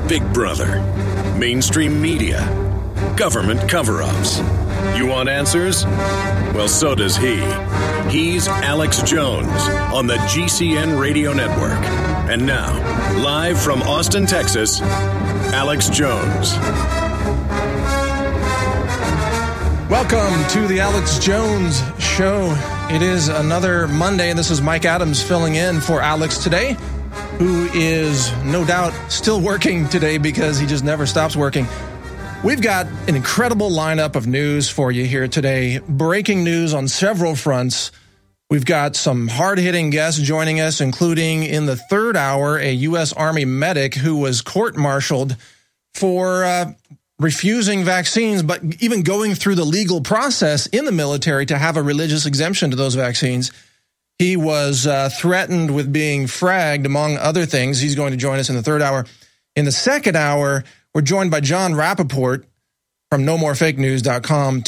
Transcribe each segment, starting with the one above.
Big Brother, mainstream media, government cover-ups. You want answers? Well, so does he. He's Alex Jones on the GCN Radio Network. And now, live from Austin, Texas, Alex Jones. Welcome to the Alex Jones Show. It is another Monday, and this is Mike Adams filling in for Alex today, who is no doubt still working today because he just never stops working. We've got an incredible lineup of news for you here today. Breaking news on several fronts. We've got some hard-hitting guests joining us, including in the third hour, a U.S. Army medic who was court-martialed for refusing vaccines, but even going through the legal process in the military to have a religious exemption to those vaccines. He was threatened with being fragged, among other things. He's going to join us in the third hour. In the second hour, we're joined by Jon Rappoport from NoMoreFakeNews.com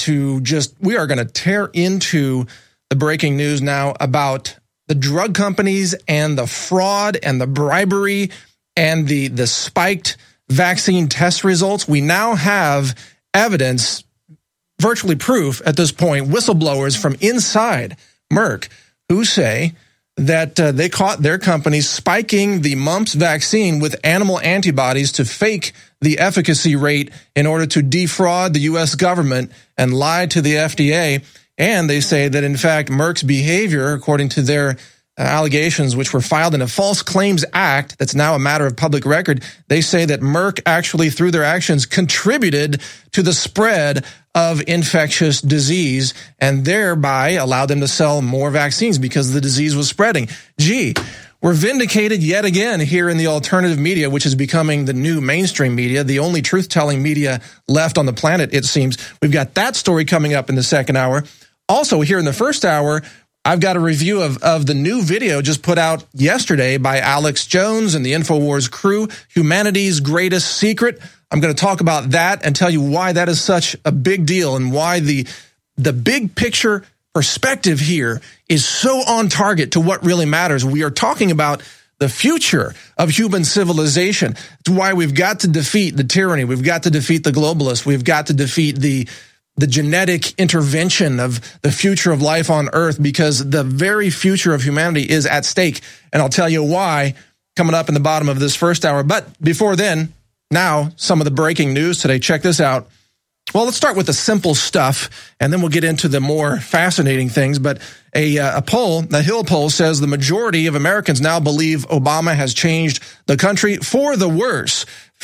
we are going to tear into the breaking news now about the drug companies and the fraud and the bribery and the spiked vaccine test results. We now have evidence, virtually proof at this point, whistleblowers from inside Merck who say that they caught their company spiking the mumps vaccine with animal antibodies to fake the efficacy rate in order to defraud the U.S. government and lie to the FDA. And they say that, in fact, Merck's behavior, according to their allegations, which were filed in a False Claims Act that's now a matter of public record, they say that Merck actually, through their actions, contributed to the spread of infectious disease and thereby allowed them to sell more vaccines because the disease was spreading. Gee, we're vindicated yet again here in the alternative media, which is becoming the new mainstream media, the only truth-telling media left on the planet, it seems. We've got that story coming up in the second hour. Also, here in the first hour, I've got a review of the new video just put out yesterday by Alex Jones and the InfoWars crew, Humanity's Greatest Secret. I'm going to talk about that and tell you why that is such a big deal and why the big picture perspective here is so on target to what really matters. We are talking about the future of human civilization. It's why we've got to defeat the tyranny. We've got to defeat the globalists. We've got to defeat the genetic intervention of the future of life on Earth, because the very future of humanity is at stake. And I'll tell you why coming up in the bottom of this first hour. But before then, now some of the breaking news today. Check this out. Well, let's start with the simple stuff, and then we'll get into the more fascinating things. But a poll, the Hill poll, says the majority of Americans now believe Obama has changed the country for the worse.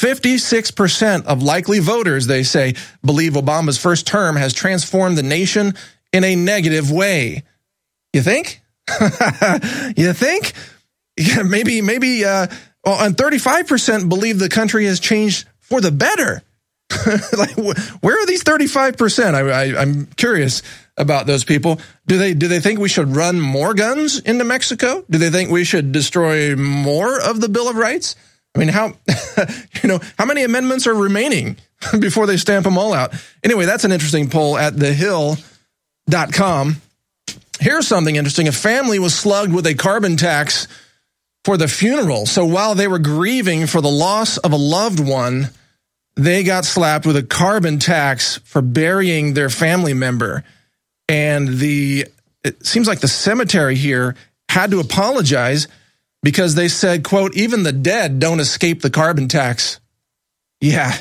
56% of likely voters, they say, believe Obama's first term has transformed the nation in a negative way. You think? You think? Yeah, maybe. And 35% believe the country has changed for the better. Like, where are these 35%? I'm curious about those people. Do they think we should run more guns into Mexico? Do they think we should destroy more of the Bill of Rights? I mean, how many amendments are remaining before they stamp them all out? Anyway, that's an interesting poll at thehill.com. Here's something interesting. A family was slugged with a carbon tax for the funeral. So while they were grieving for the loss of a loved one, they got slapped with a carbon tax for burying their family member. And it seems like the cemetery here had to apologize because they said, quote, even the dead don't escape the carbon tax. Yeah,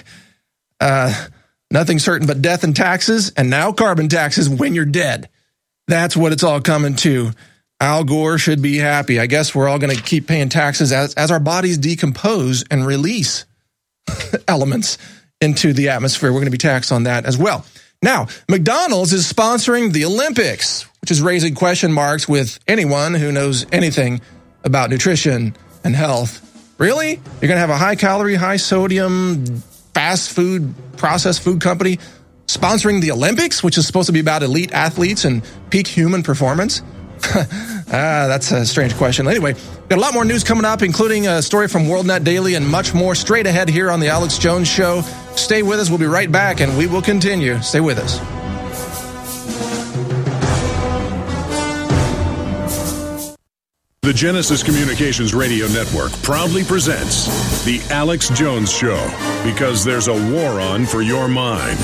nothing certain but death and taxes, and now carbon taxes when you're dead. That's what it's all coming to. Al Gore should be happy. I guess we're all going to keep paying taxes as our bodies decompose and release elements into the atmosphere. We're going to be taxed on that as well. Now, McDonald's is sponsoring the Olympics, which is raising question marks with anyone who knows anything about nutrition and health. Really? You're going to have a high-calorie, high-sodium, fast food, processed food company sponsoring the Olympics, which is supposed to be about elite athletes and peak human performance? That's a strange question. Anyway, got a lot more news coming up, including a story from WorldNet Daily and much more straight ahead here on The Alex Jones Show. Stay with us. We'll be right back, and we will continue. Stay with us. The Genesis Communications Radio Network proudly presents The Alex Jones Show, because there's a war on for your mind.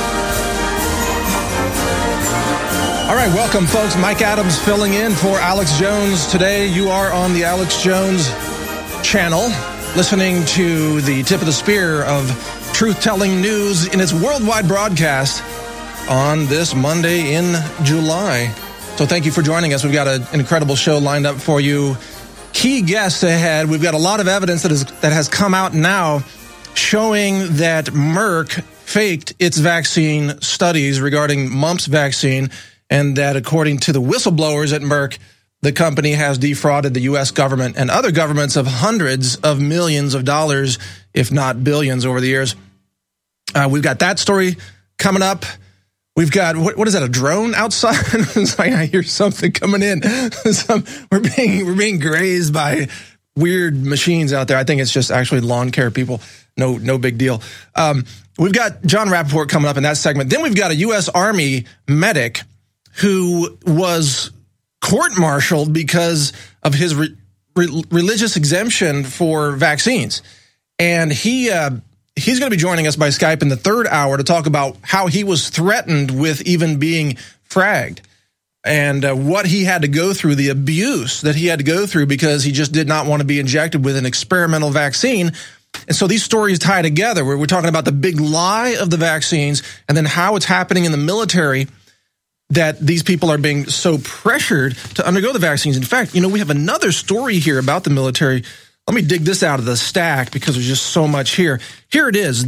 All right, welcome, folks. Mike Adams filling in for Alex Jones. Today, you are on the Alex Jones channel, listening to the tip of the spear of truth-telling news in its worldwide broadcast on this Monday in July. So thank you for joining us. We've got an incredible show lined up for you. Key guests ahead. We've got a lot of evidence that has come out now showing that Merck faked its vaccine studies regarding mumps vaccine, and that according to the whistleblowers at Merck, the company has defrauded the U.S. government and other governments of hundreds of millions of dollars, if not billions, over the years. We've got that story coming up. We've got, what is that, a drone outside? It's like I hear something coming in. We're being grazed by weird machines out there. I think it's just actually lawn care people. No big deal. We've got John Rappaport coming up in that segment. Then we've got a U.S. Army medic who was court-martialed because of his religious exemption for vaccines. And he's going to be joining us by Skype in the third hour to talk about how he was threatened with even being fragged and what he had to go through, the abuse that he had to go through because he just did not want to be injected with an experimental vaccine. And so these stories tie together where we're talking about the big lie of the vaccines and then how it's happening in the military, that these people are being so pressured to undergo the vaccines. In fact, we have another story here about the military. Let me dig this out of the stack because there's just so much here. Here it is.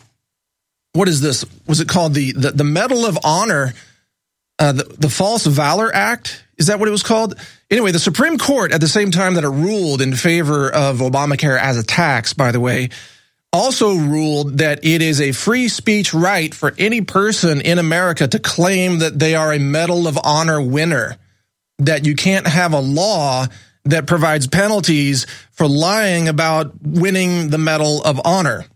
What is this? Was it called the Medal of Honor, the False Valor Act? Is that what it was called? Anyway, the Supreme Court, at the same time that it ruled in favor of Obamacare as a tax, by the way, also ruled that it is a free speech right for any person in America to claim that they are a Medal of Honor winner, that you can't have a law that provides penalties for lying about winning the Medal of Honor.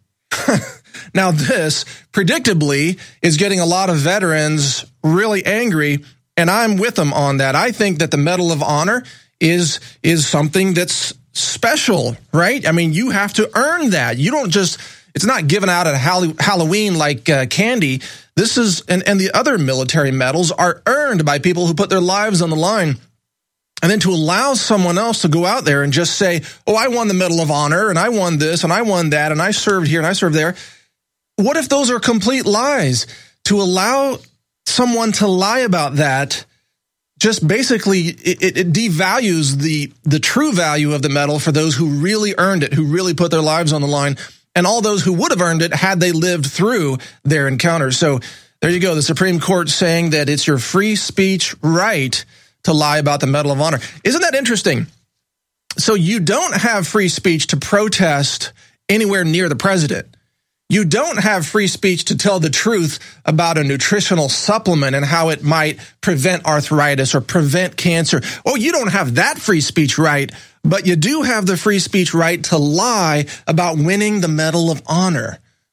Now, this, predictably, is getting a lot of veterans really angry, and I'm with them on that. I think that the Medal of Honor is something that's special, right? I mean, you have to earn that. You don't just, it's not given out at Halloween like candy. This is, and the other military medals are earned by people who put their lives on the line. And then to allow someone else to go out there and just say, oh, I won the Medal of Honor, and I won this, and I won that, and I served here, and I served there. What if those are complete lies? To allow someone to lie about that, just basically it devalues the true value of the medal for those who really earned it, who really put their lives on the line, and all those who would have earned it had they lived through their encounters. So there you go. The Supreme Court saying that it's your free speech right to lie about the Medal of Honor. Isn't that interesting? So you don't have free speech to protest anywhere near the president. You don't have free speech to tell the truth about a nutritional supplement and how it might prevent arthritis or prevent cancer. Oh, you don't have that free speech right, but you do have the free speech right to lie about winning the Medal of Honor.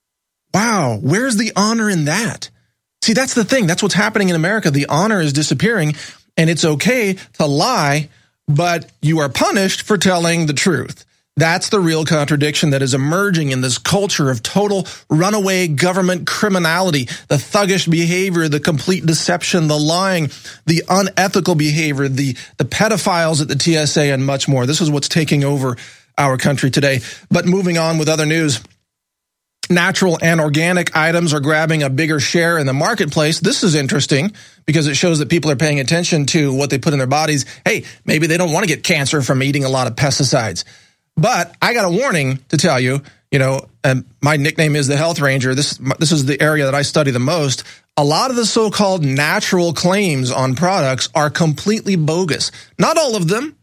Wow, where's the honor in that? See, that's the thing. That's what's happening in America. The honor is disappearing, and it's okay to lie, but you are punished for telling the truth. That's the real contradiction that is emerging in this culture of total runaway government criminality, the thuggish behavior, the complete deception, the lying, the unethical behavior, the pedophiles at the TSA, and much more. This is what's taking over our country today. But moving on with other news, natural and organic items are grabbing a bigger share in the marketplace. This is interesting because it shows that people are paying attention to what they put in their bodies. Hey, maybe they don't want to get cancer from eating a lot of pesticides. But I got a warning to tell you, my nickname is the Health Ranger. This is the area that I study the most. A lot of the so-called natural claims on products are completely bogus. Not all of them,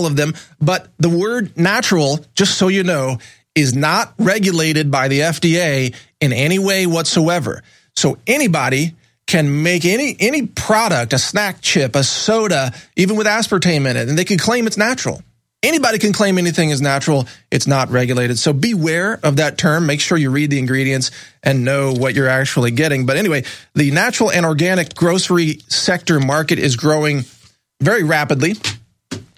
but the word natural, just so you know, is not regulated by the FDA in any way whatsoever. So anybody can make any product, a snack chip, a soda, even with aspartame in it, and they can claim it's natural. Anybody can claim anything is natural. It's not regulated. So beware of that term. Make sure you read the ingredients and know what you're actually getting. But anyway, the natural and organic grocery sector market is growing very rapidly.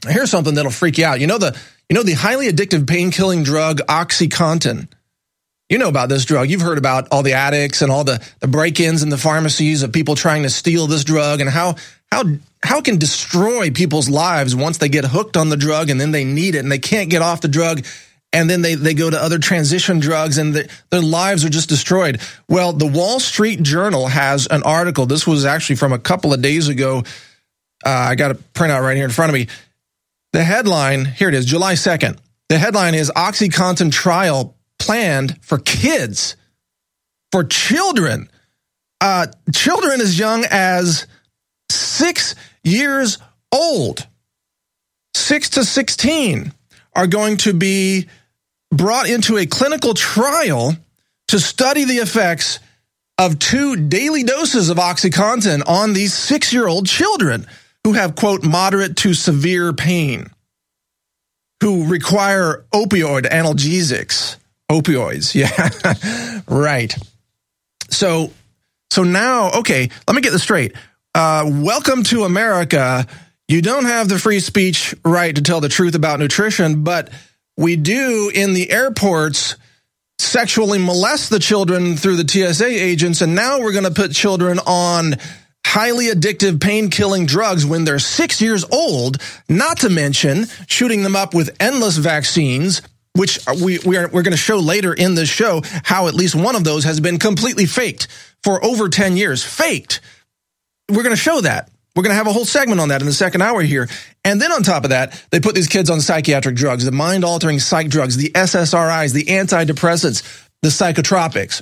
Here's something that'll freak you out. You know the highly addictive pain-killing drug OxyContin. You know about this drug. You've heard about all the addicts and all the break-ins in the pharmacies of people trying to steal this drug, and how it can destroy people's lives once they get hooked on the drug and then they need it and they can't get off the drug, and then they go to other transition drugs and their lives are just destroyed. Well, the Wall Street Journal has an article. This was actually from a couple of days ago. I got a printout right here in front of me. The headline, here it is, July 2nd. The headline is OxyContin trial planned for kids, for children. Children as young as 6 years old, 6 to 16, are going to be brought into a clinical trial to study the effects of 2 daily doses of OxyContin on these 6-year-old children who have, quote, moderate to severe pain, who require opioid analgesics. Opioids, yeah, right. So now, okay, let me get this straight. Welcome to America. You don't have the free speech right to tell the truth about nutrition, but we do in the airports sexually molest the children through the TSA agents, and now we're going to put children on highly addictive pain-killing drugs when they're 6 years old, not to mention shooting them up with endless vaccines, which we're going to show later in this show how at least one of those has been completely faked for over 10 years. Faked. We're going to show that. We're going to have a whole segment on that in the second hour here. And then on top of that, they put these kids on psychiatric drugs, the mind-altering psych drugs, the SSRIs, the antidepressants, the psychotropics.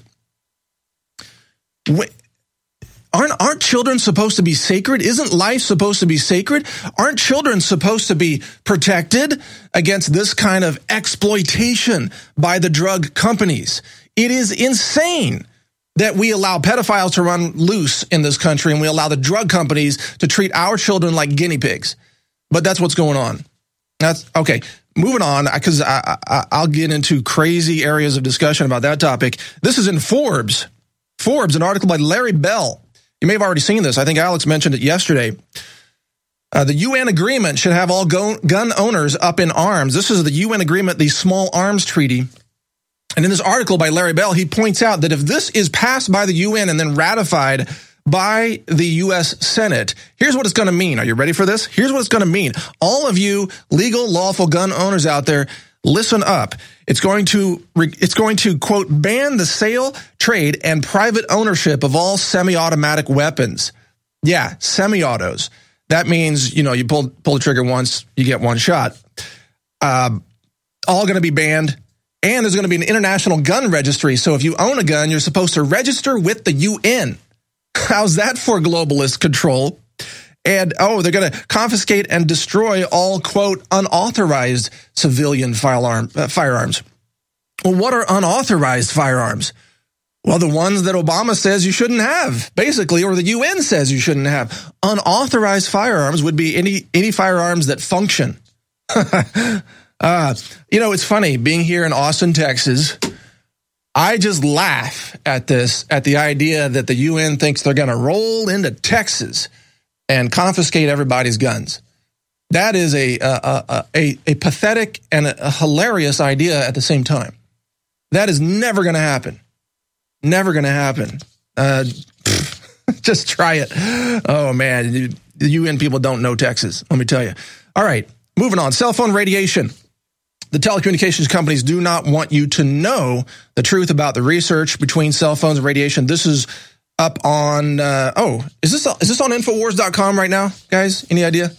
Aren't children supposed to be sacred? Isn't life supposed to be sacred? Aren't children supposed to be protected against this kind of exploitation by the drug companies? It is insane that we allow pedophiles to run loose in this country and we allow the drug companies to treat our children like guinea pigs. But that's what's going on. That's okay. Moving on, because I'll get into crazy areas of discussion about that topic. This is in Forbes. Forbes, an article by Larry Bell. You may have already seen this. I think Alex mentioned it yesterday. The UN agreement should have all gun owners up in arms. This is the UN agreement, the Small Arms Treaty. And in this article by Larry Bell, he points out that if this is passed by the UN and then ratified by the U.S. Senate, here's what it's going to mean. Are you ready for this? Here's what it's going to mean. All of you legal, lawful gun owners out there, listen up. It's going to, quote, ban the sale, trade, and private ownership of all semi-automatic weapons. Yeah, semi-autos. That means, you pull the trigger once, you get one shot. All going to be banned. And there's going to be an international gun registry. So if you own a gun, you're supposed to register with the UN. How's that for globalist control? And, they're going to confiscate and destroy all, quote, unauthorized civilian firearms. Well, what are unauthorized firearms? Well, the ones that Obama says you shouldn't have, basically, or the UN says you shouldn't have. Unauthorized firearms would be any firearms that function. It's funny, being here in Austin, Texas, I just laugh at the idea that the UN thinks they're going to roll into Texas and confiscate everybody's guns. That is a pathetic and a hilarious idea at the same time. That is never going to happen. Never going to happen. Just try it. Oh, man. The UN people don't know Texas, let me tell you. All right, moving on. Cell phone radiation. The telecommunications companies do not want you to know the truth about the research between cell phones and radiation. This is up on, is this on Infowars.com right now, guys? Any idea?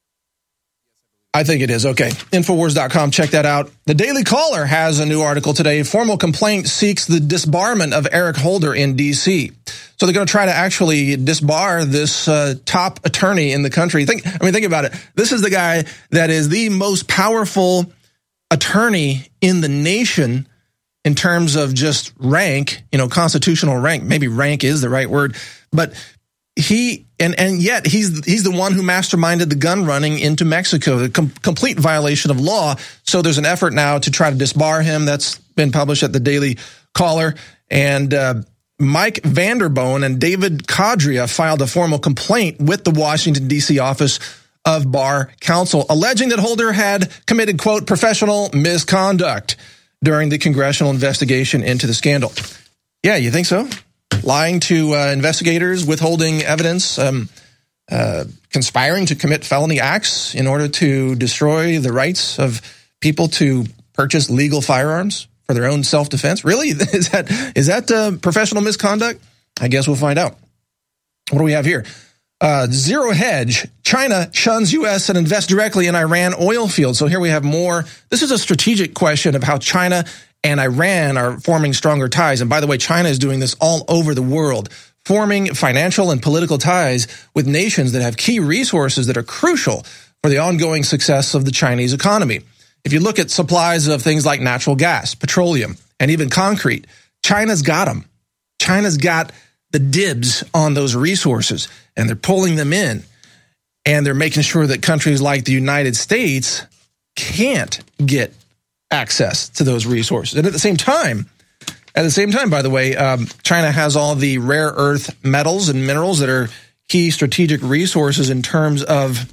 I think it is. Okay. Infowars.com. Check that out. The Daily Caller has a new article today. Formal complaint seeks the disbarment of Eric Holder in D.C. So they're going to try to actually disbar this top attorney in the country. Think about it. This is the guy that is the most powerful attorney in the nation in terms of just rank, constitutional rank. Maybe rank is the right word, but yet he's the one who masterminded the gun running into Mexico, the complete violation of law. So there's an effort now to try to disbar him. That's been published at the Daily Caller. And Mike Vanderbone and David Cadrea filed a formal complaint with the Washington, D.C. office of bar counsel, alleging that Holder had committed, quote, professional misconduct during the congressional investigation into the scandal. Yeah, you think so? Lying to investigators, withholding evidence, conspiring to commit felony acts in order to destroy the rights of people to purchase legal firearms for their own self-defense. Really? Is that professional misconduct? I guess we'll find out. What do we have here? Zero hedge. China shuns U.S. and invests directly in Iran oil fields. So here we have more. This is a strategic question of how China and Iran are forming stronger ties. And by the way, China is doing this all over the world, forming financial and political ties with nations that have key resources that are crucial for the ongoing success of the Chinese economy. If you look at supplies of things like natural gas, petroleum, and even concrete, China's got them. China's got the dibs on those resources, and they're pulling them in, and they're making sure that countries like the United States can't get access to those resources. And at the same time, by the way, China has all the rare earth metals and minerals that are key strategic resources in terms of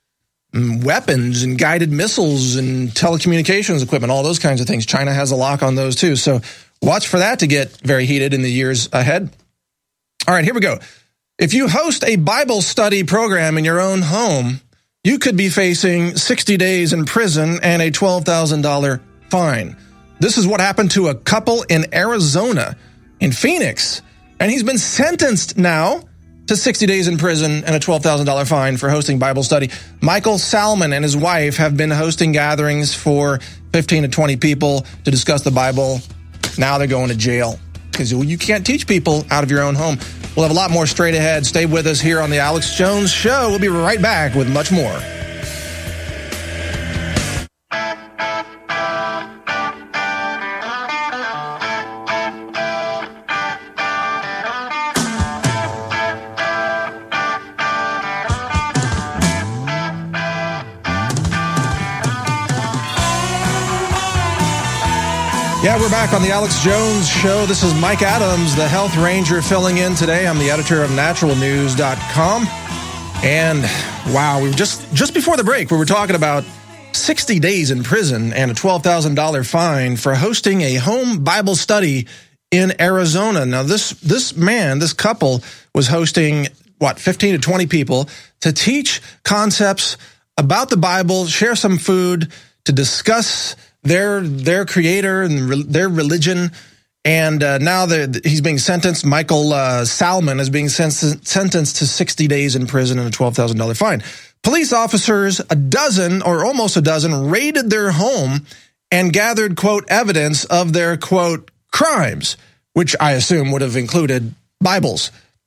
weapons and guided missiles and telecommunications equipment, all those kinds of things. China has a lock on those too. So watch for that to get very heated in the years ahead. All right, here we go. If you host a Bible study program in your own home, you could be facing 60 days in prison and a $12,000 fine. This is what happened to a couple in Arizona, in Phoenix, and he's been sentenced now to 60 days in prison and a $12,000 fine for hosting Bible study. Michael Salmon and his wife have been hosting gatherings for 15 to 20 people to discuss the Bible. Now they're going to jail because you can't teach people out of your own home. We'll have a lot more straight ahead. Stay with us here on the Alex Jones Show. We'll be right back with much more. Yeah, we're back on the Alex Jones Show. This is Mike Adams, the Health Ranger, filling in today. I'm the editor of naturalnews.com. And wow, we were just before the break, we were talking about 60 days in prison and a $12,000 fine for hosting a home Bible study in Arizona. Now, this couple was hosting, 15 to 20 people to teach concepts about the Bible, share some food, to discuss their creator and their religion, and now he's being sentenced. Michael Salmon is being sentenced to 60 days in prison and a $12,000 fine. Police officers, almost a dozen, raided their home and gathered, quote, evidence of their, quote, crimes, which I assume would have included Bibles.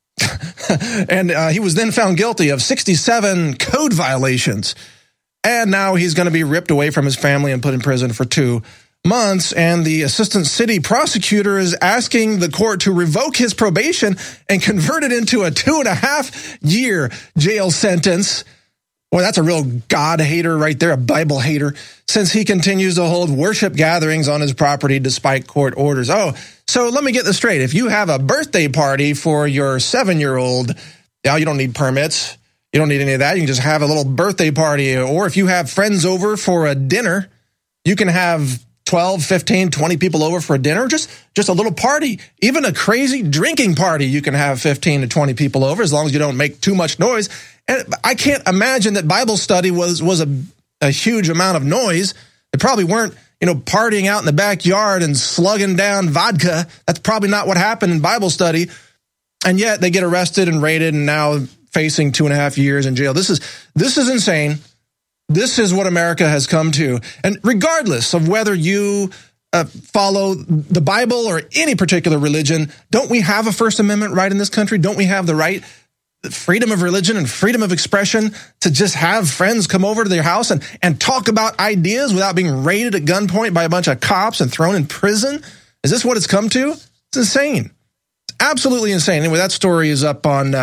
And he was then found guilty of 67 code violations. And now he's going to be ripped away from his family and put in prison for 2 months. And the assistant city prosecutor is asking the court to revoke his probation and convert it into a 2.5-year jail sentence. Boy, that's a real God hater right there, a Bible hater, since he continues to hold worship gatherings on his property despite court orders. Oh, so let me get this straight. If you have a birthday party for your 7-year-old, now you don't need permits. You don't need any of that. You can just have a little birthday party. Or if you have friends over for a dinner, you can have 12, 15, 20 people over for a dinner, just a little party. Even a crazy drinking party, you can have 15 to 20 people over as long as you don't make too much noise. And I can't imagine that Bible study was a huge amount of noise. They probably weren't, partying out in the backyard and slugging down vodka. That's probably not what happened in Bible study. And yet they get arrested and raided and now facing 2.5 years in jail. This is insane. This is what America has come to. And regardless of whether you follow the Bible or any particular religion, don't we have a First Amendment right in this country? Don't we have the right, freedom of religion and freedom of expression to just have friends come over to their house and talk about ideas without being raided at gunpoint by a bunch of cops and thrown in prison? Is this what it's come to? It's insane. It's absolutely insane. Anyway, that story is up on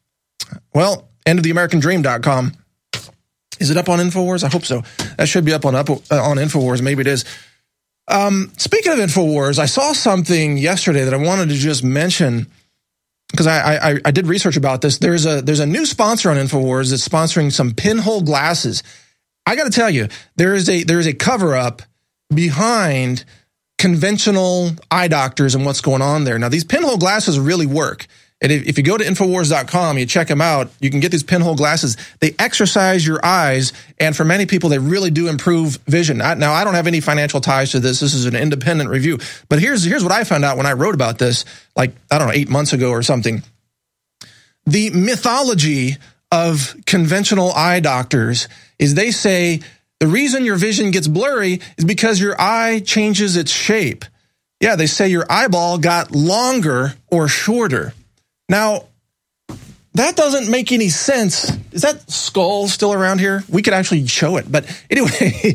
endoftheamericandream.com. Is it up on InfoWars? I hope so. That should be up on InfoWars. Maybe it is. Speaking of InfoWars, I saw something yesterday that I wanted to just mention. because I did research about this. There's a new sponsor on InfoWars that's sponsoring some pinhole glasses. I got to tell you, there is a cover up behind conventional eye doctors and what's going on there. Now, these pinhole glasses really work. And if you go to Infowars.com, you check them out, you can get these pinhole glasses. They exercise your eyes, and for many people, they really do improve vision. Now, I don't have any financial ties to this. This is an independent review. But here's what I found out when I wrote about this, 8 months ago or something. The mythology of conventional eye doctors is they say the reason your vision gets blurry is because your eye changes its shape. Yeah, they say your eyeball got longer or shorter. Now, that doesn't make any sense. Is that skull still around here? We could actually show it. But anyway,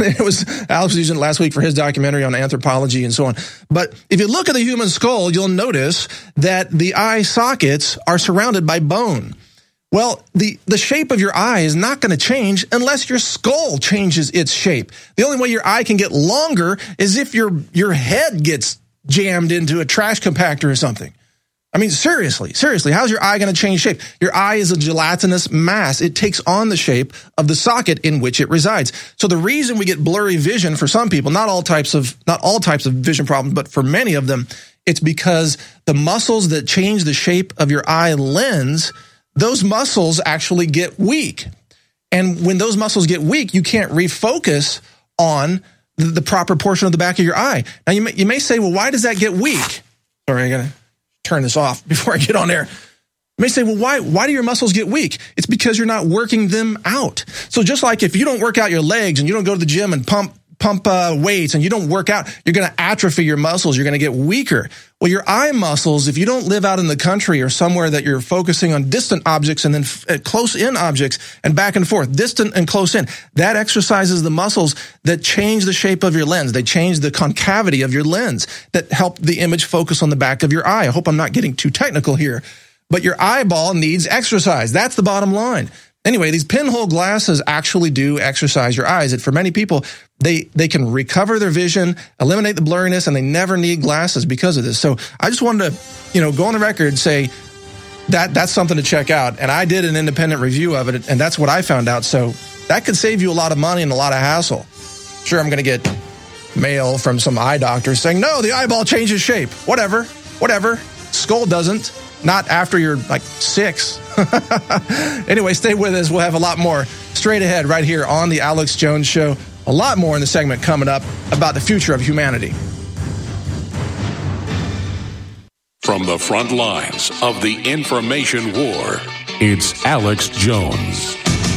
Alex was using it last week for his documentary on anthropology and so on. But if you look at the human skull, you'll notice that the eye sockets are surrounded by bone. Well, the shape of your eye is not going to change unless your skull changes its shape. The only way your eye can get longer is if your head gets jammed into a trash compactor or something. I mean, seriously, how's your eye going to change shape? Your eye is a gelatinous mass. It takes on the shape of the socket in which it resides. So the reason we get blurry vision for some people, not all types of vision problems, but for many of them, it's because the muscles that change the shape of your eye lens, those muscles actually get weak. And when those muscles get weak, you can't refocus on the proper portion of the back of your eye. Now, you may say, well, why does that get weak? Sorry, I got to turn this off before I get on air. You may say, well, why do your muscles get weak? It's because you're not working them out. So just like if you don't work out your legs and you don't go to the gym and pump weights and you don't work out, you're going to atrophy your muscles. You're going to get weaker. Well, your eye muscles, if you don't live out in the country or somewhere that you're focusing on distant objects and then close in objects and back and forth, distant and close in, that exercises the muscles that change the shape of your lens. They change the concavity of your lens that help the image focus on the back of your eye. I hope I'm not getting too technical here, but your eyeball needs exercise. That's the bottom line. Anyway, these pinhole glasses actually do exercise your eyes. And for many people, they can recover their vision, eliminate the blurriness, and they never need glasses because of this. So I just wanted to, go on the record and say that's something to check out. And I did an independent review of it, and that's what I found out. So that could save you a lot of money and a lot of hassle. Sure, I'm going to get mail from some eye doctors saying, no, the eyeball changes shape. Whatever. Skull doesn't. Not after you're 6. Anyway, stay with us. We'll have a lot more straight ahead right here on the Alex Jones Show. A lot more in the segment coming up about the future of humanity. From the front lines of the information war, it's Alex Jones.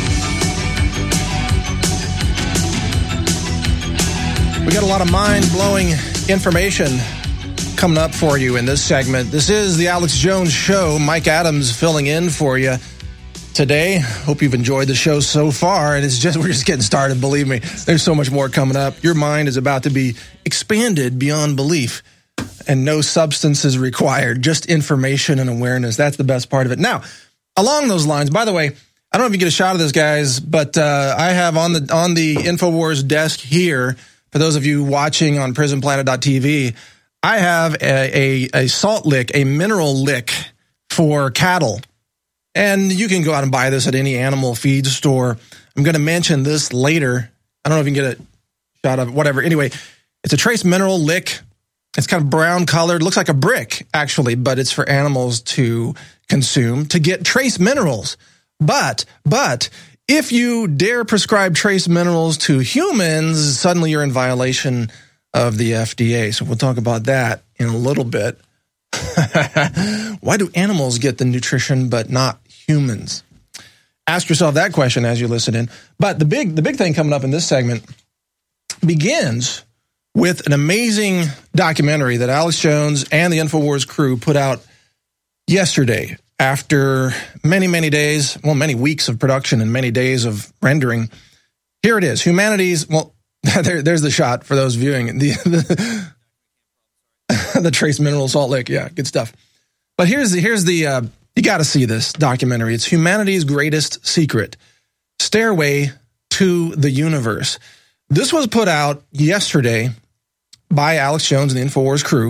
We got a lot of mind-blowing information coming up for you in this segment. This is the Alex Jones Show. Mike Adams filling in for you today. Hope you've enjoyed the show so far, and we're just getting started. Believe me, there's so much more coming up. Your mind is about to be expanded beyond belief, and no substance is required, just information and awareness. That's the best part of it. Now, along those lines, by the way, I don't know if you get a shot of this, guys, but I have on the InfoWars desk here, for those of you watching on PrisonPlanet.tv, I have a salt lick, a mineral lick for cattle. And you can go out and buy this at any animal feed store. I'm going to mention this later. I don't know if you can get a shot of it, whatever. Anyway, it's a trace mineral lick. It's kind of brown colored, looks like a brick, actually, but it's for animals to consume to get trace minerals. But if you dare prescribe trace minerals to humans, suddenly you're in violation of the FDA. So we'll talk about that in a little bit. Why do animals get the nutrition but not humans? Ask yourself that question as you listen in. But the big thing coming up in this segment begins with an amazing documentary that Alex Jones and the InfoWars crew put out yesterday after many weeks of production and many days of rendering. Here it is. There's the shot for those viewing the trace mineral salt lick. Yeah, good stuff. But here's the you got to see this documentary. It's Humanity's Greatest Secret: Stairway to the Universe. This was put out yesterday by Alex Jones and the InfoWars crew.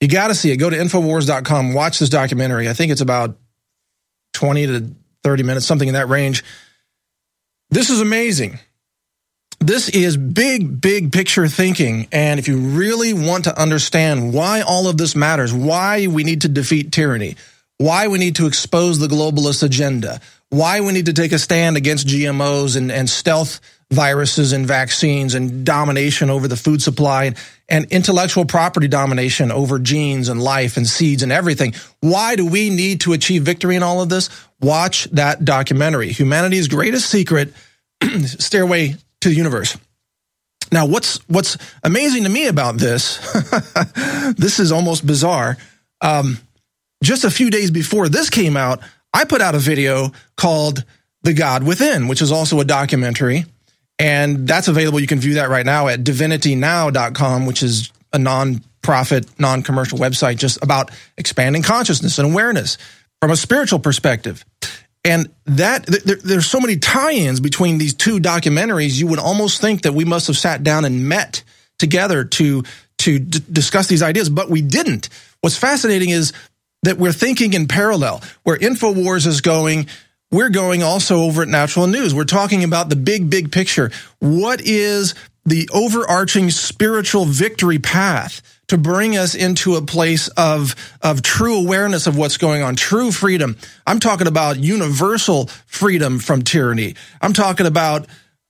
You got to see it. Go to Infowars.com, watch this documentary. I think it's about 20 to 30 minutes, something in that range. This is amazing. This is big, big picture thinking. And if you really want to understand why all of this matters, why we need to defeat tyranny, why we need to expose the globalist agenda, why we need to take a stand against GMOs and stealth viruses and vaccines and domination over the food supply and intellectual property domination over genes and life and seeds and everything. Why do we need to achieve victory in all of this? Watch that documentary, Humanity's Greatest Secret, Stairway to the Universe. Now, what's amazing to me about this, this is almost bizarre. Just a few days before this came out, I put out a video called The God Within, which is also a documentary. And that's available. You can view that right now at divinitynow.com, which is a non-profit, non-commercial website just about expanding consciousness and awareness from a spiritual perspective. And that there's so many tie-ins between these two documentaries, you would almost think that we must have sat down and met together to discuss these ideas, but we didn't. What's fascinating is that we're thinking in parallel. Where InfoWars is going, we're going also over at Natural News. We're talking about the big, big picture. What is the overarching spiritual victory path to bring us into a place of true awareness of what's going on, true freedom? I'm talking about universal freedom from tyranny. I'm talking about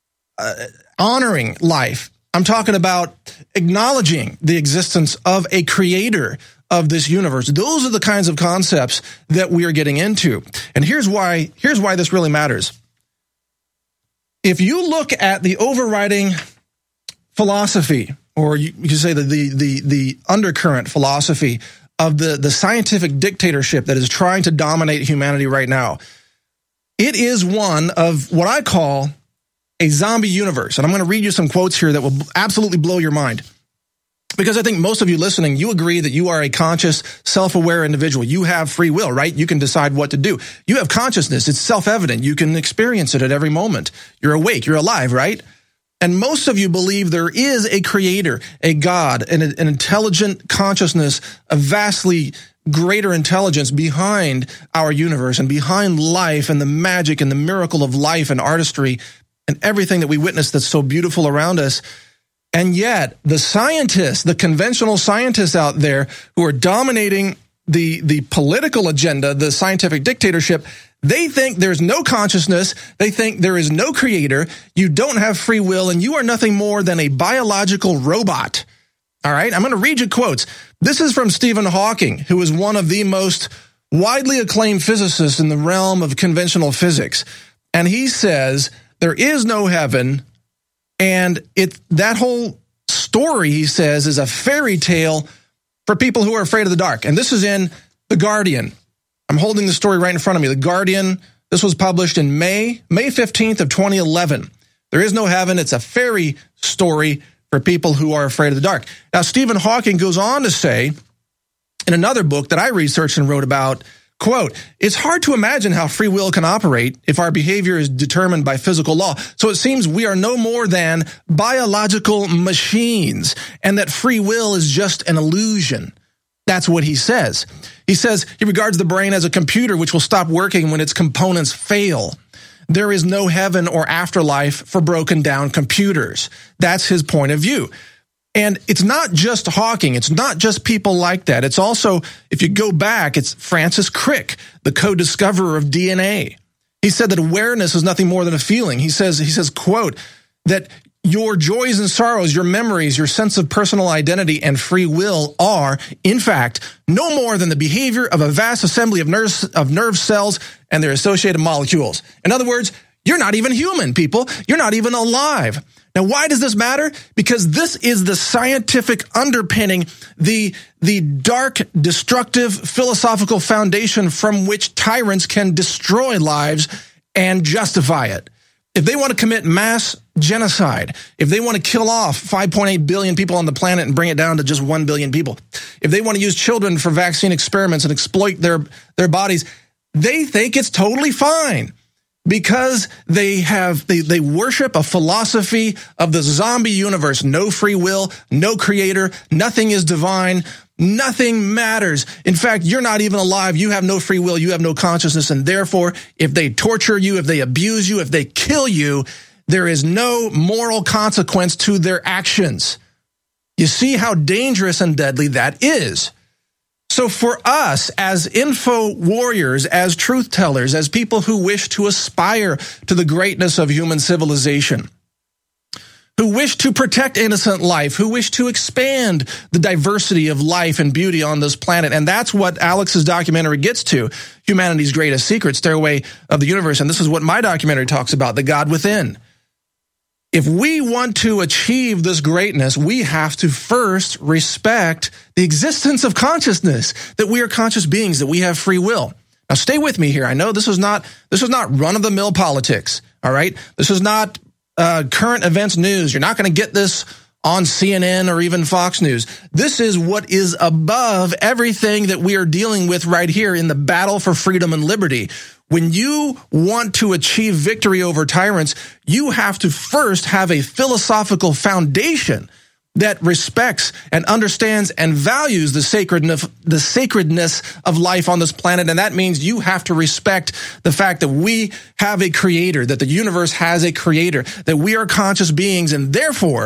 honoring life. I'm talking about acknowledging the existence of a creator of this universe. Those are the kinds of concepts that we are getting into. And here's why this really matters. If you look at the overriding philosophy, or you could say the undercurrent philosophy of the scientific dictatorship that is trying to dominate humanity right now, it is one of what I call a zombie universe. And I'm going to read you some quotes here that will absolutely blow your mind. Because I think most of you listening, you agree that you are a conscious, self-aware individual. You have free will, right? You can decide what to do. You have consciousness. It's self-evident. You can experience it at every moment. You're awake. You're alive, right? And most of you believe there is a creator, a God, an intelligent consciousness, a vastly greater intelligence behind our universe and behind life and the magic and the miracle of life and artistry and everything that we witness that's so beautiful around us. And yet, the scientists, the conventional scientists out there who are dominating the political agenda, the scientific dictatorship, they think there's no consciousness. They think there is no creator. You don't have free will, and you are nothing more than a biological robot. All right, I'm going to read you quotes. This is from Stephen Hawking, who is one of the most widely acclaimed physicists in the realm of conventional physics. And he says, there is no heaven. And that whole story, he says, is a fairy tale for people who are afraid of the dark. And this is in The Guardian. I'm holding the story right in front of me. The Guardian, this was published in May 15th of 2011. There is no heaven. It's a fairy story for people who are afraid of the dark. Now, Stephen Hawking goes on to say in another book that I researched and wrote about, quote, it's hard to imagine how free will can operate if our behavior is determined by physical law. So it seems we are no more than biological machines and that free will is just an illusion. That's what he says. He says he regards the brain as a computer which will stop working when its components fail. There is no heaven or afterlife for broken down computers. That's his point of view. And it's not just Hawking. It's not just people like that. It's also, if you go back, it's Francis Crick, the co-discoverer of DNA. He said that awareness is nothing more than a feeling. He says, quote, that your joys and sorrows, your memories, your sense of personal identity and free will are, in fact, no more than the behavior of a vast assembly of nerve cells and their associated molecules. In other words, you're not even human, people. You're not even alive. Now, why does this matter? Because this is the scientific underpinning, the dark, destructive philosophical foundation from which tyrants can destroy lives and justify it. If they want to commit mass genocide, if they want to kill off 5.8 billion people on the planet and bring it down to just 1 billion people, if they want to use children for vaccine experiments and exploit their bodies, they think it's totally fine. Because they worship a philosophy of the zombie universe, no free will, no creator, nothing is divine, Nothing matters. In fact, you're not even alive. You have no free will. You have no consciousness. And therefore, if they torture you, if they abuse you, if they kill you, there is no moral consequence to their actions. You see how dangerous and deadly that is. So for us as info warriors, as truth tellers, as people who wish to aspire to the greatness of human civilization, who wish to protect innocent life, who wish to expand the diversity of life and beauty on this planet. And that's what Alex's documentary gets to, Humanity's Greatest Secret, Stairway of the Universe. And this is what my documentary talks about, the God within. If we want to achieve this greatness, we have to first respect the existence of consciousness, that we are conscious beings, that we have free will. Now, stay with me here. I know this is not run-of-the-mill politics, all right? This is not current events news. You're not going to get this on CNN or even Fox News. This is what is above everything that we are dealing with right here in the battle for freedom and liberty. When you want to achieve victory over tyrants, you have to first have a philosophical foundation that respects and understands and values the sacredness of life on this planet. And that means you have to respect the fact that we have a creator, that the universe has a creator, that we are conscious beings, and therefore,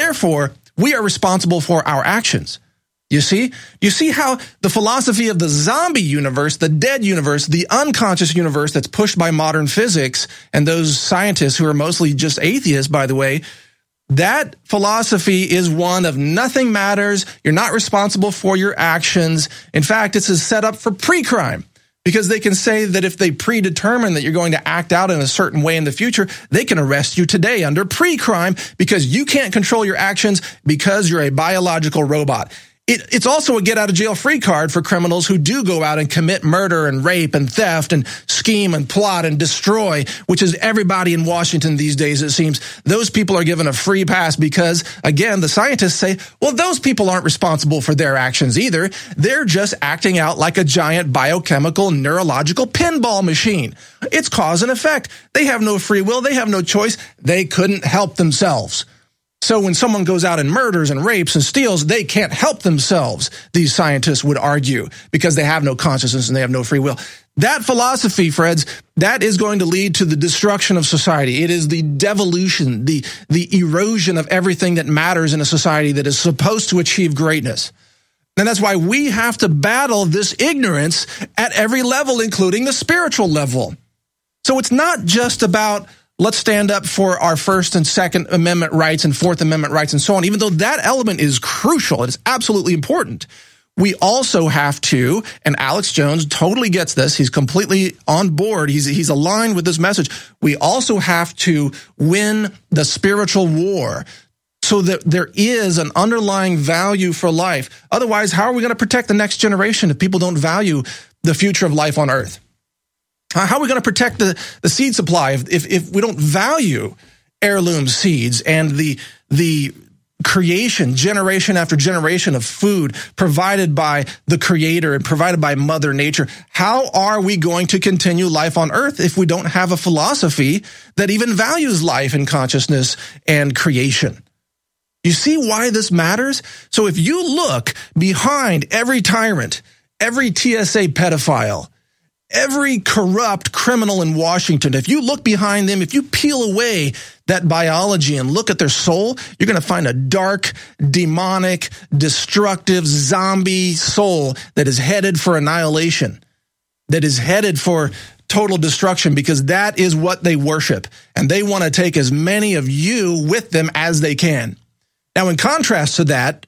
we are responsible for our actions. You see how the philosophy of the zombie universe, the dead universe, the unconscious universe that's pushed by modern physics and those scientists who are mostly just atheists, by the way, that philosophy is one of nothing matters. You're not responsible for your actions. In fact, it's a setup for pre-crime, because they can say that if they predetermine that you're going to act out in a certain way in the future, they can arrest you today under pre-crime because you can't control your actions because you're a biological robot. It's also a get-out-of-jail-free card for criminals who do go out and commit murder and rape and theft and scheme and plot and destroy, which is everybody in Washington these days, it seems. Those people are given a free pass because, again, the scientists say, well, those people aren't responsible for their actions either. They're just acting out like a giant biochemical, neurological pinball machine. It's cause and effect. They have no free will. They have no choice. They couldn't help themselves. So when someone goes out and murders and rapes and steals, they can't help themselves, these scientists would argue, because they have no consciousness and they have no free will. That philosophy, Freds, that is going to lead to the destruction of society. It is the devolution, the erosion of everything that matters in a society that is supposed to achieve greatness. And that's why we have to battle this ignorance at every level, including the spiritual level. So it's not just about let's stand up for our First and Second Amendment rights and Fourth Amendment rights and so on. Even though that element is crucial, it is absolutely important. We also have to, and Alex Jones totally gets this, he's completely on board, he's aligned with this message. We also have to win the spiritual war so that there is an underlying value for life. Otherwise, how are we going to protect the next generation if people don't value the future of life on Earth? How are we going to protect the seed supply if we don't value heirloom seeds and the creation, generation after generation of food provided by the Creator and provided by Mother Nature? How are we going to continue life on Earth if we don't have a philosophy that even values life and consciousness and creation? You see why this matters? So if you look behind every tyrant, every TSA pedophile, every corrupt criminal in Washington, if you look behind them, if you peel away that biology and look at their soul, you're going to find a dark, demonic, destructive, zombie soul that is headed for annihilation, that is headed for total destruction, because that is what they worship. And they want to take as many of you with them as they can. Now, in contrast to that,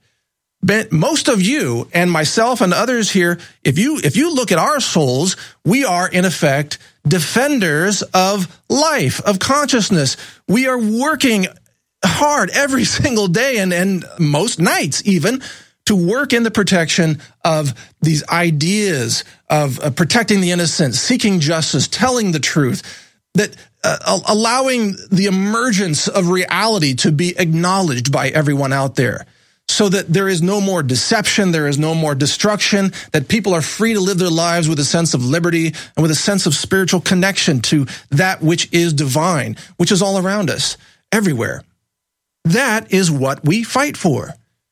most of you and myself and others here, if you look at our souls, we are in effect defenders of life, of consciousness. We are working hard every single day and most nights even to work in the protection of these ideas of protecting the innocent, seeking justice, telling the truth, that allowing the emergence of reality to be acknowledged by everyone out there, so that there is no more deception, there is no more destruction, that people are free to live their lives with a sense of liberty and with a sense of spiritual connection to that which is divine, which is all around us, everywhere. That is what we fight for.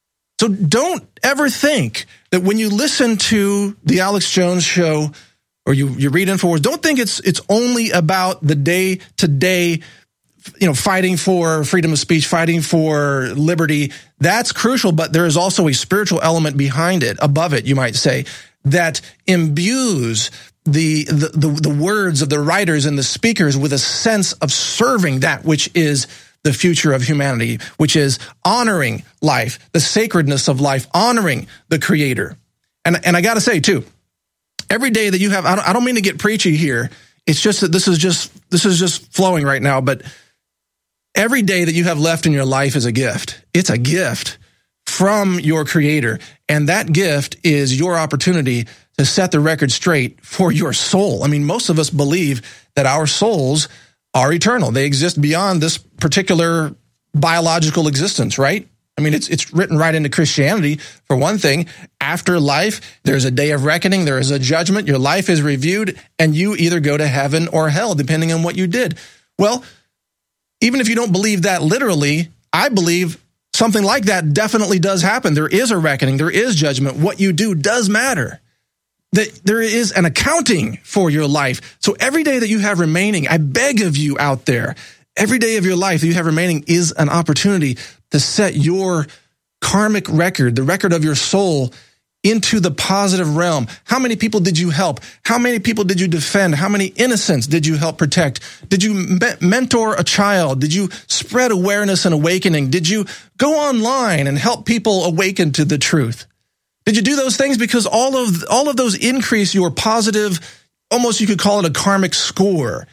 So don't ever think that when you listen to the Alex Jones Show or you read InfoWars, don't think it's only about the day-to-day, fighting for freedom of speech, fighting for liberty. That's crucial, but there is also a spiritual element behind it, above it, you might say, that imbues the words of the writers and the speakers with a sense of serving that which is the future of humanity, which is honoring life, the sacredness of life, honoring the Creator. And I got to say too, every day that you have, I don't mean to get preachy here. It's just that this is just flowing right now. But every day that you have left in your life is a gift. It's a gift from your Creator, and that gift is your opportunity to set the record straight for your soul. I mean, most of us believe that our souls are eternal. They exist beyond this particular biological existence, right? I mean, it's written right into Christianity. For one thing, after life, there's a day of reckoning, there is a judgment, your life is reviewed, and you either go to heaven or hell, depending on what you did. Well, even if you don't believe that literally, I believe something like that definitely does happen. There is a reckoning, there is judgment. What you do does matter. That there is an accounting for your life. So every day that you have remaining, I beg of you out there, every day of your life that you have remaining is an opportunity to set your karmic record, the record of your soul, into the positive realm. How many people did you help? How many people did you defend? How many innocents did you help protect? Did you mentor a child? Did you spread awareness and awakening? Did you go online and help people awaken to the truth? Did you do those things? Because all of those increase your positive, almost you could call it a karmic score.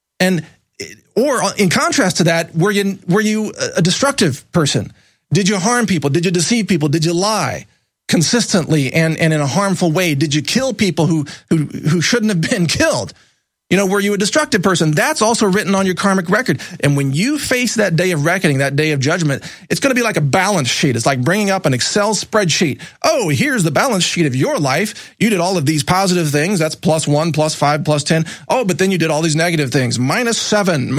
Or in contrast to that, were you a destructive person? Did you harm people? Did you deceive people? Did you lie consistently and in a harmful way? Did you kill people who shouldn't have been killed? Were you a destructive person? That's also written on your karmic record. And when you face that day of reckoning, that day of judgment, it's going to be like a balance sheet. It's like bringing up an Excel spreadsheet. Oh, here's the balance sheet of your life. You did all of these positive things. That's +1, +5, +10. Oh, but then you did all these negative things. -7,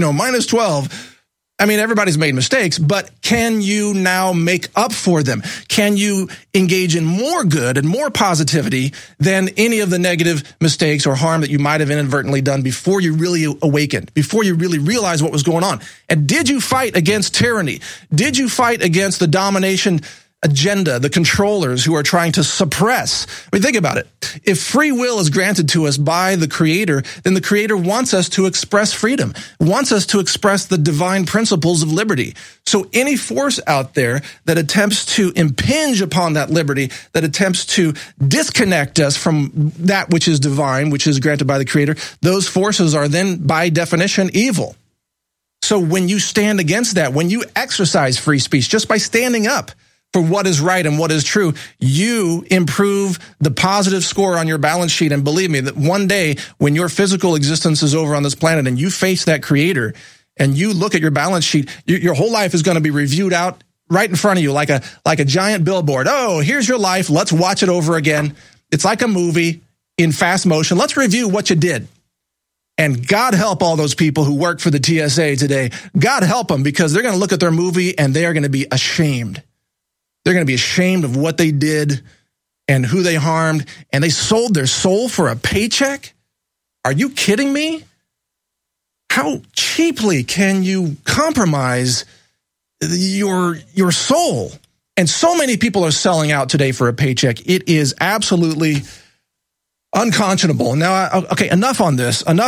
-12. I mean, everybody's made mistakes, but can you now make up for them? Can you engage in more good and more positivity than any of the negative mistakes or harm that you might have inadvertently done before you really awakened, before you really realized what was going on? And did you fight against tyranny? Did you fight against the domination agenda, the controllers who are trying to suppress? I mean, think about it. If free will is granted to us by the Creator, then the Creator wants us to express freedom, wants us to express the divine principles of liberty. So any force out there that attempts to impinge upon that liberty, that attempts to disconnect us from that which is divine, which is granted by the Creator, those forces are then by definition evil. So when you stand against that, when you exercise free speech just by standing up for what is right and what is true, you improve the positive score on your balance sheet. And believe me, that one day when your physical existence is over on this planet and you face that Creator and you look at your balance sheet, your whole life is going to be reviewed out right in front of you like a giant billboard. Oh, here's your life. Let's watch it over again. It's like a movie in fast motion. Let's review what you did. And God help all those people who work for the TSA today. God help them, because they're going to look at their movie and they are going to be ashamed. They're going to be ashamed of what they did and who they harmed, and they sold their soul for a paycheck? Are you kidding me? How cheaply can you compromise your soul? And so many people are selling out today for a paycheck. It is absolutely unconscionable. Now, okay, enough on this. I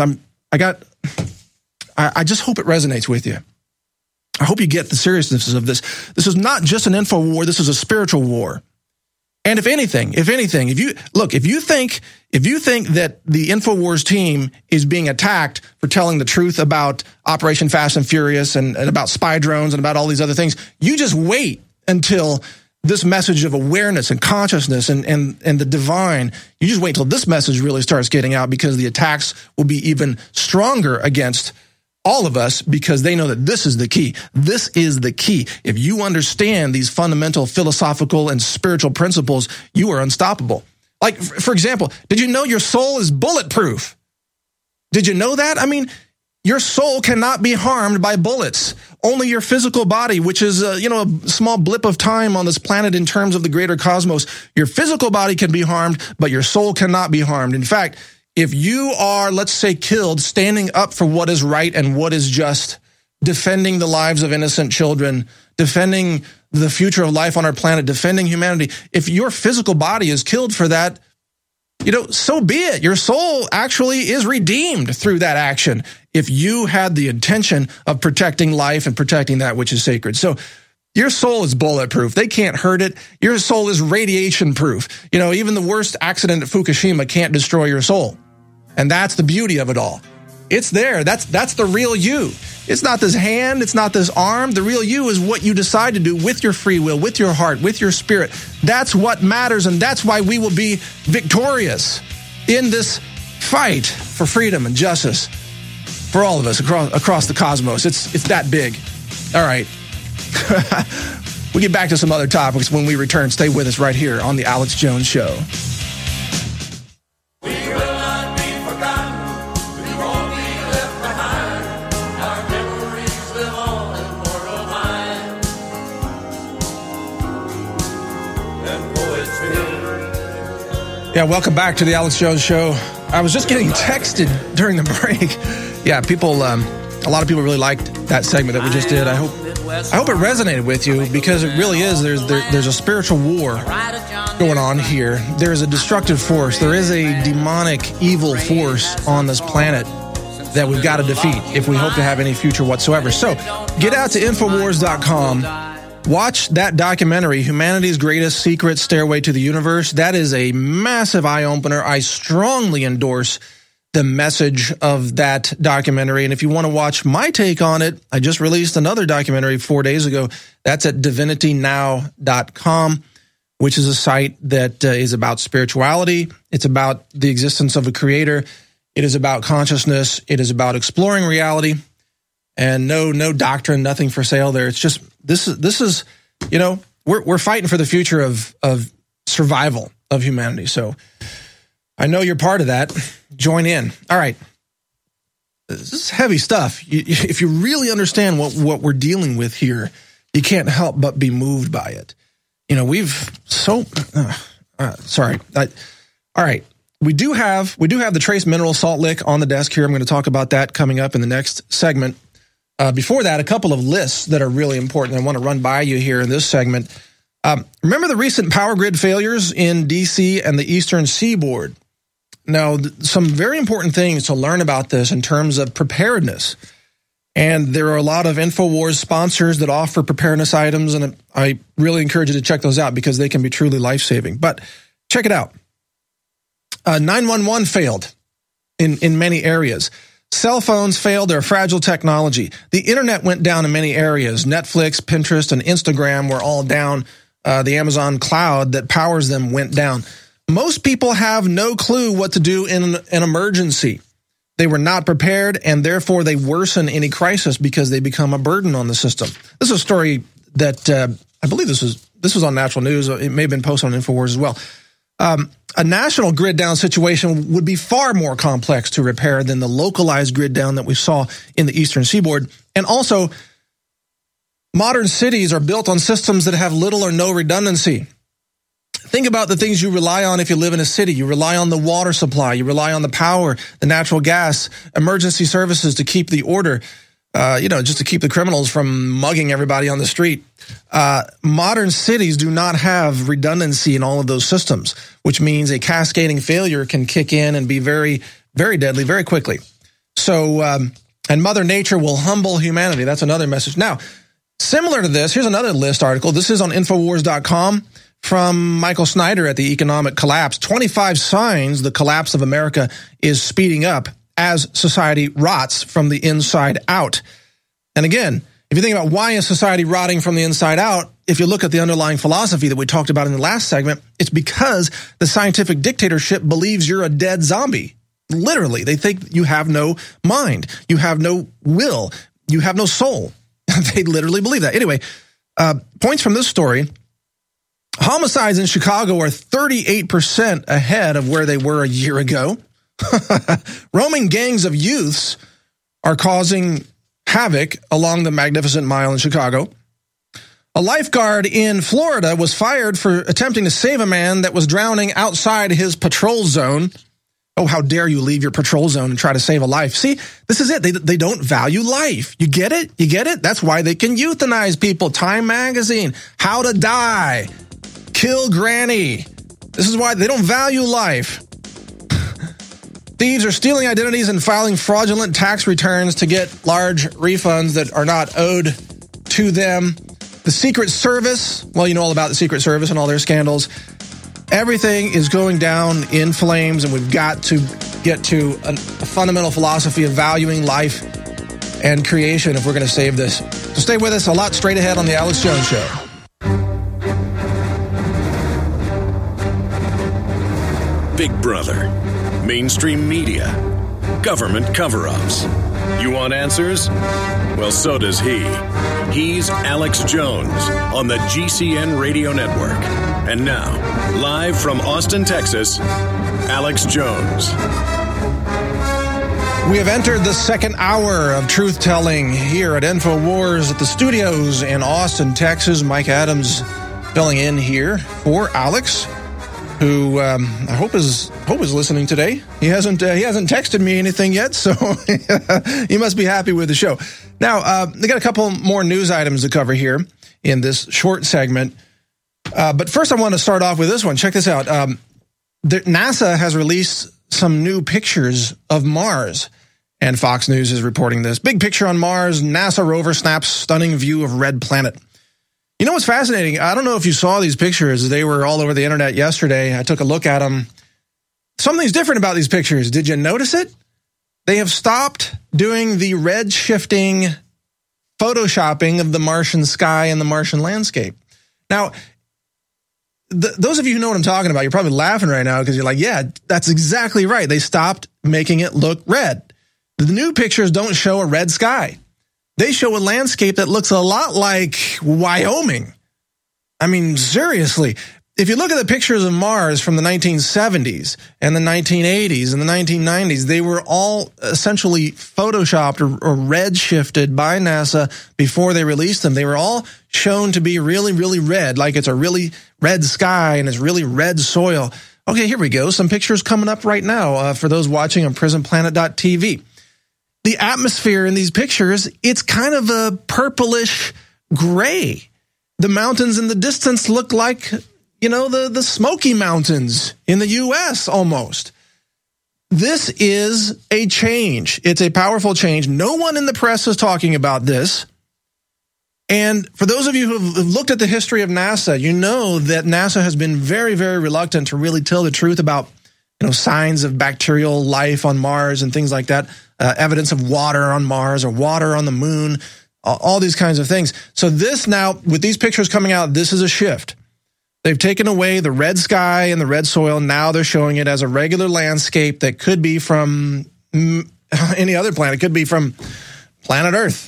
just hope it resonates with you. I hope you get the seriousness of this. This is not just an info war. This is a spiritual war. And if anything, if you think that the InfoWars team is being attacked for telling the truth about Operation Fast and Furious and about spy drones and about all these other things, you just wait until this message of awareness and consciousness and the divine, you just wait till this message really starts getting out, because the attacks will be even stronger against all of us, because they know that this is the key. This is the key. If you understand these fundamental philosophical and spiritual principles, you are unstoppable. Like, for example, did you know your soul is bulletproof? Did you know that? I mean, your soul cannot be harmed by bullets. Only your physical body, which is a small blip of time on this planet in terms of the greater cosmos, your physical body can be harmed, but your soul cannot be harmed. In fact, if you are, let's say, killed standing up for what is right and what is just, defending the lives of innocent children, defending the future of life on our planet, defending humanity, if your physical body is killed for that, so be it. Your soul actually is redeemed through that action if you had the intention of protecting life and protecting that which is sacred. So your soul is bulletproof. They can't hurt it. Your soul is radiation proof. Even the worst accident at Fukushima can't destroy your soul. And that's the beauty of it all. It's there. That's the real you. It's not this hand. It's not this arm. The real you is what you decide to do with your free will, with your heart, with your spirit. That's what matters, and that's why we will be victorious in this fight for freedom and justice for all of us across the cosmos. It's that big. All right. We'll get back to some other topics when we return. Stay with us right here on The Alex Jones Show. Yeah, welcome back to the Alex Jones Show. I was just getting texted during the break. Yeah, a lot of people really liked that segment that we just did. I hope it resonated with you, because it really is. There's a spiritual war going on here. There's a destructive force. There is a demonic, evil force on this planet that we've got to defeat if we hope to have any future whatsoever. So get out to Infowars.com. Watch that documentary, Humanity's Greatest Secret, Stairway to the Universe. That is a massive eye-opener. I strongly endorse the message of that documentary. And if you want to watch my take on it, I just released another documentary 4 days ago. That's at divinitynow.com, which is a site that is about spirituality. It's about the existence of a creator. It is about consciousness. It is about exploring reality. And no doctrine, nothing for sale there. It's just this is we're fighting for the future of survival of humanity. So I know you're part of that. Join in. All right, this is heavy stuff. If you really understand what we're dealing with here, you can't help but be moved by it. Sorry. All right. We do have the trace mineral salt lick on the desk here. I'm going to talk about that coming up in the next segment. Before that, a couple of lists that are really important I want to run by you here in this segment. Remember the recent power grid failures in D.C. and the Eastern Seaboard? Now, some very important things to learn about this in terms of preparedness. And there are a lot of InfoWars sponsors that offer preparedness items, and I really encourage you to check those out because they can be truly life-saving. But check it out. 911 failed in many areas. Cell phones failed. They're fragile technology. The internet went down in many areas. Netflix, Pinterest, and Instagram were all down. The Amazon cloud that powers them went down. Most people have no clue what to do in an emergency. They were not prepared, and therefore they worsen any crisis because they become a burden on the system. This is a story that I believe this was on Natural News. It may have been posted on InfoWars as well. A national grid down situation would be far more complex to repair than the localized grid down that we saw in the Eastern Seaboard. And also, modern cities are built on systems that have little or no redundancy. Think about the things you rely on if you live in a city. You rely on the water supply. You rely on the power, the natural gas, emergency services to keep the order, just to keep the criminals from mugging everybody on the street. Modern cities do not have redundancy in all of those systems, which means a cascading failure can kick in and be very, very deadly very quickly. So, and Mother Nature will humble humanity. That's another message. Now, similar to this, here's another list article. This is on Infowars.com from Michael Snyder at the Economic Collapse. 25 signs the collapse of America is speeding up as society rots from the inside out. And again, if you think about why is society rotting from the inside out, if you look at the underlying philosophy that we talked about in the last segment, it's because the scientific dictatorship believes you're a dead zombie. Literally, they think you have no mind, you have no will, you have no soul. They literally believe that. Anyway, points from this story. Homicides in Chicago are 38% ahead of where they were a year ago. Roaming gangs of youths are causing havoc along the Magnificent Mile in Chicago. A lifeguard in Florida was fired for attempting to save a man that was drowning outside his patrol zone. Oh, how dare you leave your patrol zone and try to save a life. See, this is it. They don't value life. You get it? You get it? That's why they can euthanize people. Time Magazine, How to Die, Kill Granny. This is why they don't value life. Thieves are stealing identities and filing fraudulent tax returns to get large refunds that are not owed to them. The Secret Service, well, you know all about the Secret Service and all their scandals. Everything is going down in flames, and we've got to get to a fundamental philosophy of valuing life and creation if we're going to save this. So stay with us. A lot straight ahead on The Alex Jones Show. Big Brother, mainstream media, government cover-ups. You want answers? Well, so does he. He's Alex Jones on the GCN Radio Network. And now, live from Austin, Texas, Alex Jones. We have entered the second hour of truth-telling here at InfoWars at the studios in Austin, Texas. Mike Adams filling in here for Alex, who I hope is listening today. He hasn't texted me anything yet, so he must be happy with the show. Now, they got a couple more news items to cover here in this short segment. But first, I want to start off with this one. Check this out. NASA has released some new pictures of Mars, and Fox News is reporting this. Big picture on Mars. NASA rover snaps stunning view of red planet. You know what's fascinating? I don't know if you saw these pictures. They were all over the internet yesterday. I took a look at them. Something's different about these pictures. Did you notice it? They have stopped doing the red shifting photoshopping of the Martian sky and the Martian landscape. Now, those of you who know what I'm talking about, you're probably laughing right now because you're like, yeah, that's exactly right. They stopped making it look red. The new pictures don't show a red sky. They show a landscape that looks a lot like Wyoming. I mean, seriously, if you look at the pictures of Mars from the 1970s and the 1980s and the 1990s, they were all essentially photoshopped or red shifted by NASA before they released them. They were all shown to be really, really red, like it's a really red sky and it's really red soil. Okay, here we go. Some pictures coming up right now for those watching on prisonplanet.tv. The atmosphere in these pictures, it's kind of a purplish gray. The mountains in the distance look like, you know, the Smoky Mountains in the U.S. almost. This is a change. It's a powerful change. No one in the press is talking about this. And for those of you who have looked at the history of NASA, you know that NASA has been very, very reluctant to really tell the truth about, you know, signs of bacterial life on Mars and things like that, evidence of water on Mars or water on the moon, all these kinds of things. So this now, with these pictures coming out, this is a shift. They've taken away the red sky and the red soil. Now they're showing it as a regular landscape that could be from any other planet. It could be from planet Earth.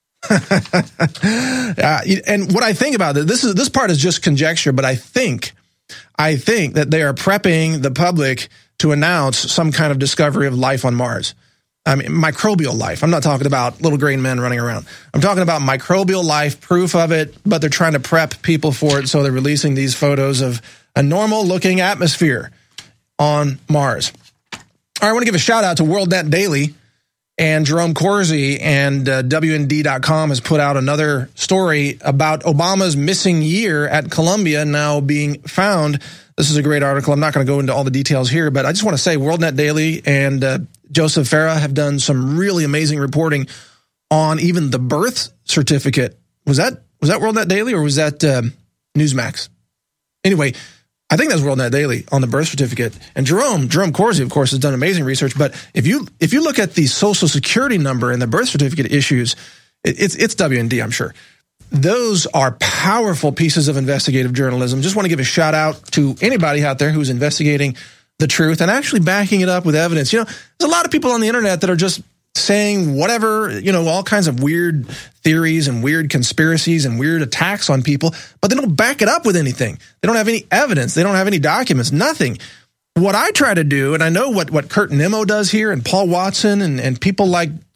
And what I think about it, this part is just conjecture, but I think that they are prepping the public to announce some kind of discovery of life on Mars. I mean, microbial life. I'm not talking about little green men running around. I'm talking about microbial life, proof of it, but they're trying to prep people for it, so they're releasing these photos of a normal-looking atmosphere on Mars. All right, I want to give a shout-out to WorldNet Daily and Jerome Corsi, and WND.com has put out another story about Obama's missing year at Columbia now being found. This is a great article. I'm not going to go into all the details here, but I just want to say WorldNet Daily and Joseph Farah have done some really amazing reporting on even the birth certificate. Was that WorldNet Daily or was that Newsmax? Anyway, I think that's WorldNet Daily on the birth certificate. And Jerome Corsi, of course, has done amazing research. But if you look at the Social Security number and the birth certificate issues, it's WND, I'm sure. Those are powerful pieces of investigative journalism. Just want to give a shout out to anybody out there who's investigating the truth and actually backing it up with evidence. You know, there's a lot of people on the internet that are just saying whatever, you know, all kinds of weird theories and weird conspiracies and weird attacks on people, but they don't back it up with anything. They don't have any evidence. They don't have any documents, nothing. What I try to do, and I know what Kurt Nimmo does here and Paul Watson and people like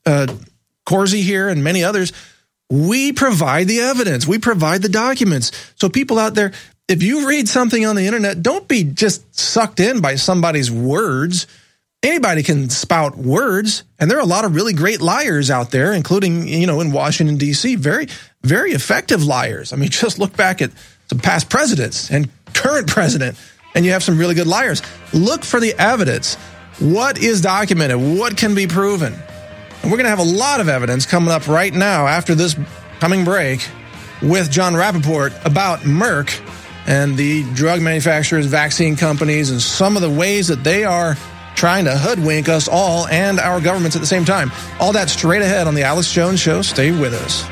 Corsi here and many others, we provide the evidence. We provide the documents. So people out there, if you read something on the internet, don't be just sucked in by somebody's words. Anybody can spout words, and there are a lot of really great liars out there, including, in Washington, D.C., very, very effective liars. I mean, just look back at some past presidents and current president, and you have some really good liars. Look for the evidence. What is documented? What can be proven? And we're going to have a lot of evidence coming up right now after this coming break with Jon Rappoport about Merck and the drug manufacturers, vaccine companies, and some of the ways that they are trying to hoodwink us all and our governments at the same time. All that straight ahead on the Alex Jones Show. Stay with us.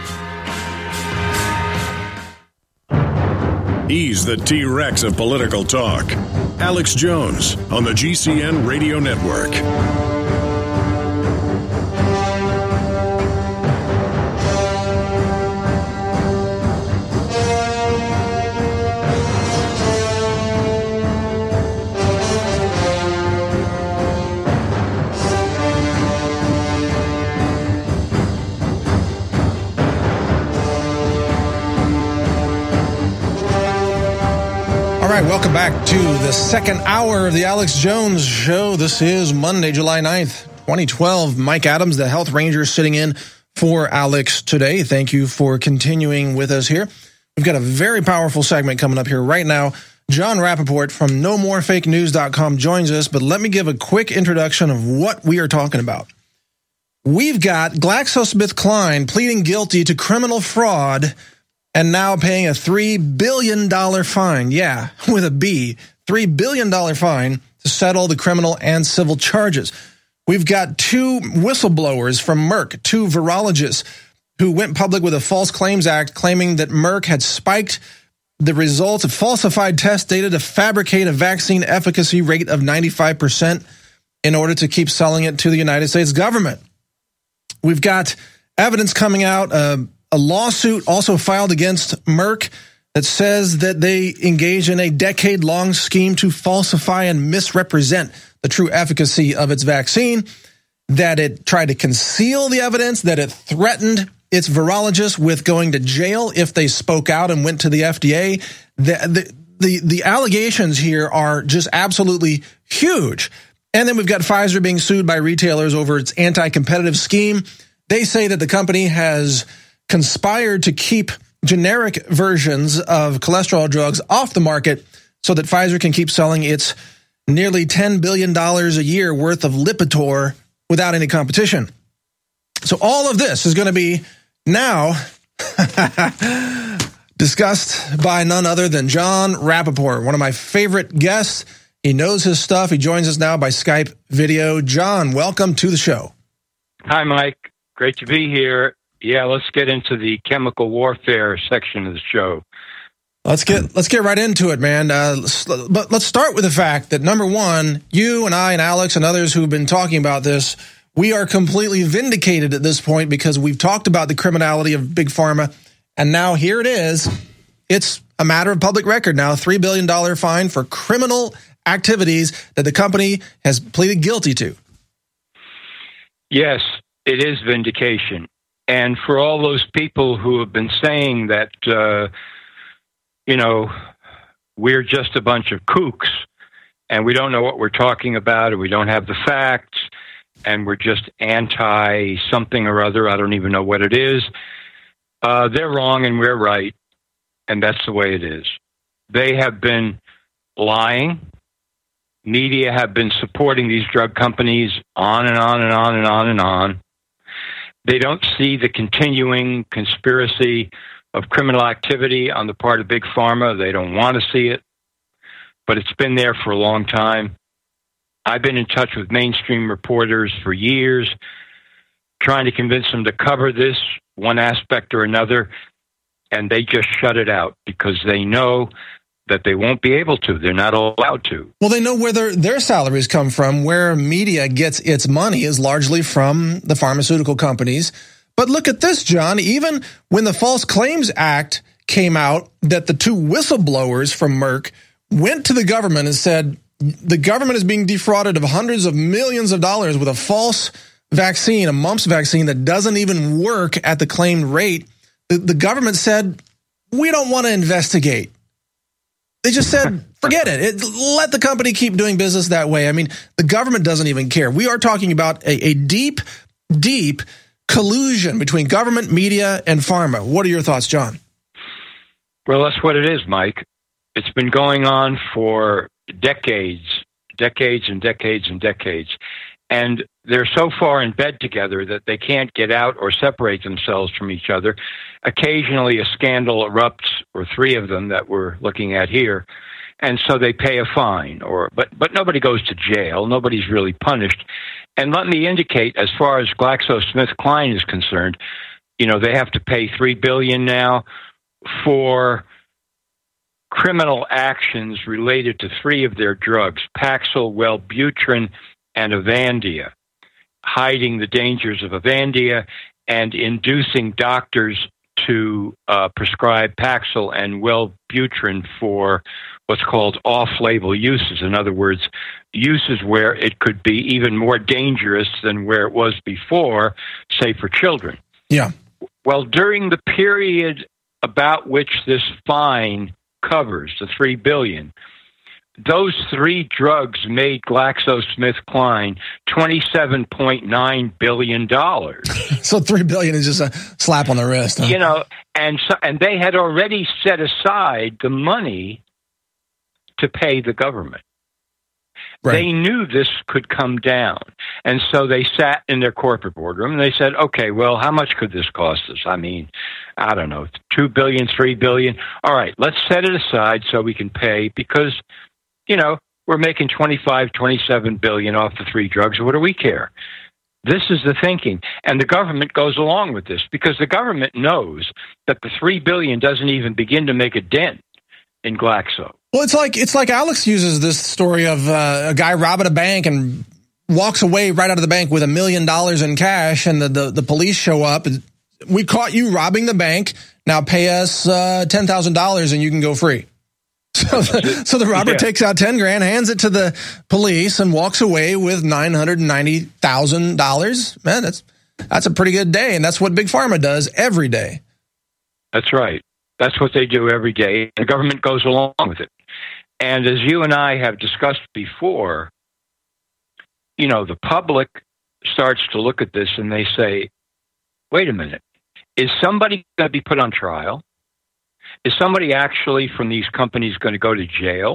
He's the T-Rex of political talk. Alex Jones on the GCN Radio Network. All right, welcome back to the second hour of the Alex Jones Show. This is Monday, July 9th, 2012. Mike Adams, the Health Ranger, sitting in for Alex today. Thank you for continuing with us here. We've got a very powerful segment coming up here right now. Jon Rappoport from NoMoreFakeNews.com joins us, but let me give a quick introduction of what we are talking about. We've got GlaxoSmithKline pleading guilty to criminal fraud and now paying a $3 billion fine. Yeah, with a B, $3 billion fine to settle the criminal and civil charges. We've got two whistleblowers from Merck, two virologists who went public with a False Claims Act claiming that Merck had spiked the results of falsified test data to fabricate a vaccine efficacy rate of 95% in order to keep selling it to the United States government. We've got evidence coming out, a lawsuit also filed against Merck that says that they engaged in a decade-long scheme to falsify and misrepresent the true efficacy of its vaccine, that it tried to conceal the evidence, that it threatened its virologists with going to jail if they spoke out and went to the FDA. The allegations here are just absolutely huge. And then we've got Pfizer being sued by retailers over its anti-competitive scheme. They say that the company has conspired to keep generic versions of cholesterol drugs off the market so that Pfizer can keep selling its nearly $10 billion a year worth of Lipitor without any competition. So all of this is going to be now discussed by none other than Jon Rappoport, one of my favorite guests. He knows his stuff. He joins us now by Skype video. Jon, welcome to the show. Hi, Mike. Great to be here. Yeah, let's get into the chemical warfare section of the show. Let's get right into it, man. But let's start with the fact that, number one, you and I and Alex and others who've been talking about this, we are completely vindicated at this point because we've talked about the criminality of Big Pharma, and now here it is. It's a matter of public record now, $3 billion fine for criminal activities that the company has pleaded guilty to. Yes, it is vindication. And for all those people who have been saying that, we're just a bunch of kooks and we don't know what we're talking about, or we don't have the facts, and we're just anti something or other, I don't even know what it is, they're wrong and we're right. And that's the way it is. They have been lying. Media have been supporting these drug companies on and on and on and on and on. They don't see the continuing conspiracy of criminal activity on the part of Big Pharma. They don't want to see it, but it's been there for a long time. I've been in touch with mainstream reporters for years, trying to convince them to cover this one aspect or another, and they just shut it out because they know that they won't be able to. They're not allowed to. Well, they know where their salaries come from. Where media gets its money is largely from the pharmaceutical companies. But look at this, Jon. Even when the False Claims Act came out, that the two whistleblowers from Merck went to the government and said, the government is being defrauded of hundreds of millions of dollars with a false vaccine, a mumps vaccine that doesn't even work at the claimed rate, the government said, we don't want to investigate. They just said, forget it. Let the company keep doing business that way. I mean, the government doesn't even care. We are talking about a deep, deep collusion between government, media, and pharma. What are your thoughts, John? Well, that's what it is, Mike. It's been going on for decades and decades and decades. And they're so far in bed together that they can't get out or separate themselves from each other. Occasionally a scandal erupts, or three of them that we're looking at here, and so they pay a fine. But nobody goes to jail. Nobody's really punished. And let me indicate, as far as GlaxoSmithKline is concerned, they have to pay $3 billion now for criminal actions related to three of their drugs, Paxil, Wellbutrin, and Avandia, hiding the dangers of Avandia and inducing doctors to prescribe Paxil and Wellbutrin for what's called off-label uses. In other words, uses where it could be even more dangerous than where it was before, say for children. Yeah. Well, during the period about which this fine covers, the $3 billion, those three drugs made GlaxoSmithKline $27.9 billion. So $3 billion is just a slap on the wrist. Huh? And they had already set aside the money to pay the government. Right. They knew this could come down. And so they sat in their corporate boardroom and they said, okay, well, how much could this cost us? I mean, I don't know, $2 billion, $3 billion. All right, let's set it aside so we can pay because, we're making $27 billion off the three drugs. What do we care? This is the thinking. And the government goes along with this because the government knows that the $3 billion doesn't even begin to make a dent in Glaxo. Well, it's like Alex uses this story of a guy robbing a bank and walks away right out of the bank with $1 million in cash, and the police show up. We caught you robbing the bank. Now pay us $10,000 and you can go free. So the robber takes out $10,000, hands it to the police, and walks away with $990,000. Man, that's a pretty good day, and that's what Big Pharma does every day. That's right. That's what they do every day. The government goes along with it. And as you and I have discussed before, the public starts to look at this and they say, wait a minute, is somebody going to be put on trial? Is somebody actually from these companies going to go to jail?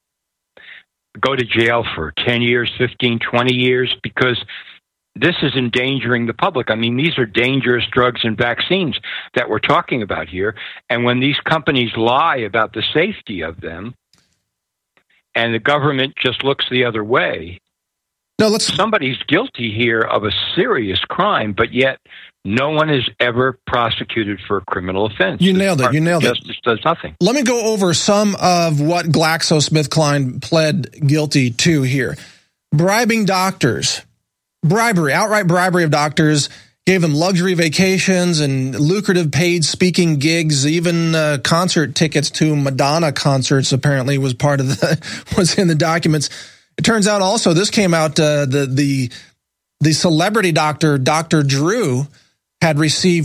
Go to jail for 10 years, 15, 20 years? Because this is endangering the public. I mean, these are dangerous drugs and vaccines that we're talking about here. And when these companies lie about the safety of them and the government just looks the other way, somebody's guilty here of a serious crime, but yet no one is ever prosecuted for a criminal offense. You nailed it. Justice does nothing. Let me go over some of what GlaxoSmithKline pled guilty to here. Bribing doctors. Bribery, outright bribery of doctors, gave them luxury vacations and lucrative paid speaking gigs, even concert tickets to Madonna concerts apparently was was in the documents. It turns out also, this came out, the celebrity doctor, Dr. Drew, had received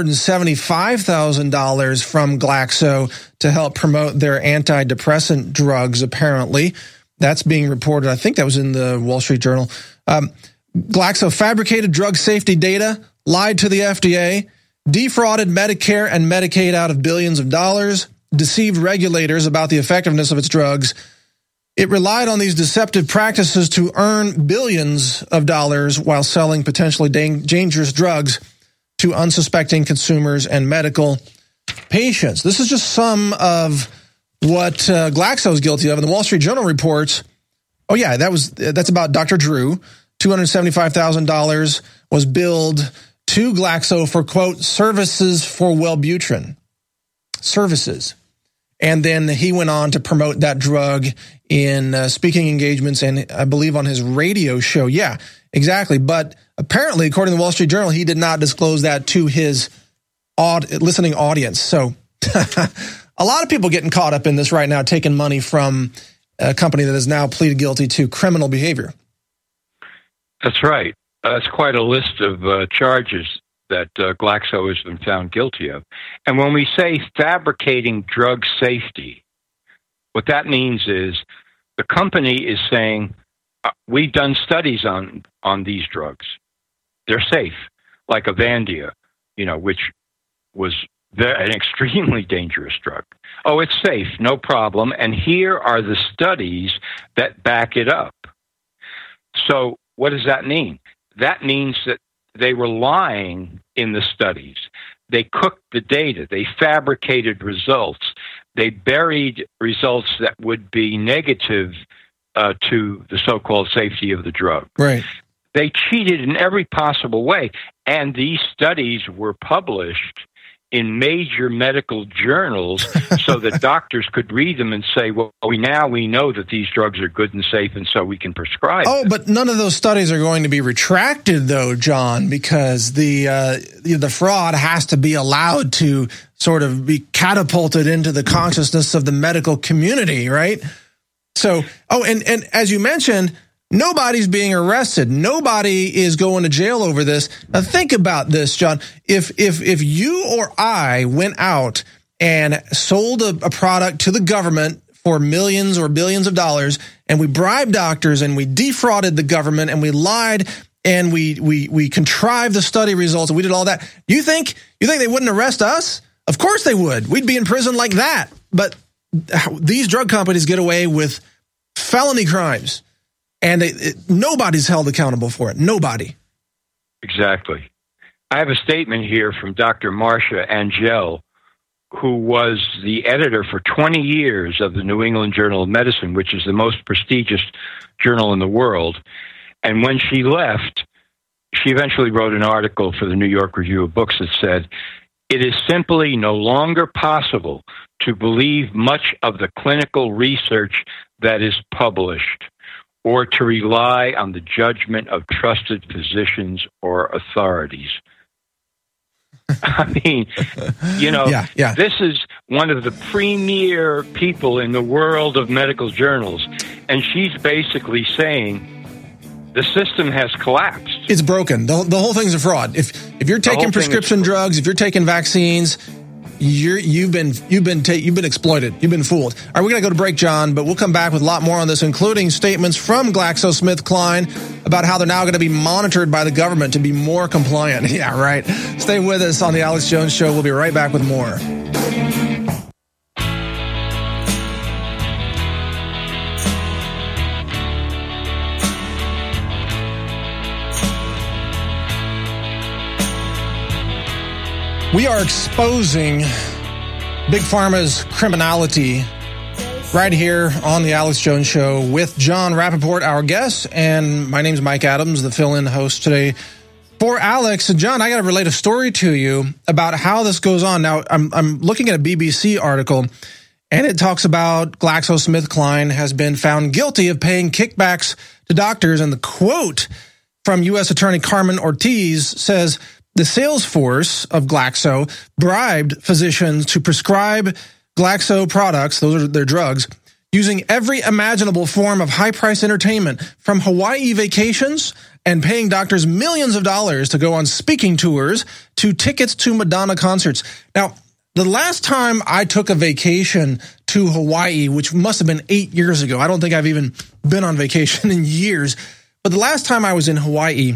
$275,000 from Glaxo to help promote their antidepressant drugs, apparently. That's being reported. I think that was in the Wall Street Journal. Glaxo fabricated drug safety data, lied to the FDA, defrauded Medicare and Medicaid out of billions of dollars, deceived regulators about the effectiveness of its drugs. It relied on these deceptive practices to earn billions of dollars while selling potentially dangerous drugs to unsuspecting consumers and medical patients. This is just some of what Glaxo is guilty of. And the Wall Street Journal reports, that's about Dr. Drew. $275,000 was billed to Glaxo for, quote, services for Wellbutrin. Services. And then he went on to promote that drug in speaking engagements and I believe on his radio show. Yeah, exactly. But apparently, according to the Wall Street Journal, he did not disclose that to his listening audience. So a lot of people getting caught up in this right now, taking money from a company that has now pleaded guilty to criminal behavior. That's right. That's quite a list of charges that Glaxo has been found guilty of. And when we say fabricating drug safety, what that means is the company is saying, we've done studies on these drugs. They're safe, like Avandia, which was an extremely dangerous drug. Oh, it's safe, no problem. And here are the studies that back it up. So what does that mean? That means that they were lying in the studies. They cooked the data. They fabricated results. They buried results that would be negative to the so-called safety of the drug. Right. They cheated in every possible way. And these studies were published in major medical journals so that doctors could read them and say, well, we know that these drugs are good and safe, and so we can prescribe them. But none of those studies are going to be retracted, though, John, because the fraud has to be allowed to sort of be catapulted into the consciousness of the medical community, right? So, and as you mentioned, nobody's being arrested. Nobody is going to jail over this. Now think about this, John. If you or I went out and sold a product to the government for millions or billions of dollars, and we bribed doctors and we defrauded the government and we lied and we contrived the study results and we did all that, you think they wouldn't arrest us? Of course they would. We'd be in prison like that. But these drug companies get away with felony crimes. And nobody's held accountable for it. Nobody. Exactly. I have a statement here from Dr. Marcia Angell, who was the editor for 20 years of the New England Journal of Medicine, which is the most prestigious journal in the world. And when she left, she eventually wrote an article for the New York Review of Books that said, "It is simply no longer possible to believe much of the clinical research that is published, or to rely on the judgment of trusted physicians or authorities." I mean, This is one of the premier people in the world of medical journals, and she's basically saying the system has collapsed. It's broken. The whole thing's a fraud. If you're taking prescription drugs, if you're taking vaccines, you've been exploited. You've been fooled. All right, we're going to go to break, John, but we'll come back with a lot more on this, including statements from GlaxoSmithKline about how they're now going to be monitored by the government to be more compliant. Yeah, right. Stay with us on the Alex Jones Show. We'll be right back with more. We are exposing Big Pharma's criminality right here on the Alex Jones Show with John Rappaport, our guest, and my name's Mike Adams, the fill-in host today for Alex. And John, I got to relate a story to you about how this goes on. Now, I'm looking at a BBC article, and it talks about GlaxoSmithKline has been found guilty of paying kickbacks to doctors, and the quote from U.S. Attorney Carmen Ortiz says, "The sales force of Glaxo bribed physicians to prescribe Glaxo products," those are their drugs, "using every imaginable form of high-price entertainment, from Hawaii vacations and paying doctors millions of dollars to go on speaking tours to tickets to Madonna concerts." Now, the last time I took a vacation to Hawaii, which must have been 8 years ago, I don't think I've even been on vacation in years, but the last time I was in Hawaii,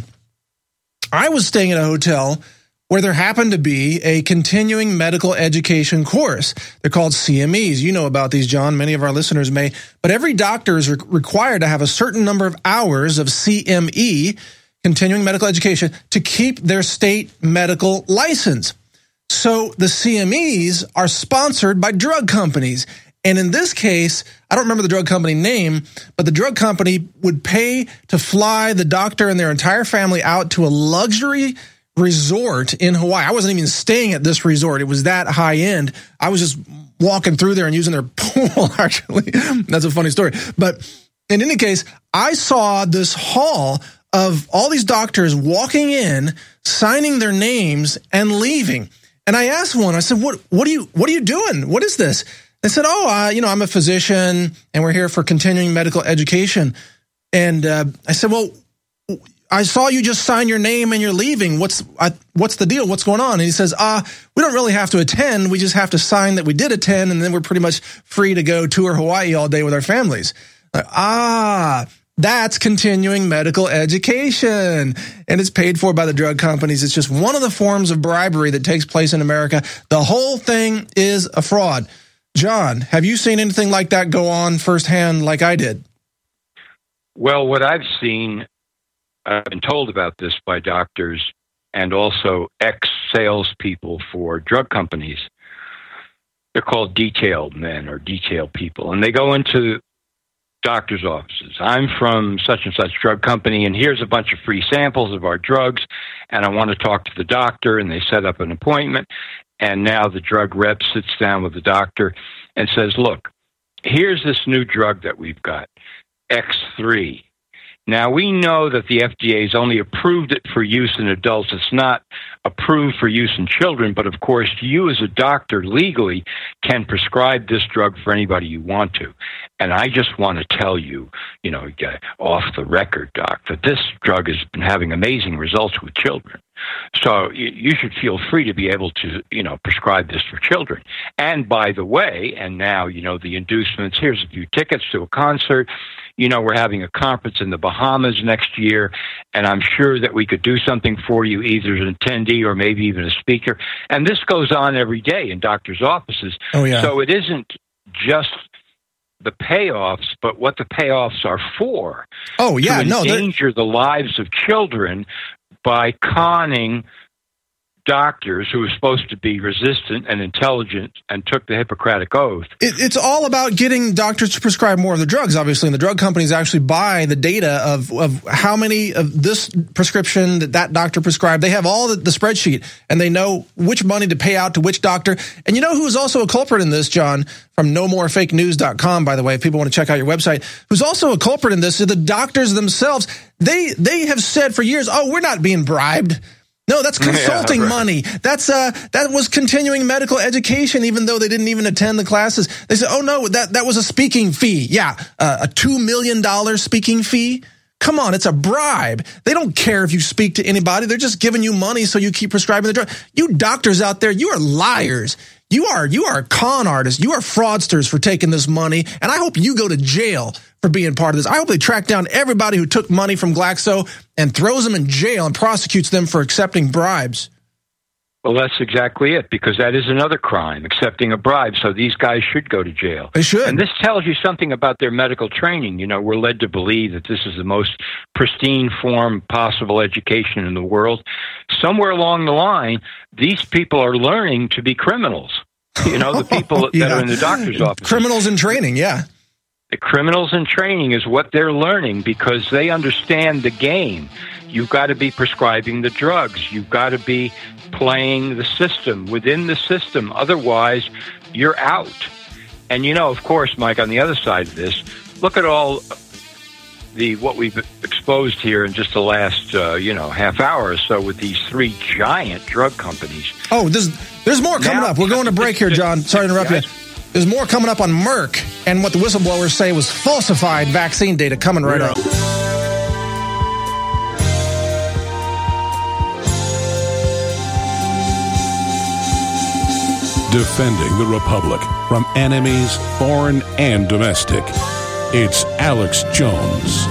I was staying at a hotel where there happened to be a continuing medical education course. They're called CMEs. You know about these, John. Many of our listeners may. But every doctor is required to have a certain number of hours of CME, continuing medical education, to keep their state medical license. So the CMEs are sponsored by drug companies. And in this case, I don't remember the drug company name, but the drug company would pay to fly the doctor and their entire family out to a luxury resort in Hawaii. I wasn't even staying at this resort. It was that high end. I was just walking through there and using their pool, actually. That's a funny story. But in any case, I saw this hall of all these doctors walking in, signing their names, and leaving. And I asked one, I said, what are you doing? What is this? They said, I'm a physician and we're here for continuing medical education. And I said, well, I saw you just sign your name and you're leaving. What's the deal? What's going on? And he says, we don't really have to attend. We just have to sign that we did attend, and then we're pretty much free to go tour Hawaii all day with our families. That's continuing medical education, and it's paid for by the drug companies. It's just one of the forms of bribery that takes place in America. The whole thing is a fraud. John, have you seen anything like that go on firsthand like I did? Well, what I've seen, I've been told about this by doctors and also ex-salespeople for drug companies. They're called detail men or detail people, and they go into doctor's offices. I'm from such and such drug company, and here's a bunch of free samples of our drugs, and I want to talk to the doctor, and they set up an appointment, and now the drug rep sits down with the doctor and says, look, here's this new drug that we've got, X3. Now, we know that the FDA has only approved it for use in adults. It's not approved for use in children, but of course, you as a doctor legally can prescribe this drug for anybody you want to. And I just want to tell you, off the record, doc, that this drug has been having amazing results with children. So you should feel free to be able to, prescribe this for children. And by the way, and now, the inducements, here's a few tickets to a concert. We're having a conference in the Bahamas next year, and I'm sure that we could do something for you, either as an attendee or maybe even a speaker. And this goes on every day in doctors' offices. Oh, yeah. So it isn't just the payoffs, but what the payoffs are for. Oh, yeah. To endanger the lives of children by conning doctors who were supposed to be resistant and intelligent and took the Hippocratic Oath. It's all about getting doctors to prescribe more of the drugs, obviously, and the drug companies actually buy the data of how many of this prescription that doctor prescribed. They have all the spreadsheet, and they know which money to pay out to which doctor. And you know who's also a culprit in this, John, from nomorefakenews.com, by the way, if people want to check out your website, who's also a culprit in this are the doctors themselves. They have said for years, we're not being bribed. No, that's consulting money. That was continuing medical education, even though they didn't even attend the classes. They said, oh, no, that was a speaking fee. Yeah, a $2 million speaking fee. Come on, it's a bribe. They don't care if you speak to anybody. They're just giving you money so you keep prescribing the drug. You doctors out there, you are liars. You are con artists. You are fraudsters for taking this money, and I hope you go to jail for being part of this. I hope they track down everybody who took money from Glaxo and throws them in jail and prosecutes them for accepting bribes. Well, that's exactly it, because that is another crime, accepting a bribe. So these guys should go to jail. They should. And this tells you something about their medical training. We're led to believe that this is the most pristine form possible education in the world. Somewhere along the line, these people are learning to be criminals. The people that are in the doctor's office. Criminals in training, yeah. The criminals in training is what they're learning because they understand the game. You've got to be prescribing the drugs. You've got to be playing the system, within the system. Otherwise, you're out. And, of course, Mike, on the other side of this, look at all what we've exposed here in just the last, half hour or so with these three giant drug companies. Oh, there's more coming up. We're going to break here, John. Sorry to interrupt you. There's more coming up on Merck and what the whistleblowers say was falsified vaccine data coming right up. Defending the Republic from enemies, foreign and domestic. It's Alex Jones.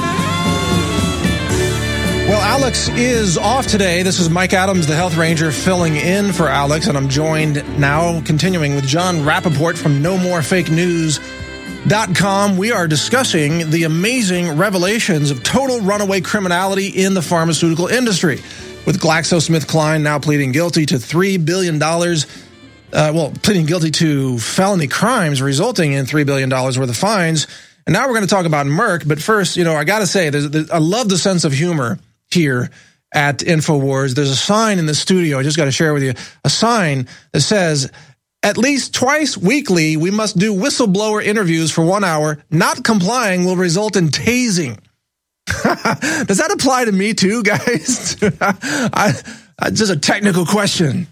Well, Alex is off today. This is Mike Adams, the Health Ranger, filling in for Alex, and I'm joined now, continuing with John Rappaport from nomorefakenews.com. We are discussing the amazing revelations of total runaway criminality in the pharmaceutical industry, with GlaxoSmithKline now pleading guilty to $3 billion. Pleading guilty to felony crimes resulting in $3 billion worth of fines. And now we're going to talk about Merck. But first, I got to say, I love the sense of humor here at InfoWars. There's a sign in the studio. I just got to share with you a sign that says, at least twice weekly, we must do whistleblower interviews for 1 hour. Not complying will result in tasing. Does that apply to me too, guys? Just a technical question.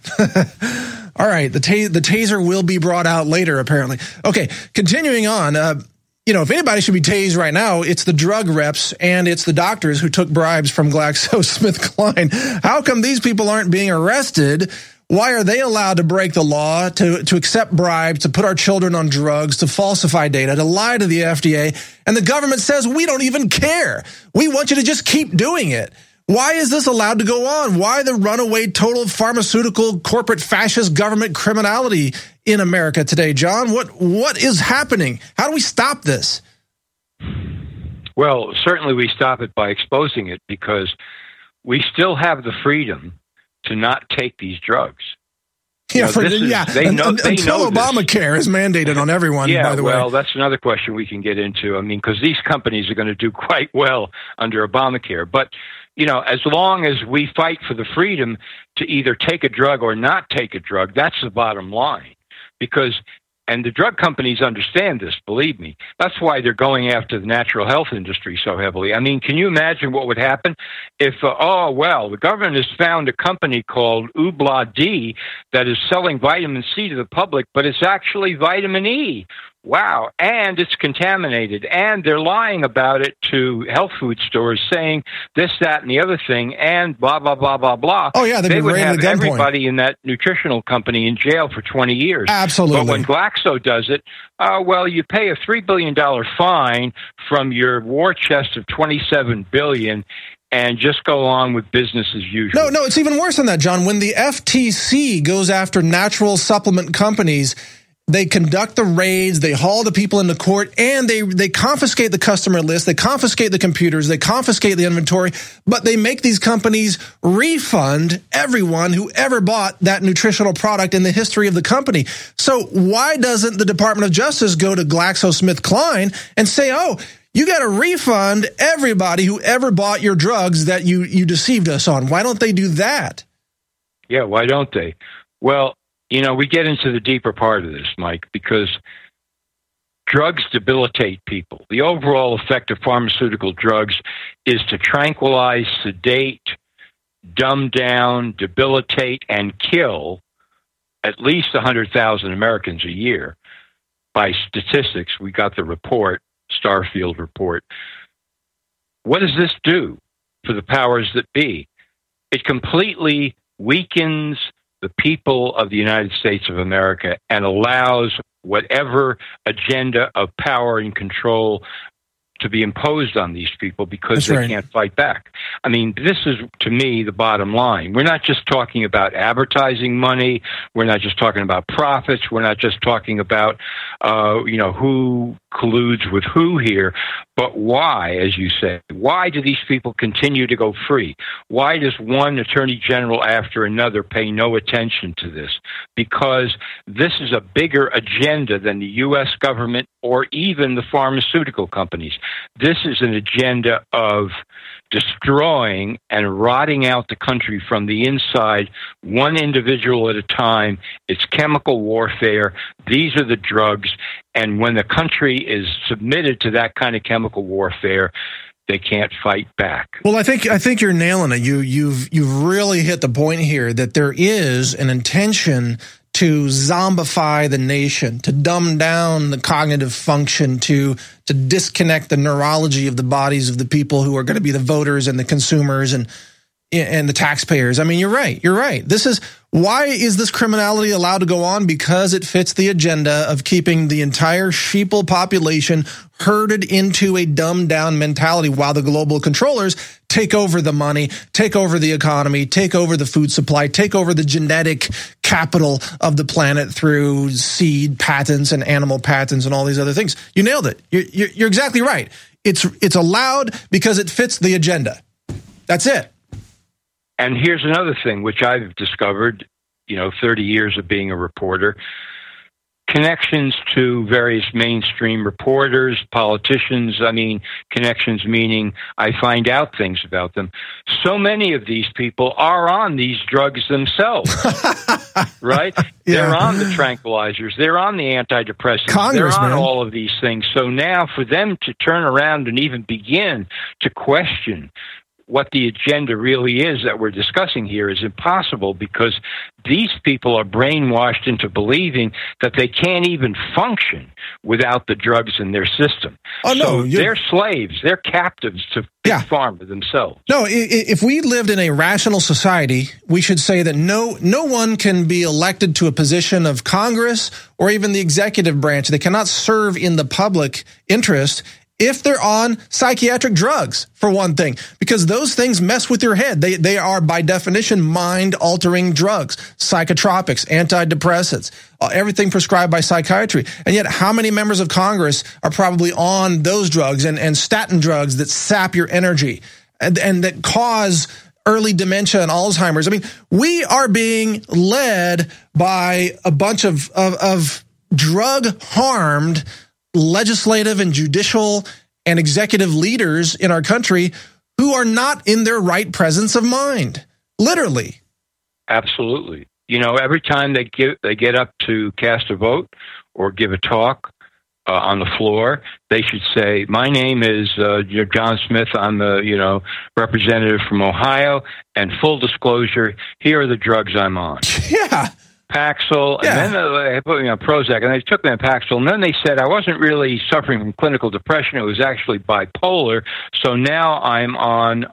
All right, the taser will be brought out later, apparently. Okay, continuing on. if anybody should be tased right now, it's the drug reps and it's the doctors who took bribes from GlaxoSmithKline. How come these people aren't being arrested? Why are they allowed to break the law, to accept bribes, to put our children on drugs, to falsify data, to lie to the FDA? And the government says, we don't even care. We want you to just keep doing it. Why is this allowed to go on? Why the runaway total pharmaceutical corporate fascist government criminality in America today, John? What is happening? How do we stop this? Well, certainly we stop it by exposing it, because we still have the freedom to not take these drugs. Yeah, until Obamacare is mandated on everyone, by the way. Well, that's another question we can get into. I mean, because these companies are going to do quite well under Obamacare. But, as long as we fight for the freedom to either take a drug or not take a drug, that's the bottom line. And the drug companies understand this, believe me. That's why they're going after the natural health industry so heavily. I mean, can you imagine what would happen if, the government has found a company called Ubla D that is selling vitamin C to the public, but it's actually vitamin E. Wow. And it's contaminated. And they're lying about it to health food stores, saying this, that, and the other thing, and blah, blah, blah, blah, blah. Oh, yeah. They would have everybody in that nutritional company in jail for 20 years. Absolutely. But when Glaxo does it, you pay a $3 billion fine from your war chest of $27 billion and just go on with business as usual. No, it's even worse than that, John. When the FTC goes after natural supplement companies, they conduct the raids, they haul the people into court, and they confiscate the customer list, they confiscate the computers, they confiscate the inventory, but they make these companies refund everyone who ever bought that nutritional product in the history of the company. So why doesn't the Department of Justice go to GlaxoSmithKline and say, you got to refund everybody who ever bought your drugs that you deceived us on? Why don't they do that? Yeah, why don't they? Well, we get into the deeper part of this, Mike, because drugs debilitate people. The overall effect of pharmaceutical drugs is to tranquilize, sedate, dumb down, debilitate, and kill at least 100,000 Americans a year. By statistics, we got the report, Starfield report. What does this do for the powers that be? It completely weakens the people of the United States of America and allows whatever agenda of power and control to be imposed on these people because they can't fight back. I mean, this is, to me, the bottom line. We're not just talking about advertising money. We're not just talking about profits. We're not just talking about, who colludes with who here. But why, as you say, why do these people continue to go free? Why does one attorney general after another pay no attention to this? Because this is a bigger agenda than the U.S. government or even the pharmaceutical companies. This is an agenda of destroying and rotting out the country from the inside, one individual at a time. It's chemical warfare. These are the drugs. And when the country is submitted to that kind of chemical warfare, they can't fight back. Well, I think you're nailing it. You've really hit the point here that there is an intention to zombify the nation, to dumb down the cognitive function, to disconnect the neurology of the bodies of the people who are going to be the voters and the consumers and the taxpayers. I mean, you're right. Why is this criminality allowed to go on? Because it fits the agenda of keeping the entire sheeple population herded into a dumbed down mentality while the global controllers take over the money, take over the economy, take over the food supply, take over the genetic capital of the planet through seed patents and animal patents and all these other things. You nailed it. You're exactly right. It's allowed because it fits the agenda. That's it. And here's another thing, which I've discovered, 30 years of being a reporter, connections to various mainstream reporters, politicians. I mean, connections meaning I find out things about them. So many of these people are on these drugs themselves, right? Yeah. They're on the tranquilizers. They're on the antidepressants. They're on all of these things. So now for them to turn around and even begin to question what the agenda really is that we're discussing here is impossible, because these people are brainwashed into believing that they can't even function without the drugs in their system. Oh, no, so they're slaves. They're captives to Big Pharma themselves. No, if we lived in a rational society, we should say that no one can be elected to a position of Congress or even the executive branch. They cannot serve in the public interest if they're on psychiatric drugs, for one thing, because those things mess with your head. They are, by definition, mind-altering drugs, psychotropics, antidepressants, everything prescribed by psychiatry. And yet, how many members of Congress are probably on those drugs and statin drugs that sap your energy and that cause early dementia and Alzheimer's? I mean, we are being led by a bunch of drug-harmed legislative and judicial and executive leaders in our country who are not in their right presence of mind, literally. Absolutely. You know, every time they get up to cast a vote or give a talk on the floor, they should say, "My name is John Smith. I'm the representative from Ohio, and full disclosure, here are the drugs I'm on." Yeah. Paxil, and then they put me on Prozac, and they took me on Paxil, and then they said I wasn't really suffering from clinical depression, it was actually bipolar, so now I'm on,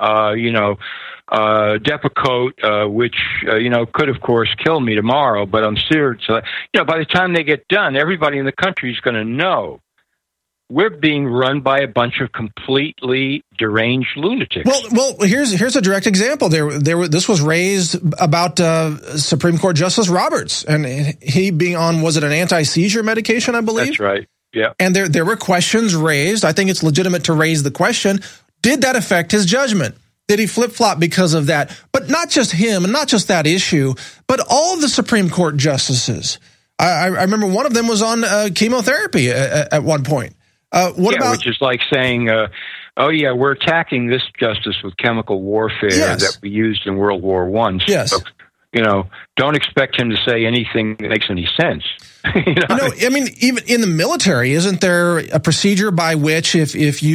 Depakote, which, could, of course, kill me tomorrow, but I'm serious. So, by the time they get done, everybody in the country is going to know we're being run by a bunch of completely deranged lunatics. Well, here's a direct example. This was raised about Supreme Court Justice Roberts, and he being on, was it an anti-seizure medication, I believe? That's right. Yeah. And there were questions raised. I think it's legitimate to raise the question: did that affect his judgment? Did he flip-flop because of that? But not just him, and not just that issue, but all of the Supreme Court justices. I remember one of them was on chemotherapy at one point. Which is like saying, we're attacking this justice with chemical warfare that we used in World War I. Yes. So, don't expect him to say anything that makes any sense. I mean, even in the military, isn't there a procedure by which if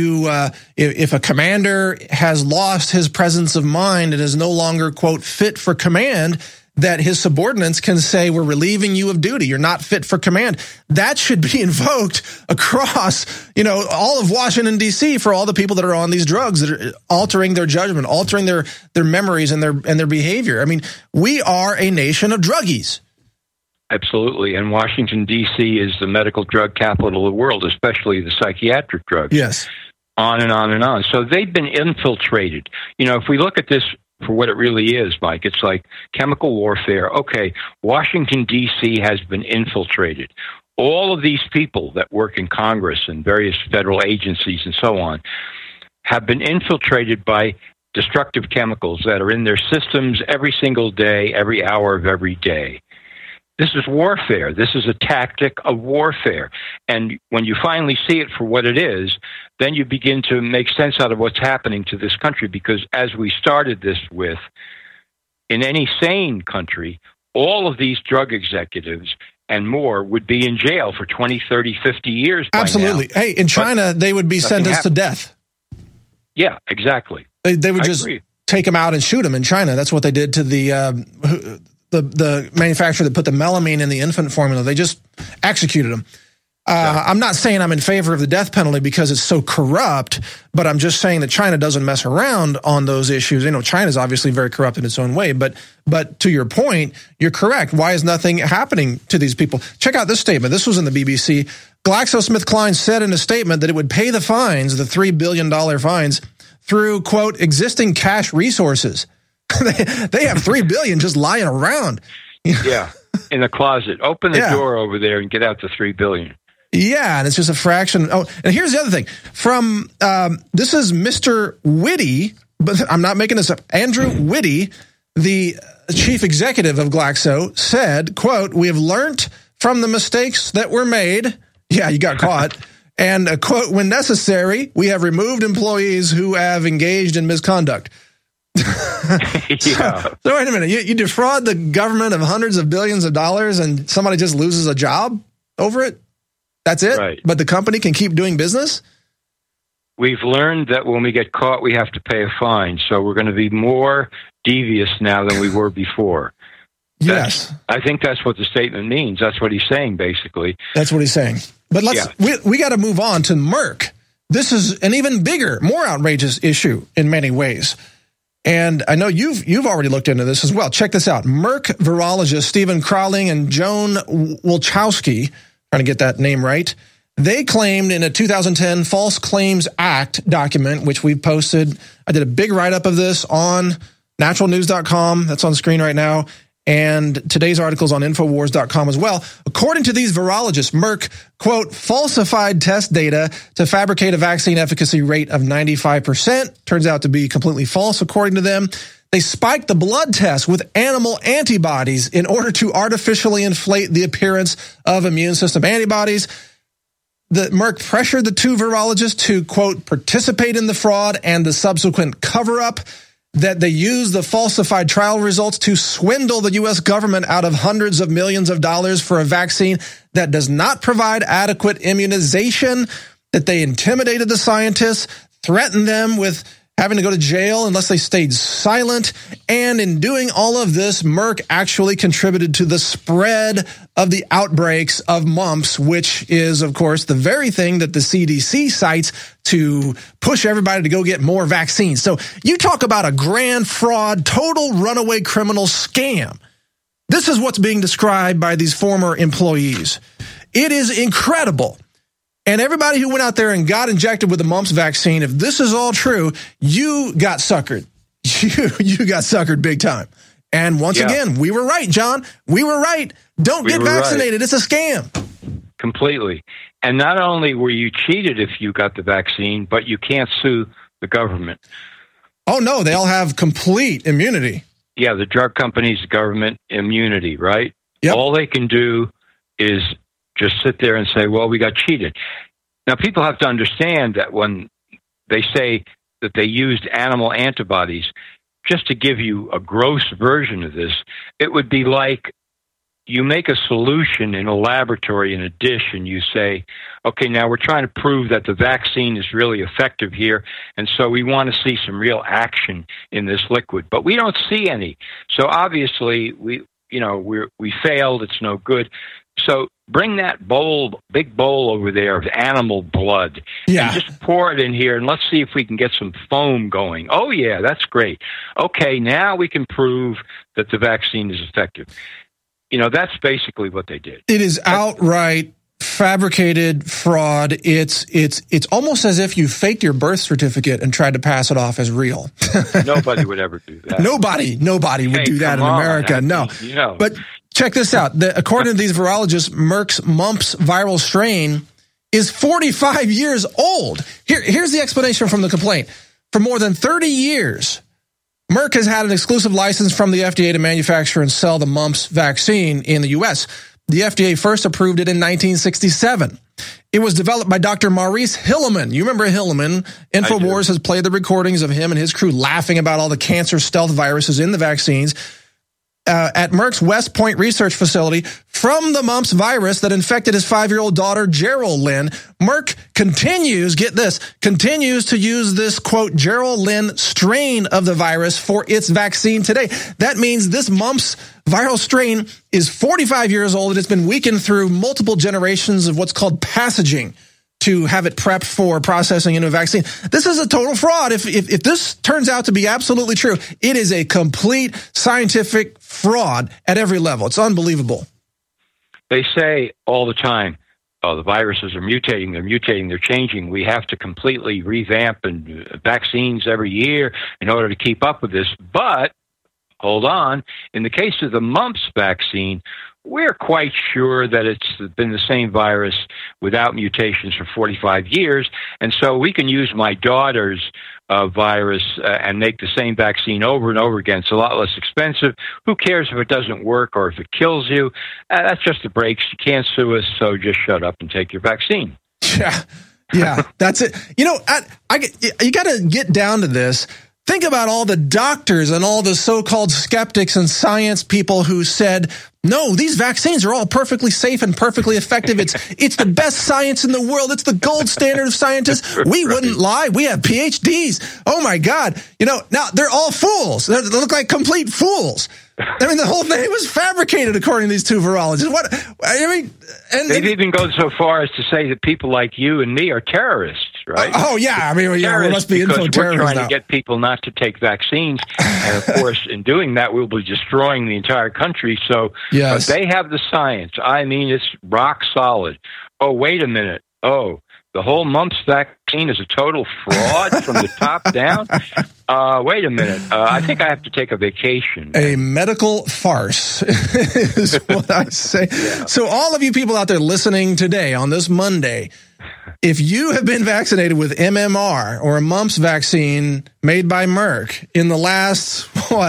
a commander has lost his presence of mind and is no longer, quote, fit for command, that his subordinates can say, "We're relieving you of duty. You're not fit for command." That should be invoked across, all of Washington, D.C. for all the people that are on these drugs that are altering their judgment, altering their memories and their behavior. I mean, we are a nation of druggies. Absolutely. And Washington, D.C. is the medical drug capital of the world, especially the psychiatric drugs. Yes. On and on and on. So they've been infiltrated. If we look at this for what it really is, Mike, it's like chemical warfare. Okay, Washington, D.C. has been infiltrated. All of these people that work in Congress and various federal agencies and so on have been infiltrated by destructive chemicals that are in their systems every single day, every hour of every day. This is warfare. This is a tactic of warfare. And when you finally see it for what it is, then you begin to make sense out of what's happening to this country. Because as we started this with, in any sane country, all of these drug executives and more would be in jail for 20, 30, 50 years by Absolutely. now. Hey, in China, they would be sentenced to death. Yeah, exactly. They would just take them out and shoot them in China. That's what they did to the manufacturer that put the melamine in the infant formula. They just executed them. I'm not saying I'm in favor of the death penalty because it's so corrupt, but I'm just saying that China doesn't mess around on those issues. China's obviously very corrupt in its own way, but to your point, you're correct. Why is nothing happening to these people? Check out this statement. This was in the BBC. GlaxoSmithKline said in a statement that it would pay the fines, the $3 billion fines, through, quote, existing cash resources. They have $3 billion just lying around. Yeah, in the closet. Open the door over there and get out the $3 billion. Yeah, and it's just a fraction. Oh, and here's the other thing. From this is Mr. Whitty, but I'm not making this up. Andrew Whitty, the chief executive of Glaxo, said, quote, "We have learned from the mistakes that were made." Yeah, you got caught. And, quote, "When necessary, we have removed employees who have engaged in misconduct." Yeah. So wait a minute. You defraud the government of hundreds of billions of dollars and somebody just loses a job over it? That's it? Right. But the company can keep doing business? we've learned that when we get caught, we have to pay a fine. So we're going to be more devious now than we were before. Yes. I think that's what the statement means. That's what he's saying, basically. That's what he's saying. But we got to move on to Merck. This is an even bigger, more outrageous issue in many ways. And I know you've already looked into this as well. Check this out. Merck virologist Stephen Crowling and Joan Wolchowski, trying to get that name right, they claimed in a 2010 False Claims Act document, which we've posted. I did a big write-up of this on naturalnews.com. That's on the screen right now. And today's article's on Infowars.com as well. According to these virologists, Merck, quote, falsified test data to fabricate a vaccine efficacy rate of 95%. Turns out to be completely false, according to them. They spiked the blood test with animal antibodies in order to artificially inflate the appearance of immune system antibodies. Merck pressured the two virologists to, quote, participate in the fraud and the subsequent cover-up, that they used the falsified trial results to swindle the U.S. government out of hundreds of millions of dollars for a vaccine that does not provide adequate immunization, that they intimidated the scientists, threatened them with having to go to jail unless they stayed silent. And in doing all of this, Merck actually contributed to the spread of the outbreaks of mumps, which is, of course, the very thing that the CDC cites to push everybody to go get more vaccines. So you talk about a grand fraud, total runaway criminal scam. This is what's being described by these former employees. It is incredible. And everybody who went out there and got injected with the mumps vaccine, if this is all true, you got suckered. You got suckered big time. And once again, we were right, John. We were right. Don't get vaccinated. Right. It's a scam. Completely. And not only were you cheated if you got the vaccine, but you can't sue the government. Oh, no. They all have complete immunity. Yeah, the drug companies, government immunity, right? Yep. All they can do is just sit there and say, well, we got cheated. Now, people have to understand that when they say that they used animal antibodies, just to give you a gross version of this, it would be like you make a solution in a laboratory in a dish and you say, okay, now we're trying to prove that the vaccine is really effective here, and so we want to see some real action in this liquid, but we don't see any. So obviously we failed. It's no good. So bring that big bowl over there of animal blood, and just pour it in here, and let's see if we can get some foam going. Oh, yeah, that's great. Okay, now we can prove that the vaccine is effective. That's basically what they did. It is outright fabricated fraud. It's almost as if you faked your birth certificate and tried to pass it off as real. Nobody would ever do that. Nobody would do that in America. No. But check this out. According to these virologists, Merck's mumps viral strain is 45 years old. Here's the explanation from the complaint. For more than 30 years, Merck has had an exclusive license from the FDA to manufacture and sell the mumps vaccine in the U.S. The FDA first approved it in 1967. It was developed by Dr. Maurice Hilleman. You remember Hilleman? Infowars has played the recordings of him and his crew laughing about all the cancer stealth viruses in the vaccines. At Merck's West Point research facility from the mumps virus that infected his 5-year-old daughter, Geraldine. Merck continues to use this, quote, Geraldine strain of the virus for its vaccine today. That means this mumps viral strain is 45 years old and it's been weakened through multiple generations of what's called passaging to have it prepped for processing into a vaccine. This is a total fraud. If this turns out to be absolutely true, it is a complete scientific fraud at every level. It's unbelievable. They say all the time, oh, the viruses are mutating, they're changing. We have to completely revamp vaccines every year in order to keep up with this. But, hold on, in the case of the mumps vaccine, we're quite sure that it's been the same virus without mutations for 45 years, and so we can use my daughter's virus and make the same vaccine over and over again. It's a lot less expensive. Who cares if it doesn't work or if it kills you? That's just the breaks. You can't sue us, so just shut up and take your vaccine. Yeah, that's it. You got to get down to this. think about all the doctors and all the so-called skeptics and science people who said, no, these vaccines are all perfectly safe and perfectly effective. It's the best science in the world. It's the gold standard of scientists. We wouldn't lie. We have PhDs. Oh, my God. Now they're all fools. They look like complete fools. I mean, the whole thing was fabricated, according to these two virologists. They've even gone so far as to say that people like you and me are terrorists, right? We must be info terrorists. We're trying to get people not to take vaccines, and of course, in doing that, we'll be destroying the entire country. So, yes. But they have the science. I mean, it's rock solid. Oh, wait a minute. Oh, the whole mumps vaccine is a total fraud from the top down? Wait a minute. I think I have to take a vacation. A medical farce is what I say. Yeah. So all of you people out there listening today on this Monday, if you have been vaccinated with MMR or a mumps vaccine made by Merck in the last,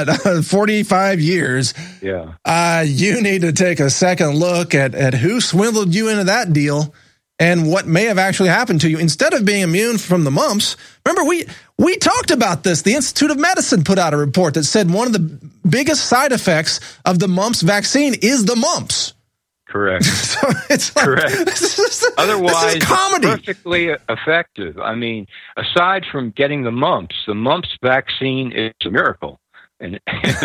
45 years, you need to take a second look at who swindled you into that deal and what may have actually happened to you. Instead of being immune from the mumps, remember, we talked about this. The Institute of Medicine put out a report that said one of the biggest side effects of the mumps vaccine is the mumps. Correct. So it's like, correct. Otherwise, this is comedy. It's perfectly effective. I mean, aside from getting the mumps vaccine is a miracle. And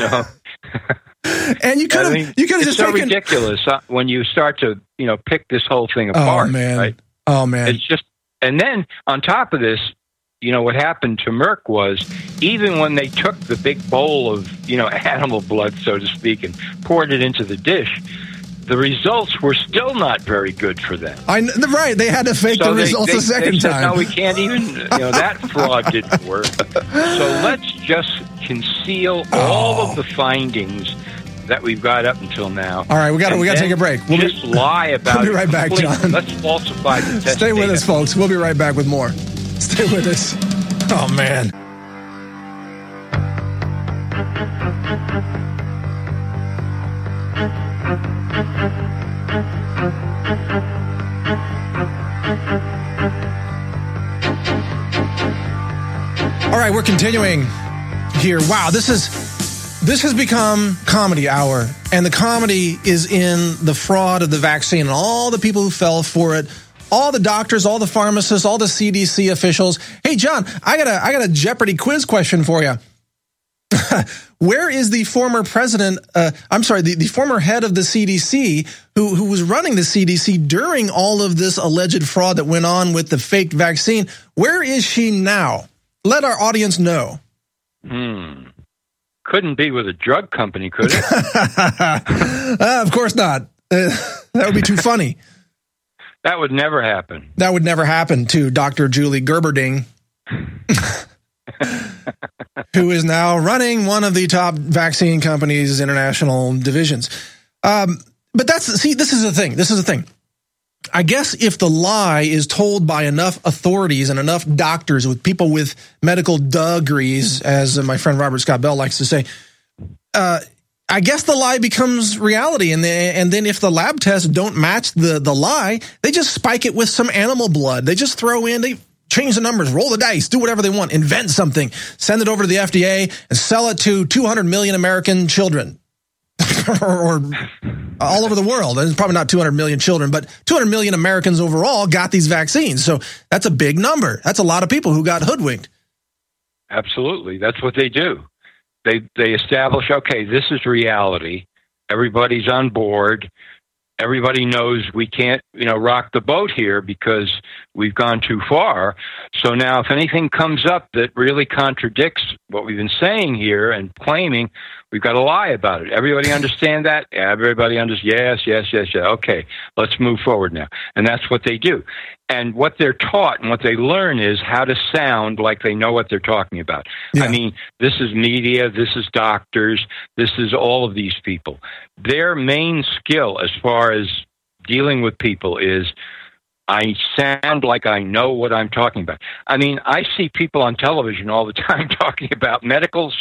and you could have just so taken... ridiculous when you start to pick this whole thing apart. Oh man! Right? Oh man! It's just, and then on top of this, what happened to Merck was even when they took the big bowl of animal blood, so to speak, and poured it into the dish, the results were still not very good for them. Right. They had to fake the results a second time. No, we can't even, that fraud didn't work. So let's just conceal all of the findings that we've got up until now. All right, we got to take a break. We'll lie about We'll be right back, John. Let's falsify the test Stay with data. us, folks. We'll be right back with more. Stay with us. Oh, man. All right, we're continuing here. Wow, this has become comedy hour, and the comedy is in the fraud of the vaccine and all the people who fell for it, all the doctors, all the pharmacists, all the CDC officials. Hey, John, I got a Jeopardy quiz question for you. Where is the former president? The former head of the CDC who was running the CDC during all of this alleged fraud that went on with the fake vaccine? Where is she now? Let our audience know. Couldn't be with a drug company, could it? Of course not. That would be too funny. That would never happen. That would never happen to Dr. Julie Gerberding, who is now running one of the top vaccine companies' international divisions. But this is the thing. This is the thing. I guess if the lie is told by enough authorities and enough doctors with people with medical degrees, as my friend Robert Scott Bell likes to say, I guess the lie becomes reality. And then if the lab tests don't match the lie, they just spike it with some animal blood. They just they change the numbers, roll the dice, do whatever they want, invent something, send it over to the FDA and sell it to 200 million American children. or all over the world. It's probably not 200 million children, but 200 million Americans overall got these vaccines. So that's a big number. That's a lot of people who got hoodwinked. Absolutely. That's what they do. They establish, okay, this is reality. Everybody's on board. Everybody knows we can't, rock the boat here because we've gone too far. So now if anything comes up that really contradicts what we've been saying here and claiming, we've got to lie about it. Everybody understand that? Everybody understands. Yes. Okay, let's move forward now. And that's what they do. And what they're taught and what they learn is how to sound like they know what they're talking about. Yeah. I mean, this is media, this is doctors, this is all of these people. Their main skill as far as dealing with people is I sound like I know what I'm talking about. I mean, I see people on television all the time talking about medical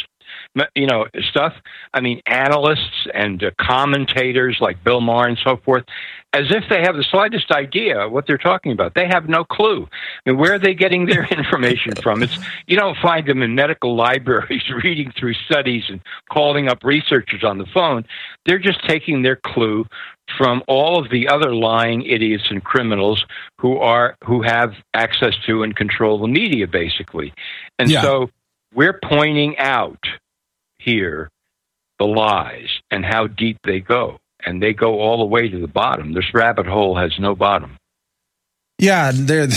stuff. I mean, analysts and commentators like Bill Maher and so forth, as if they have the slightest idea what they're talking about. They have no clue. I mean, where are they getting their information from? You don't find them in medical libraries reading through studies and calling up researchers on the phone. They're just taking their clue from all of the other lying idiots and criminals who have access to and control the media, basically. And so we're pointing out here the lies and how deep they go. And they go all the way to the bottom. This rabbit hole has no bottom. Yeah,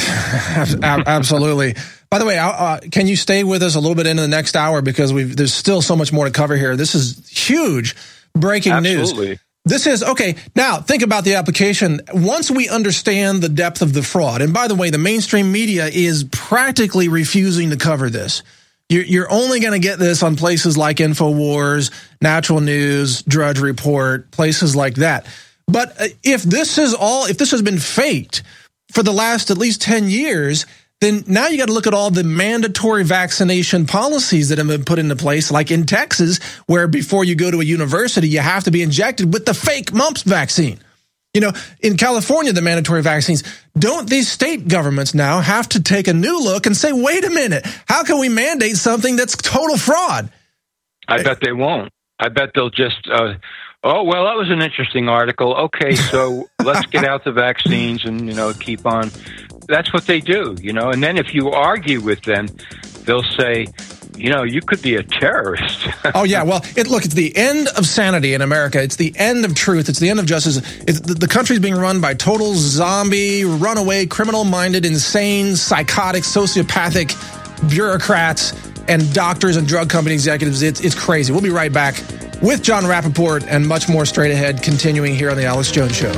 absolutely. By the way, can you stay with us a little bit into the next hour, because there's still so much more to cover here. This is huge breaking news. This is, okay, now think about the application. Once we understand the depth of the fraud, and by the way, the mainstream media is practically refusing to cover this. You're only going to get this on places like InfoWars, Natural News, Drudge Report, places like that. But if this has been faked for the last at least 10 years, then now you got to look at all the mandatory vaccination policies that have been put into place, like in Texas, where before you go to a university, you have to be injected with the fake mumps vaccine. In California, the mandatory vaccines, don't these state governments now have to take a new look and say, wait a minute, how can we mandate something that's total fraud? I bet they won't. I bet they'll just, that was an interesting article. Okay, so let's get out the vaccines and, keep on. That's what they do, and then if you argue with them, they'll say, you could be a terrorist. Oh, yeah. Well, it's the end of sanity in America. It's the end of truth. It's the end of justice. The country's being run by total zombie, runaway, criminal-minded, insane, psychotic, sociopathic bureaucrats and doctors and drug company executives. It's crazy. We'll be right back with Jon Rappoport and much more straight ahead, continuing here on The Alex Jones Show.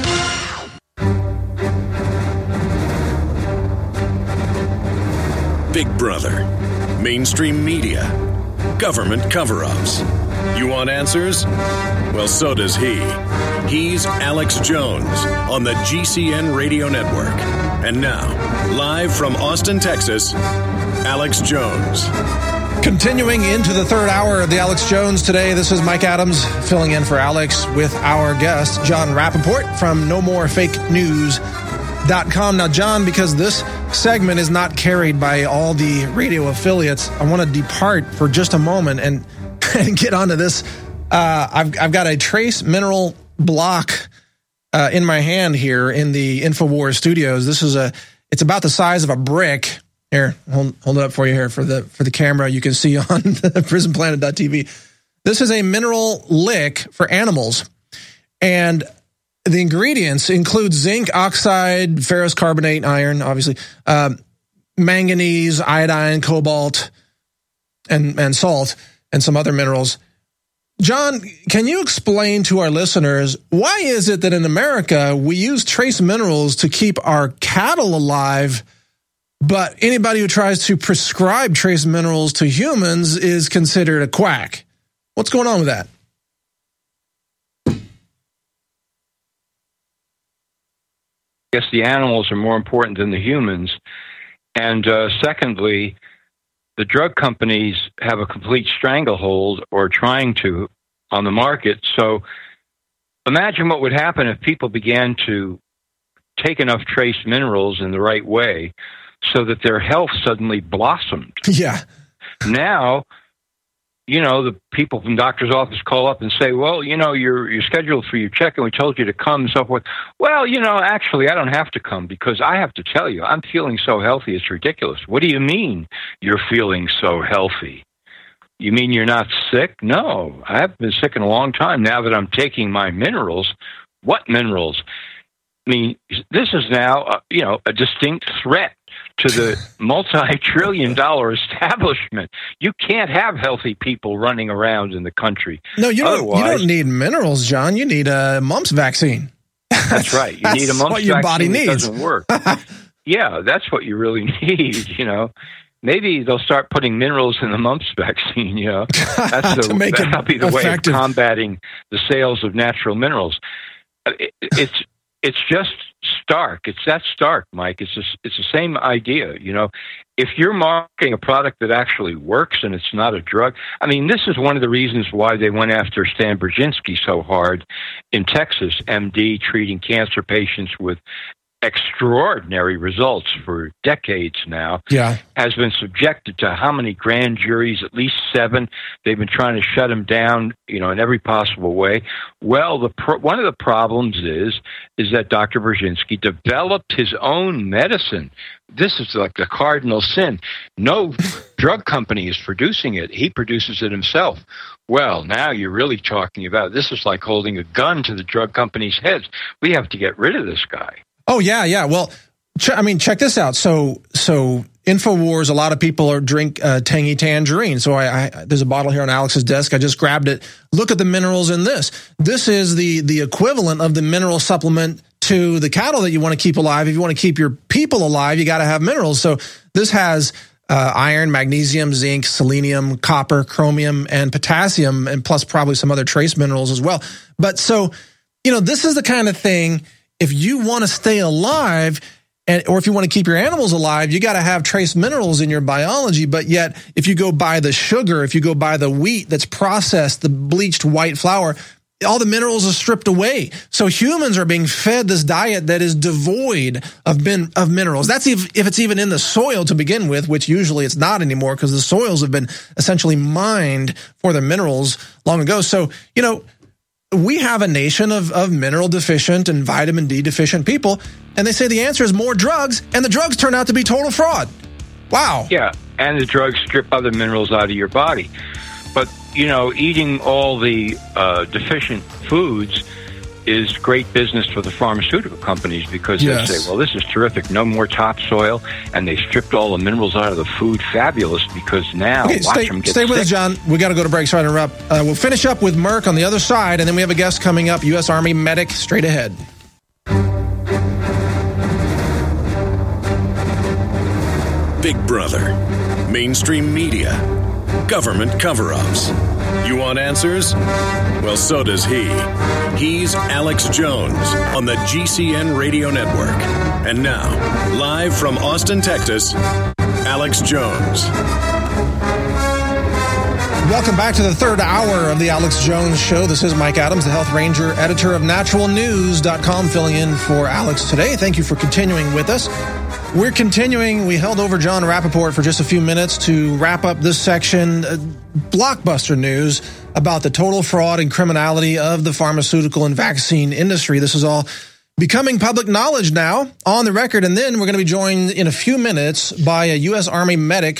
Big Brother, mainstream media, government cover-ups. You want answers? Well, so does he. He's Alex Jones on the GCN Radio Network. And now, live from Austin, Texas, Alex Jones. Continuing into the third hour of the Alex Jones today, this is Mike Adams filling in for Alex with our guest, Jon Rappoport from NoMoreFakeNews.com. Now, John, because this segment is not carried by all the radio affiliates, I want to depart for just a moment and get onto this. I've got a trace mineral block in my hand here in the InfoWars studios. It's about the size of a brick. Here, hold it up for you here for the camera. You can see on prisonplanet.tv. This is a mineral lick for animals, and the ingredients include zinc oxide, ferrous carbonate, iron, obviously, manganese, iodine, cobalt, and salt, and some other minerals. John, can you explain to our listeners, why is it that in America we use trace minerals to keep our cattle alive, but anybody who tries to prescribe trace minerals to humans is considered a quack? What's going on with that? I guess the animals are more important than the humans. And secondly, the drug companies have a complete stranglehold, or trying to, on the market. So imagine what would happen if people began to take enough trace minerals in the right way so that their health suddenly blossomed. Yeah. Now, the people from doctor's office call up and say, well, you're scheduled for your check and we told you to come and so forth. Well, actually, I don't have to come because I have to tell you, I'm feeling so healthy, it's ridiculous. What do you mean you're feeling so healthy? You mean you're not sick? No, I haven't been sick in a long time now that I'm taking my minerals. What minerals? I mean, this is now, a distinct threat to the multi-trillion-dollar establishment. You can't have healthy people running around in the country. No, you don't need minerals, John. You need a mumps vaccine. That's right. You need a mumps what your vaccine body needs. That doesn't work. Yeah, that's what you really need, Maybe they'll start putting minerals in the mumps vaccine, That'll be the way of combating the sales of natural minerals. it's just stark. It's that stark, Mike. It's the same idea. If you're marketing a product that actually works and it's not a drug, I mean, this is one of the reasons why they went after Stan Brzezinski so hard in Texas, MD, treating cancer patients with extraordinary results for decades now. Yeah. Has been subjected to how many grand juries? At least 7. They've been trying to shut him down, in every possible way. Well, one of the problems is that Dr. Brzezinski developed his own medicine. This is like the cardinal sin. No drug company is producing it. He produces it himself. Well, now you're really talking about, this is like holding a gun to the drug companies' heads. We have to get rid of this guy. Oh, yeah. Well, check this out. So InfoWars, a lot of people drink Tangy Tangerine. So there's a bottle here on Alex's desk. I just grabbed it. Look at the minerals in this. This is the equivalent of the mineral supplement to the cattle that you want to keep alive. If you want to keep your people alive, you got to have minerals. So this has iron, magnesium, zinc, selenium, copper, chromium, and potassium, and plus probably some other trace minerals as well. But so, this is the kind of thing, if you want to stay alive, or if you want to keep your animals alive, you got to have trace minerals in your biology. But yet, if you go buy the sugar, if you go buy the wheat that's processed, the bleached white flour, all the minerals are stripped away. So humans are being fed this diet that is devoid of minerals. That's if it's even in the soil to begin with, which usually it's not anymore because the soils have been essentially mined for the minerals long ago. So, we have a nation of mineral deficient and vitamin D deficient people, and they say the answer is more drugs, and the drugs turn out to be total fraud. Wow. Yeah, and the drugs strip other minerals out of your body. But, eating all the deficient foods is great business for the pharmaceutical companies because they say, well, this is terrific, no more topsoil, and they stripped all the minerals out of the food. Fabulous, because now watch them get stay with sick. us, John. We got to go to break, so I interrupt. We'll finish up with Merck on the other side, and then we have a guest coming up, U.S. Army medic, straight ahead. Big Brother, mainstream media, government cover-ups. You want answers? Well, so does he. He's Alex Jones on the GCN Radio Network. And now, live from Austin, Texas, Alex Jones. Welcome back to the third hour of the Alex Jones Show. This is Mike Adams, the Health Ranger, editor of naturalnews.com, filling in for Alex today. Thank you for continuing with us. We're continuing. We held over John Rappaport for just a few minutes to wrap up this section. Blockbuster news about the total fraud and criminality of the pharmaceutical and vaccine industry. This is all becoming public knowledge now on the record. And then we're going to be joined in a few minutes by a U.S. Army medic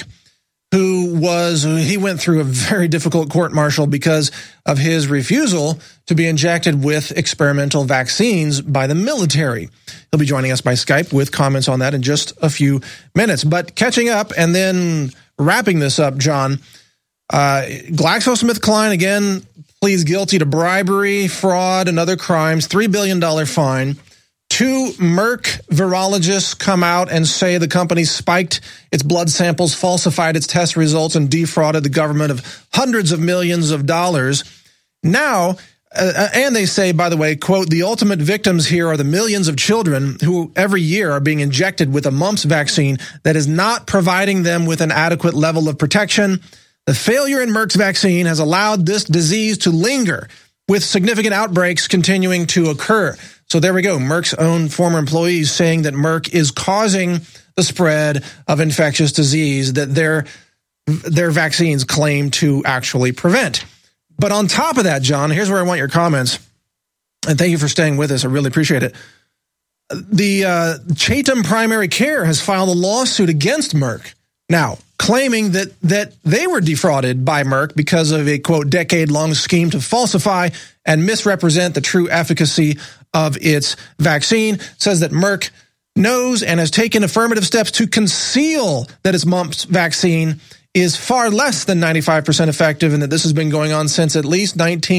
he went through a very difficult court-martial because of his refusal to be injected with experimental vaccines by the military. He'll be joining us by Skype with comments on that in just a few minutes. But catching up and then wrapping this up, John, GlaxoSmithKline again pleads guilty to bribery, fraud, and other crimes, $3 billion fine. 2 Merck virologists come out and say the company spiked its blood samples, falsified its test results, and defrauded the government of hundreds of millions of dollars. Now, and they say, by the way, quote, the ultimate victims here are the millions of children who every year are being injected with a mumps vaccine that is not providing them with an adequate level of protection. The failure in Merck's vaccine has allowed this disease to linger, with significant outbreaks continuing to occur. So there we go. Merck's own former employees saying that Merck is causing the spread of infectious disease that their vaccines claim to actually prevent. But on top of that, John, here's where I want your comments. And thank you for staying with us. I really appreciate it. The Chatham Primary Care has filed a lawsuit against Merck now, claiming that they were defrauded by Merck because of a, quote, decade-long scheme to falsify and misrepresent the true efficacy of its vaccine. Says that Merck knows and has taken affirmative steps to conceal that this mumps vaccine is far less than 95% effective and that this has been going on since at least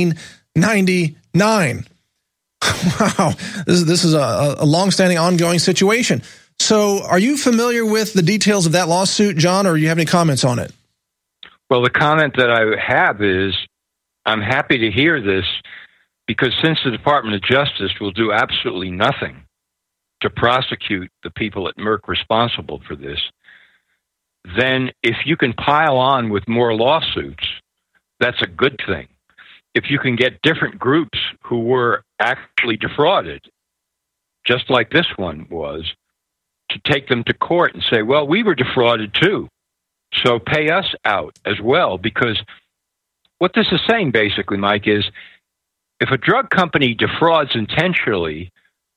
1999. Wow, this is a long-standing, ongoing situation. So are you familiar with the details of that lawsuit, John, or do you have any comments on it? Well, the comment that I have is I'm happy to hear this Because since the Department of Justice will do absolutely nothing to prosecute the people at Merck responsible for this, then if you can pile on with more lawsuits, that's a good thing. If you can get different groups who were actually defrauded, just like this one was, to take them to court and say, well, we were defrauded too, so pay us out as well. Because what this is saying basically, Mike, is if a drug company defrauds intentionally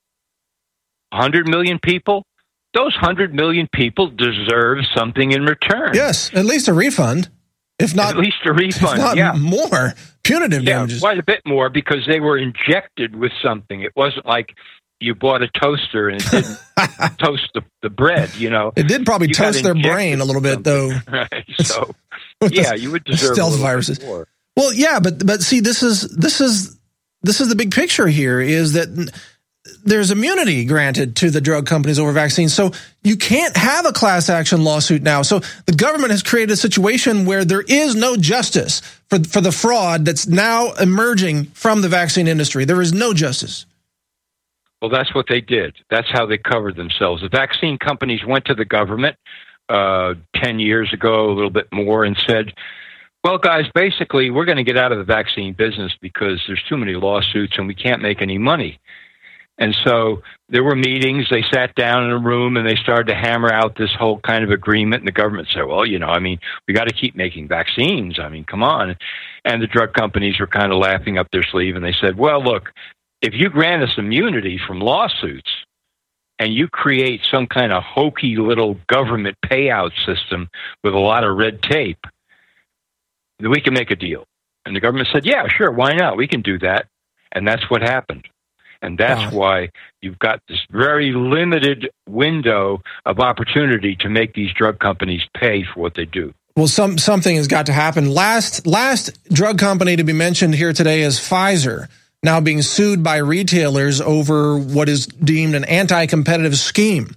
100 million people, those 100 million people deserve something in return. Yes, at least a refund. If not, at least a refund, if not more punitive damages. Quite a bit more, because they were injected with something. It wasn't like you bought a toaster and it didn't toast the bread, you know. It did probably toast their brain a little bit, though. Right. So, yeah, you would deserve stealth a little viruses. bit more. Well, yeah, but see, this is the big picture here, is that there's immunity granted to the drug companies over vaccines. So you can't have a class action lawsuit now. So the government has created a situation where there is no justice for the fraud that's now emerging from the vaccine industry. There is no justice. Well, that's what they did. That's how they covered themselves. The vaccine companies went to the government 10 years ago, a little bit more, and said, well, guys, basically, we're going to get out of the vaccine business because there's too many lawsuits and we can't make any money. And so there were meetings. They sat down in a room and they started to hammer out this whole kind of agreement. And the government said, well, you know, I mean, we got to keep making vaccines. I mean, come on. And the drug companies were kind of laughing up their sleeve. And they said, well, look, if you grant us immunity from lawsuits and you create some kind of hokey little government payout system with a lot of red tape, then we can make a deal. And the government said, yeah, sure, why not? We can do that. And that's what happened. And that's why you've got this very limited window of opportunity to make these drug companies pay for what they do. Well, something has got to happen. Last drug company to be mentioned here today is Pfizer, now being sued by retailers over what is deemed an anti-competitive scheme.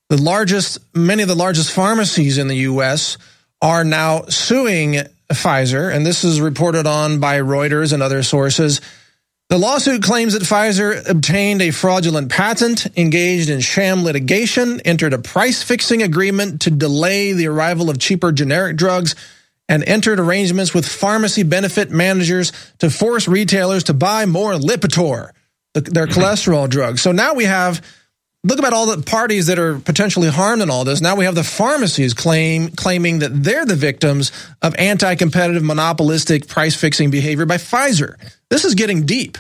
Many of the largest pharmacies in the U.S. are now suing Pfizer, and this is reported on by Reuters and other sources. The lawsuit claims that Pfizer obtained a fraudulent patent, engaged in sham litigation, entered a price-fixing agreement to delay the arrival of cheaper generic drugs, and entered arrangements with pharmacy benefit managers to force retailers to buy more Lipitor, their cholesterol drug. So now we have, look about all the parties that are potentially harmed in all this. Now we have the pharmacies claiming that they're the victims of anti-competitive, monopolistic price-fixing behavior by Pfizer. This is getting deep.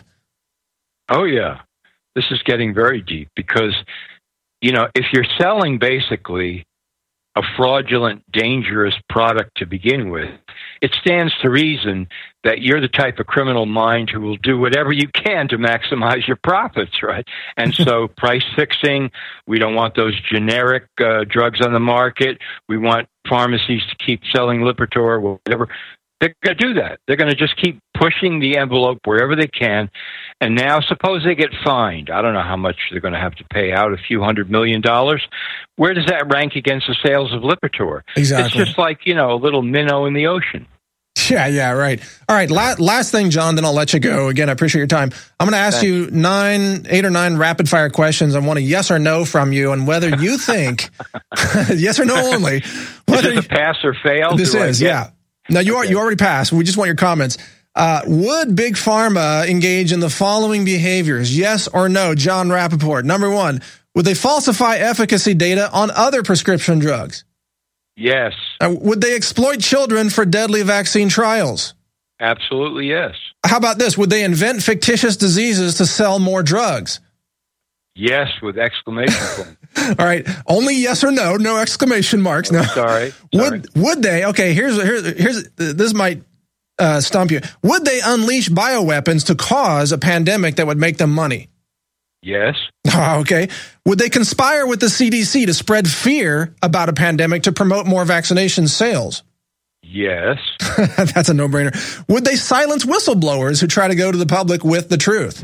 Oh, yeah. This is getting very deep because, you know, if you're selling basically a fraudulent, dangerous product to begin with, it stands to reason that you're the type of criminal mind who will do whatever you can to maximize your profits, right? And so price fixing, we don't want those generic drugs on the market. We want pharmacies to keep selling Lipitor, whatever. They're going to do that. They're going to just keep pushing the envelope wherever they can. And now suppose they get fined. I don't know how much they're going to have to pay out, a few $100 million. Where does that rank against the sales of Lipitor? Exactly. It's just like, you know, a little minnow in the ocean. Yeah, right. All right, last thing, John, then I'll let you go. Again, I appreciate your time. I'm going to ask you 8 or 9 rapid-fire questions. I want a yes or no from you, and whether you think, yes or no only. Is this a pass or fail? This is, yeah. No, you already passed. We just want your comments. Would Big Pharma engage in the following behaviors? Yes or no, John Rappaport. Number 1, would they falsify efficacy data on other prescription drugs? Yes. Would they exploit children for deadly vaccine trials? Absolutely, yes. How about this? Would they invent fictitious diseases to sell more drugs? Yes, with exclamation points. All right. Only yes or no, no exclamation marks. No. Sorry. Would they? Okay, here's this might stump you. Would they unleash bioweapons to cause a pandemic that would make them money? Yes. Okay. Would they conspire with the CDC to spread fear about a pandemic to promote more vaccination sales? Yes. That's a no-brainer. Would they silence whistleblowers who try to go to the public with the truth?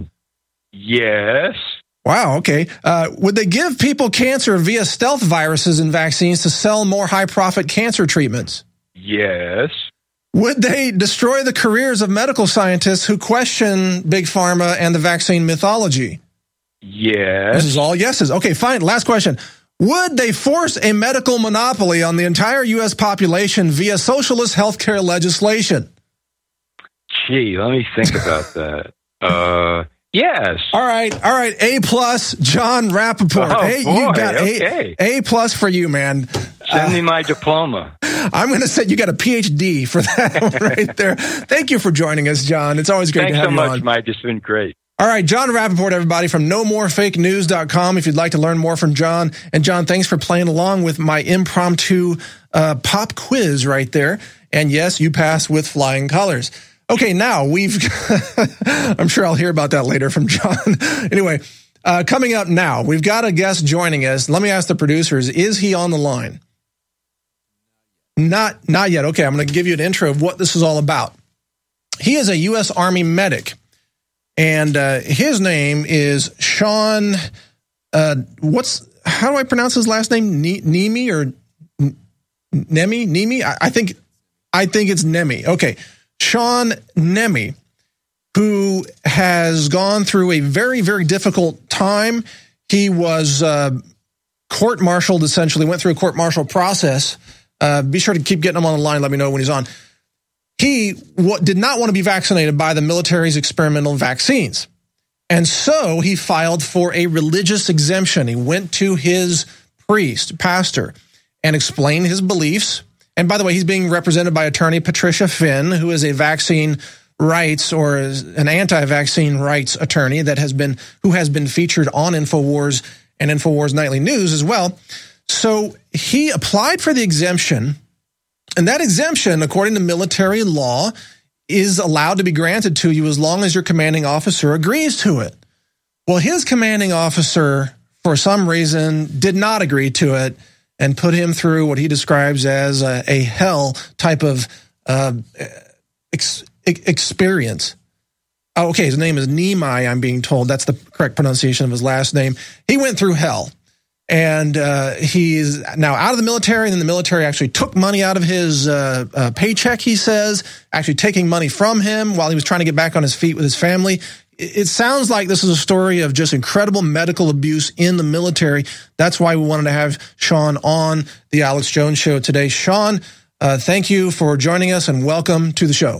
Yes. Wow, okay. Would they give people cancer via stealth viruses and vaccines to sell more high-profit cancer treatments? Yes. Would they destroy the careers of medical scientists who question Big Pharma and the vaccine mythology? Yes. This is all yeses. Okay, fine. Last question. Would they force a medical monopoly on the entire U.S. population via socialist healthcare legislation? Gee, let me think about that. Yes. All right. A+, Jon Rappaport. Oh, hey, boy, you got okay. A+ for you, man. Send me my diploma. I'm going to say you got a PhD for that right there. Thank you for joining us, John. It's always great to have you on. Thanks so much, Mike. It's been great. All right, Jon Rappaport, everybody, from NoMoreFakeNews.com. If you'd like to learn more from John. And John, thanks for playing along with my impromptu pop quiz right there. And yes, you passed with flying colors. Okay, now I'm sure I'll hear about that later from John. Anyway, coming up now, we've got a guest joining us. Let me ask the producers, is he on the line? Not yet. Okay, I'm going to give you an intro of what this is all about. He is a U.S. Army medic, and his name is Sean, how do I pronounce his last name? Nemi or Nemi? I think it's Nemi. Okay. Sean Nemi, who has gone through a very, very difficult time. He was court-martialed, essentially, went through a court-martial process. Be sure to keep getting him on the line. Let me know when he's on. He did not want to be vaccinated by the military's experimental vaccines. And so he filed for a religious exemption. He went to his pastor, and explained his beliefs. And by the way, he's being represented by attorney Patricia Finn, who is a vaccine rights or an anti-vaccine rights attorney who has been featured on InfoWars and InfoWars Nightly News as well. So he applied for the exemption, and that exemption, according to military law, is allowed to be granted to you as long as your commanding officer agrees to it. Well, his commanding officer, for some reason, did not agree to it, and put him through what he describes as a hell type of experience. Oh, okay, his name is Nemi, I'm being told. That's the correct pronunciation of his last name. He went through hell, and he's now out of the military, and then the military actually took money out of his paycheck, he says, actually taking money from him while he was trying to get back on his feet with his family. It sounds like this is a story of just incredible medical abuse in the military. That's why we wanted to have Sean on the Alex Jones Show today. Sean, thank you for joining us and welcome to the show.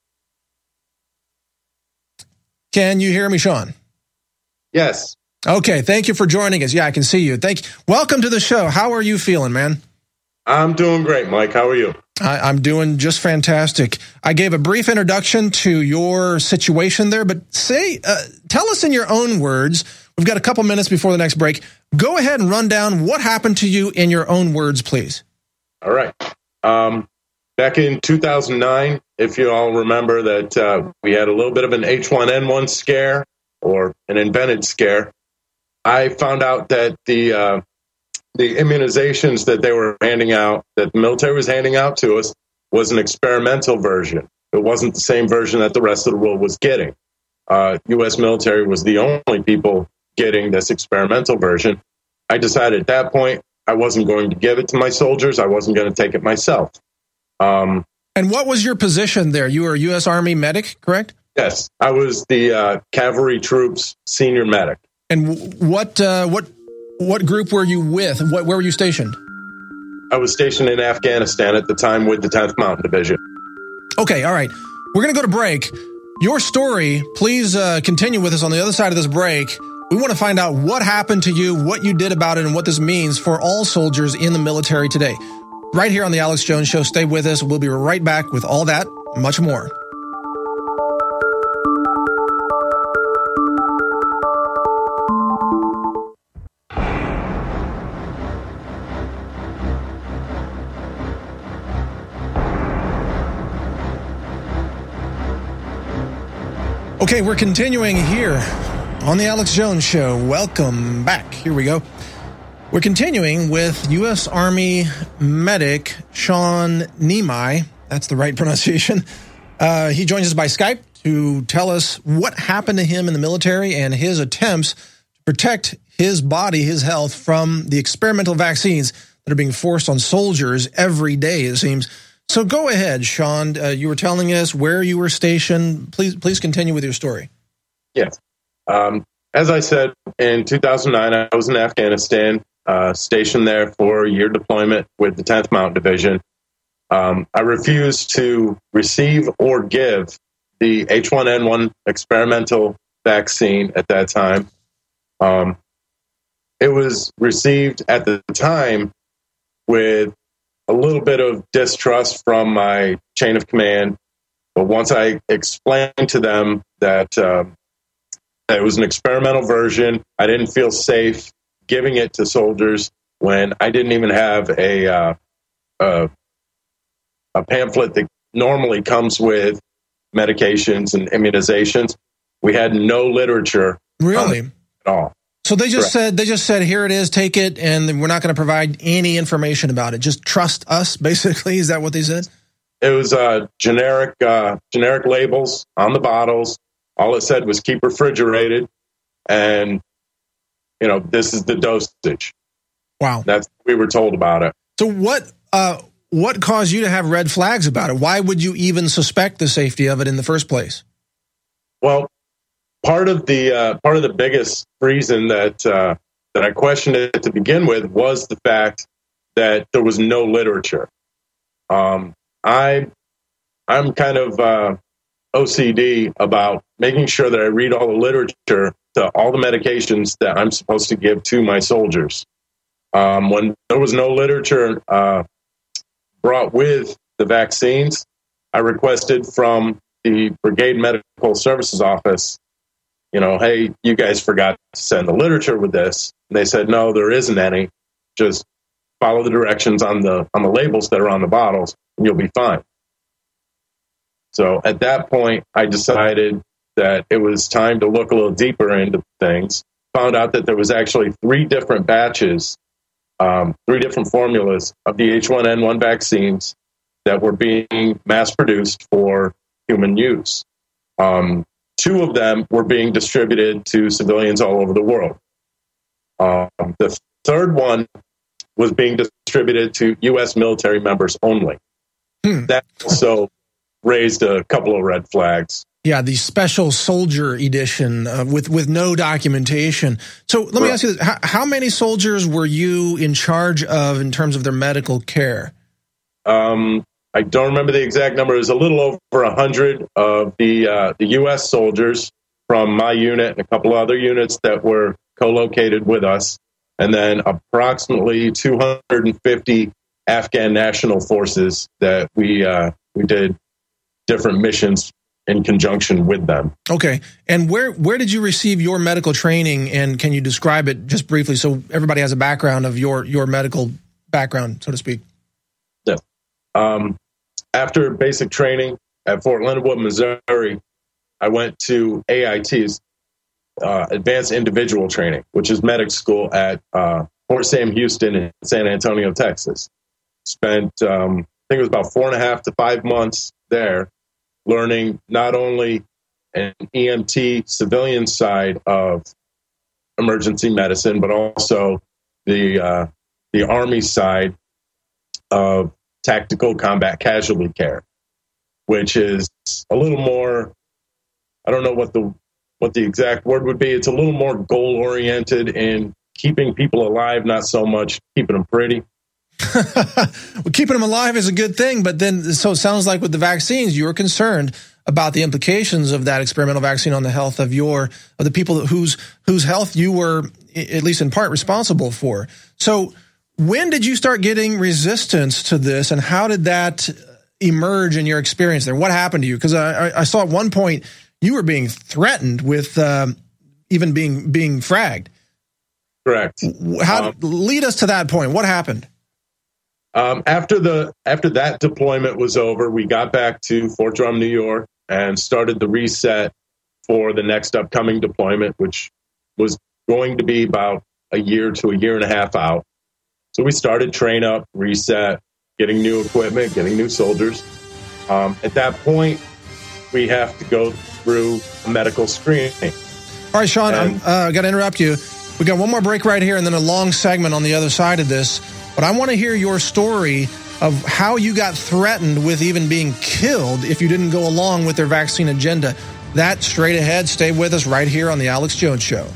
Can you hear me, Sean? Yes. Okay, thank you for joining us. Yeah, I can see you. Welcome to the show. How are you feeling, man? I'm doing great, Mike. How are you? I'm doing just fantastic. I gave a brief introduction to your situation there, but tell us in your own words. We've got a couple minutes before the next break. Go ahead and run down what happened to you in your own words, please. All right. Back in 2009, if you all remember that we had a little bit of an H1N1 scare or an invented scare, I found out that the immunizations that they were handing out, that the military was handing out to us, was an experimental version. It wasn't the same version that the rest of the world was getting. U.S. military was the only people getting this experimental version. I decided at that point I wasn't going to give it to my soldiers. I wasn't going to take it myself. And what was your position there? You were a U.S. Army medic, correct? Yes, I was the cavalry troops senior medic. And what group were you with? Where were you stationed? I was stationed in Afghanistan at the time with the 10th Mountain Division. Okay, all right. We're going to go to break. Your story, please continue with us on the other side of this break. We want to find out what happened to you, what you did about it, and what this means for all soldiers in the military today. Right here on the Alex Jones Show. Stay with us. We'll be right back with all that, much more. Okay, we're continuing here on the Alex Jones Show. Welcome back. Here we go. We're continuing with U.S. Army medic Sean Nemi. That's the right pronunciation. He joins us by Skype to tell us what happened to him in the military and his attempts to protect his body, his health, from the experimental vaccines that are being forced on soldiers every day, it seems. So go ahead, Sean. You were telling us where you were stationed. Please continue with your story. Yes. As I said, in 2009, I was in Afghanistan, stationed there for a year deployment with the 10th Mountain Division. I refused to receive or give the H1N1 experimental vaccine at that time. It was received at the time with a little bit of distrust from my chain of command. But once I explained to them that it was an experimental version, I didn't feel safe giving it to soldiers when I didn't even have a pamphlet that normally comes with medications and immunizations. We had no literature really at all. So they just said, here it is, take it, and we're not going to provide any information about it. Just trust us, basically. Is that what they said? It was generic labels on the bottles. All it said was keep refrigerated, and this is the dosage. Wow, that's what we were told about it. So what caused you to have red flags about it? Why would you even suspect the safety of it in the first place? Well, part of the biggest reason that I questioned it to begin with was the fact that there was no literature. I'm kind of OCD about making sure that I read all the literature to all the medications that I'm supposed to give to my soldiers. When there was no literature brought with the vaccines, I requested from the Brigade Medical Services Office, hey, you guys forgot to send the literature with this. And they said, no, there isn't any. Just follow the directions on the labels that are on the bottles, and you'll be fine. So at that point, I decided that it was time to look a little deeper into things. Found out that there was actually 3 different batches, 3 different formulas of the H1N1 vaccines that were being mass-produced for human use. 2 of them were being distributed to civilians all over the world. The third one was being distributed to U.S. military members only. That also raised a couple of red flags. Yeah, the special soldier edition with no documentation. So let me ask you this. How many soldiers were you in charge of in terms of their medical care? I don't remember the exact number. It was a little over 100 of the U.S. soldiers from my unit and a couple of other units that were co-located with us, and then approximately 250 Afghan national forces that we did different missions in conjunction with them. Okay. And where did you receive your medical training, and can you describe it just briefly so everybody has a background of your medical background, so to speak? Yeah. After basic training at Fort Leonard Wood, Missouri, I went to AIT's Advanced Individual Training, which is medic school at Fort Sam Houston in San Antonio, Texas. Spent, I think it was about 4.5 to 5 months there, learning not only an EMT civilian side of emergency medicine, but also the Army side of tactical combat casualty care, which is a little more, I don't know what the exact word would be. It's a little more goal oriented in keeping people alive, not so much keeping them pretty. Well, keeping them alive is a good thing, but then, so it sounds like with the vaccines, you were concerned about the implications of that experimental vaccine on the health of the people whose health you were, at least in part, responsible for. So when did you start getting resistance to this, and how did that emerge in your experience there? What happened to you? Because I saw at one point you were being threatened with even being fragged. Correct. Lead us to that point. What happened? After that deployment was over, we got back to Fort Drum, New York, and started the reset for the next upcoming deployment, which was going to be about a year to a year and a half out. So we started train up, reset, getting new equipment, getting new soldiers. At that point, we have to go through a medical screening. All right, Sean, I'm got to interrupt you. We got one more break right here and then a long segment on the other side of this. But I want to hear your story of how you got threatened with even being killed if you didn't go along with their vaccine agenda. That straight ahead. Stay with us right here on The Alex Jones Show.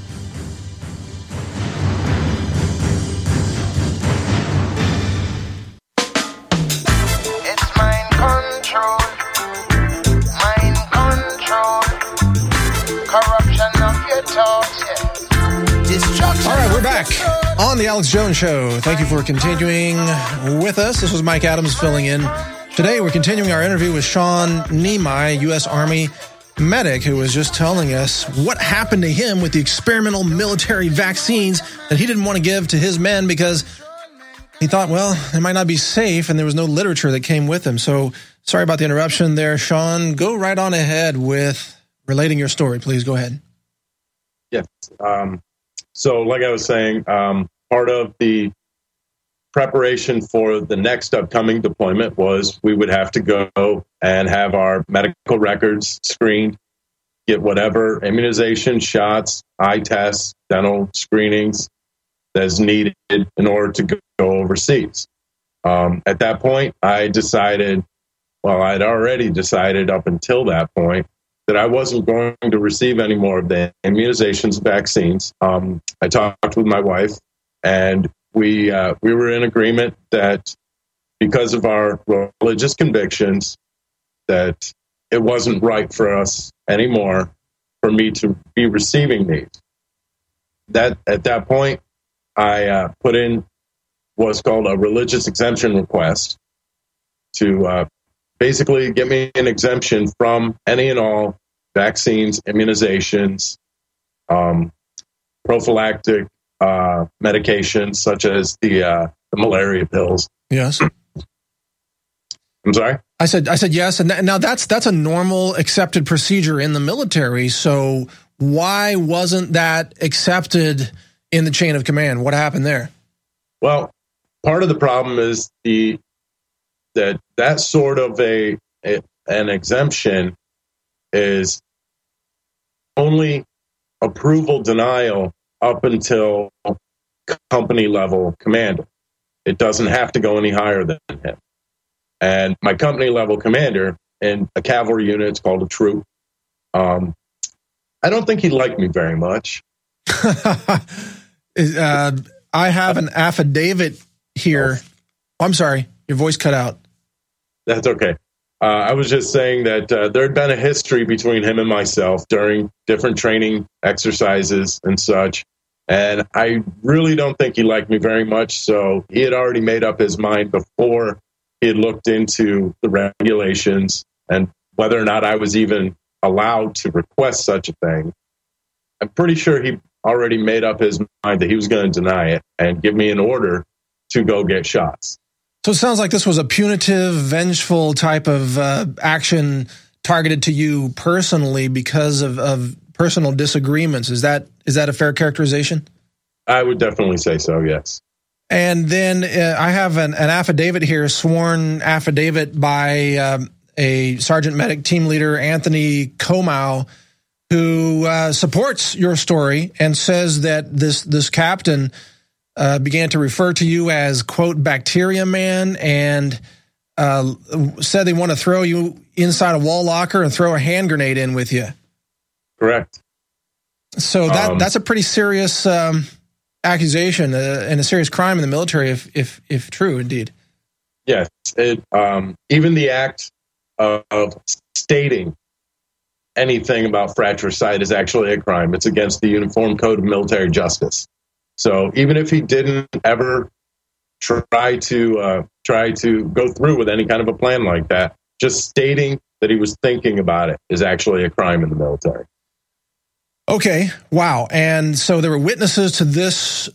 All right, we're back on The Alex Jones Show. Thank you for continuing with us. This was Mike Adams filling in. Today, we're continuing our interview with Sean Nimai, U.S. Army medic, who was just telling us what happened to him with the experimental military vaccines that he didn't want to give to his men because he thought, well, it might not be safe, and there was no literature that came with them. So sorry about the interruption there, Sean. Go right on ahead with relating your story. Please go ahead. Yes. So like I was saying, part of the preparation for the next upcoming deployment was we would have to go and have our medical records screened, get whatever immunization shots, eye tests, dental screenings that's needed in order to go overseas. At that point, I decided, well, I'd already decided up until that point that I wasn't going to receive any more of the immunizations, vaccines. I talked with my wife, and we were in agreement that because of our religious convictions, that it wasn't right for us anymore for me to be receiving these. That at that point, I put in what's called a religious exemption request to basically get me an exemption from any and all vaccines, immunizations, prophylactic medications such as the malaria pills. Yes. I'm sorry? I said yes, and now that's a normal accepted procedure in the military. So why wasn't that accepted in the chain of command? What happened there? Well, part of the problem is that sort of an exemption is only approval denial up until company level commander. It doesn't have to go any higher than him. And my company level commander in a cavalry unit, it's called a troop. I don't think he liked me very much. I have an affidavit here. Oh, I'm sorry, your voice cut out. That's okay. I was just saying that there had been a history between him and myself during different training exercises and such. And I really don't think he liked me very much. So he had already made up his mind before he had looked into the regulations and whether or not I was even allowed to request such a thing. I'm pretty sure he already made up his mind that he was going to deny it and give me an order to go get shots. So it sounds like this was a punitive, vengeful type of action targeted to you personally because of personal disagreements. Is that a fair characterization? I would definitely say so, yes. And then I have an affidavit here, sworn affidavit by a sergeant medic team leader, Anthony Comau, who supports your story and says that this captain began to refer to you as, quote, bacteria man, and said they want to throw you inside a wall locker and throw a hand grenade in with you. Correct. So that's a pretty serious accusation and a serious crime in the military, if true, indeed. Yes. Even the act of stating anything about fratricide is actually a crime. It's against the Uniform Code of Military Justice. So even if he didn't ever try to go through with any kind of a plan like that, just stating that he was thinking about it is actually a crime in the military. Okay, wow. And so there were witnesses to this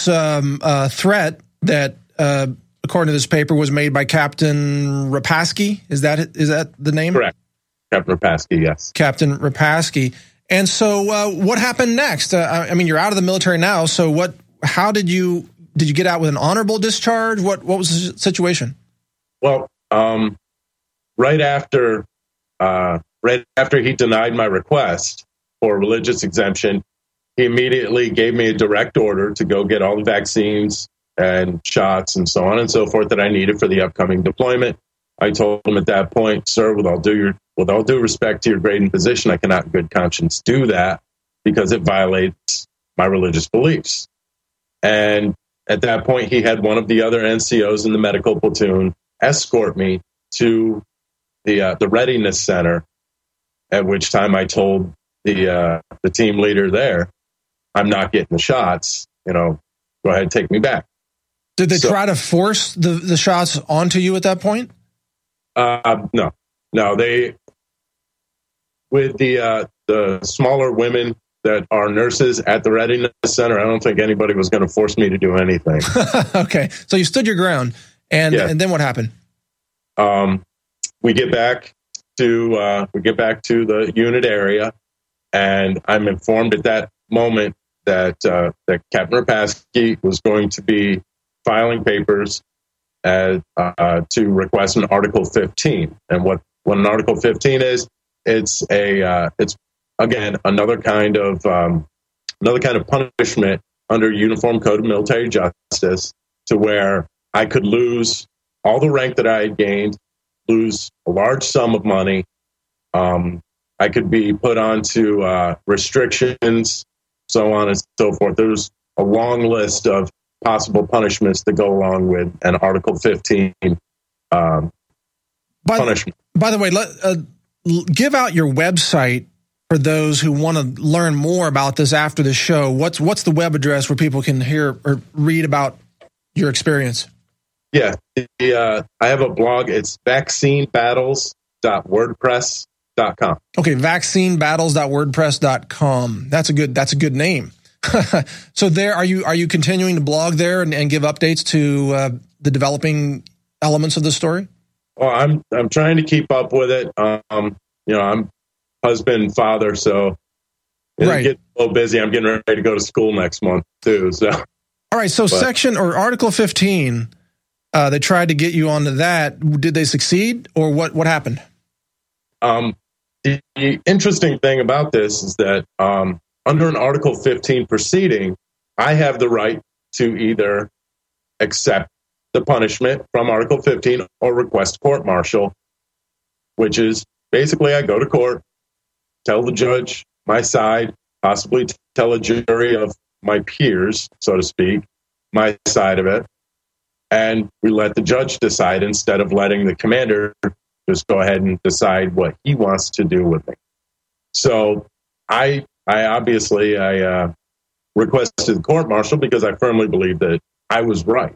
threat that, according to this paper, was made by Captain Rapaski. Is that the name? Correct. Captain Rapaski, yes. Captain Rapaski. And so what happened next? I mean, you're out of the military now, so how did you get out with an honorable discharge? What was the situation? Well, right after he denied my request for religious exemption, he immediately gave me a direct order to go get all the vaccines and shots and so on and so forth that I needed for the upcoming deployment. I told him at that point, sir, with all due respect to your grade and position, I cannot in good conscience do that because it violates my religious beliefs. And at that point, he had one of the other NCOs in the medical platoon escort me to the readiness center, at which time I told the team leader there, I'm not getting the shots, go ahead and take me back. Did they try to force the shots onto you at that point? No, they, with the smaller women that are nurses at the readiness center, I don't think anybody was going to force me to do anything. Okay. So you stood your ground and then what happened? We get back to the unit area, and I'm informed at that moment that Captain Rapaski was going to be filing papers to request an Article 15. And what an Article 15 is, it's again another kind of punishment under Uniform Code of Military Justice, to where I could lose all the rank that I had gained, lose a large sum of money. I could be put onto restrictions, so on and so forth. There's a long list of possible punishments that go along with an Article 15 punishment. By the way, give out your website for those who want to learn more about this after the show. What's the web address where people can hear or read about your experience? Yeah, I have a blog. It's vaccinebattles.wordpress.com. Okay, vaccinebattles.wordpress.com. That's a good name. So there, are you continuing to blog there and give updates to the developing elements of the story? Well, I'm trying to keep up with it. I'm husband, father, so it's getting a little busy. I'm getting ready to go to school next month too. So all right. So section or Article 15, they tried to get you onto that. Did they succeed, or what happened? The interesting thing about this is that under an Article 15 proceeding, I have the right to either accept the punishment from Article 15 or request court-martial, which is basically I go to court, tell the judge my side, possibly tell a jury of my peers, so to speak, my side of it, and we let the judge decide instead of letting the commander just go ahead and decide what he wants to do with me. So I obviously requested court-martial because I firmly believe that I was right.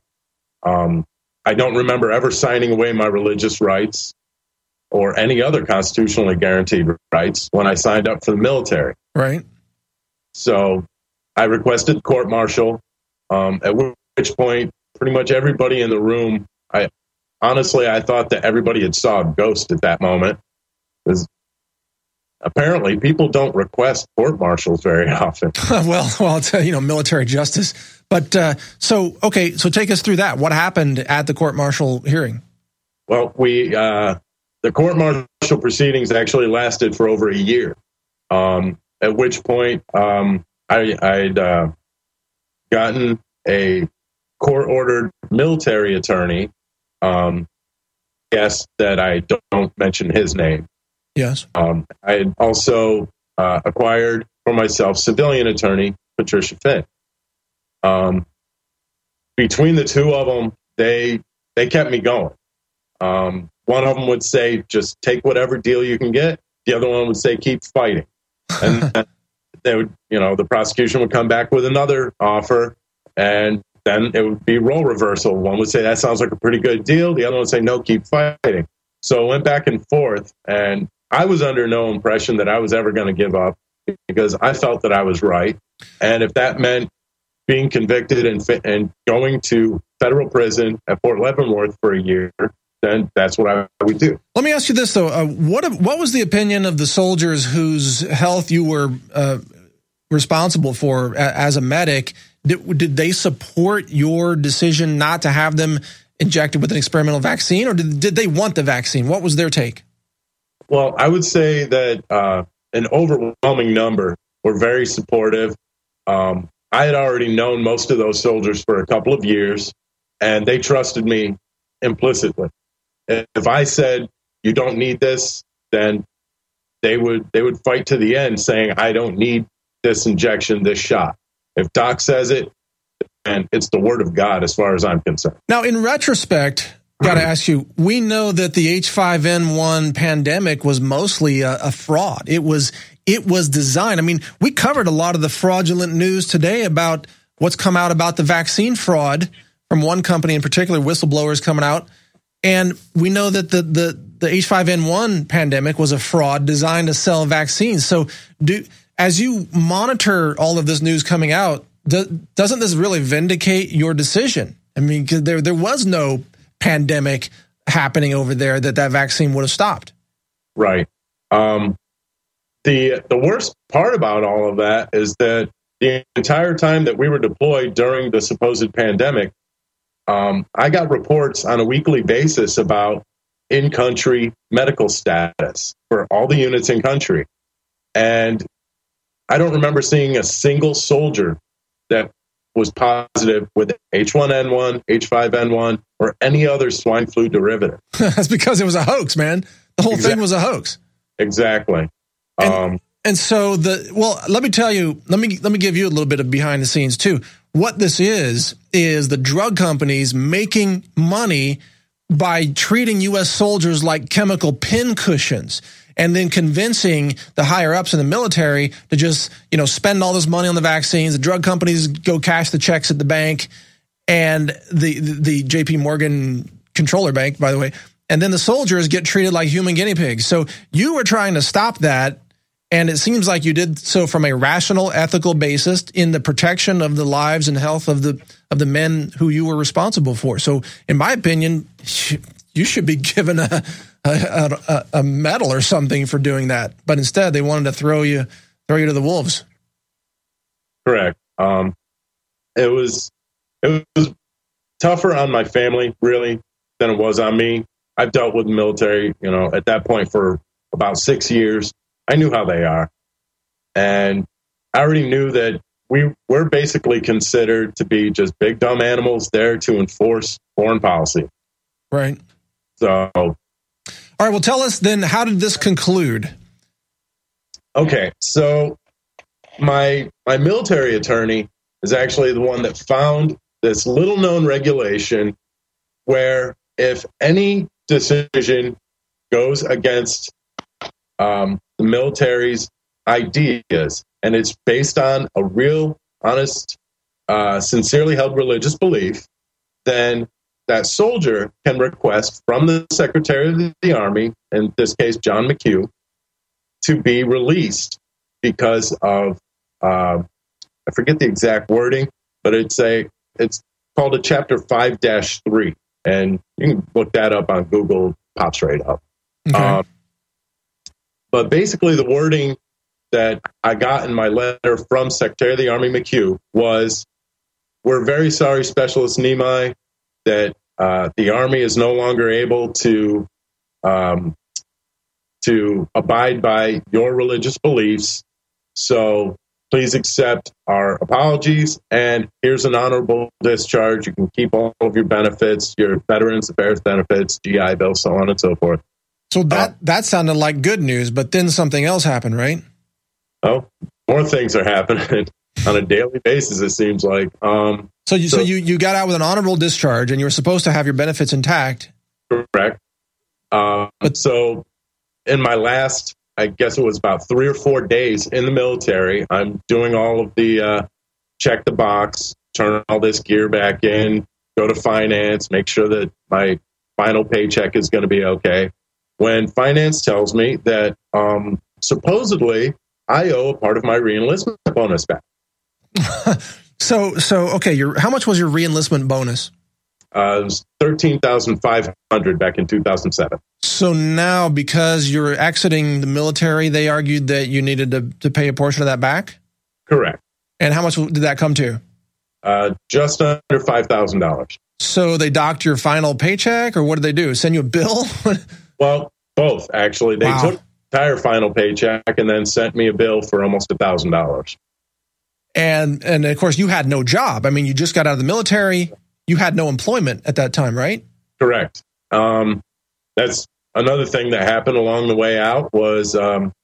I don't remember ever signing away my religious rights or any other constitutionally guaranteed rights when I signed up for the military. Right. So I requested court-martial, at which point pretty much everybody in the room, I thought that everybody had saw a ghost at that moment. Because apparently people don't request court-martials very often. well, it's military justice. But so take us through that. What happened at the court-martial hearing? Well, the court-martial proceedings actually lasted for over a year. At which point I'd gotten a court-ordered military attorney. Guess that I don't mention his name. Yes. I had also acquired for myself civilian attorney Patricia Finn. Between the two of them, they kept me going. One of them would say, just take whatever deal you can get. The other one would say, keep fighting. And they would, the prosecution would come back with another offer, and then it would be role reversal. One would say, that sounds like a pretty good deal. The other one would say, no, keep fighting. So it went back and forth, and I was under no impression that I was ever going to give up because I felt that I was right. And if that meant being convicted and going to federal prison at Fort Leavenworth for a year, then that's what I would do. Let me ask you this, though. What was the opinion of the soldiers whose health you were responsible for as a medic? Did they support your decision not to have them injected with an experimental vaccine, or did they want the vaccine? What was their take? Well, I would say that an overwhelming number were very supportive. I I had already known most of those soldiers for a couple of years, and they trusted me implicitly. If I said, you don't need this, then they would fight to the end saying, I don't need this injection, this shot. If Doc says it, and it's the word of God as far as I'm concerned. Now, in retrospect, got to ask you, we know that the H5N1 pandemic was mostly a fraud. It was designed. I mean, we covered a lot of the fraudulent news today about what's come out about the vaccine fraud from one company in particular, whistleblowers coming out. And we know that the H5N1 pandemic was a fraud designed to sell vaccines. So as you monitor all of this news coming out, doesn't this really vindicate your decision? I mean, 'cause there was no pandemic happening over there that vaccine would have stopped. Right. The worst part about all of that is that the entire time that we were deployed during the supposed pandemic, I got reports on a weekly basis about in-country medical status for all the units in country. And I don't remember seeing a single soldier that was positive with H1N1, H5N1, or any other swine flu derivative. That's because it was a hoax, man. The whole thing was a hoax. Exactly. And so let me tell you, let me give you a little bit of behind the scenes too. What this is the drug companies making money by treating U.S. soldiers like chemical pin cushions, and then convincing the higher ups in the military to just, spend all this money on the vaccines. The drug companies go cash the checks at the bank, and the JP Morgan controller bank, by the way. And then the soldiers get treated like human guinea pigs. So you were trying to stop that. And it seems like you did so from a rational, ethical basis in the protection of the lives and health of the men who you were responsible for. So in my opinion, you should be given a medal or something for doing that. But instead, they wanted to throw you to the wolves. Correct. It was tougher on my family, really, than it was on me. I've dealt with the military, at that point for about 6 years. I knew how they are. And I already knew that we're basically considered to be just big, dumb animals there to enforce foreign policy. Right. So. All right. Well, tell us then, how did this conclude? Okay. So my military attorney is actually the one that found this little known regulation where if any decision goes against the military's ideas, and it's based on a real, honest, sincerely held religious belief, then that soldier can request from the Secretary of the Army, in this case, John McHugh, to be released because of, I forget the exact wording, but it's called a Chapter 5-3, and you can look that up on Google, pops right up. Okay. But basically, the wording that I got in my letter from Secretary of the Army McHugh was, we're very sorry, Specialist Nimai, that the Army is no longer able to abide by your religious beliefs. So please accept our apologies, and here's an honorable discharge. You can keep all of your benefits, your Veterans Affairs benefits, GI Bill, so on and so forth. So that sounded like good news, but then something else happened, right? Oh, more things are happening on a daily basis, it seems like. So you got out with an honorable discharge, and you were supposed to have your benefits intact. Correct. So in my last, I guess it was about 3 or 4 days in the military, I'm doing all of the check the box, turn all this gear back in, go to finance, make sure that my final paycheck is going to be okay. When finance tells me that supposedly I owe a part of my reenlistment bonus back. So okay, how much was your reenlistment bonus? It was $13,500 back in 2007. So now, because you're exiting the military, they argued that you needed to pay a portion of that back? Correct. And how much did that come to? Just under $5,000. So they docked your final paycheck, or what did they do? Send you a bill? Well, both, actually. They took the entire final paycheck and then sent me a bill for almost $1,000. And of course, you had no job. I mean, you just got out of the military. You had no employment at that time, right? Correct. That's another thing that happened along the way out was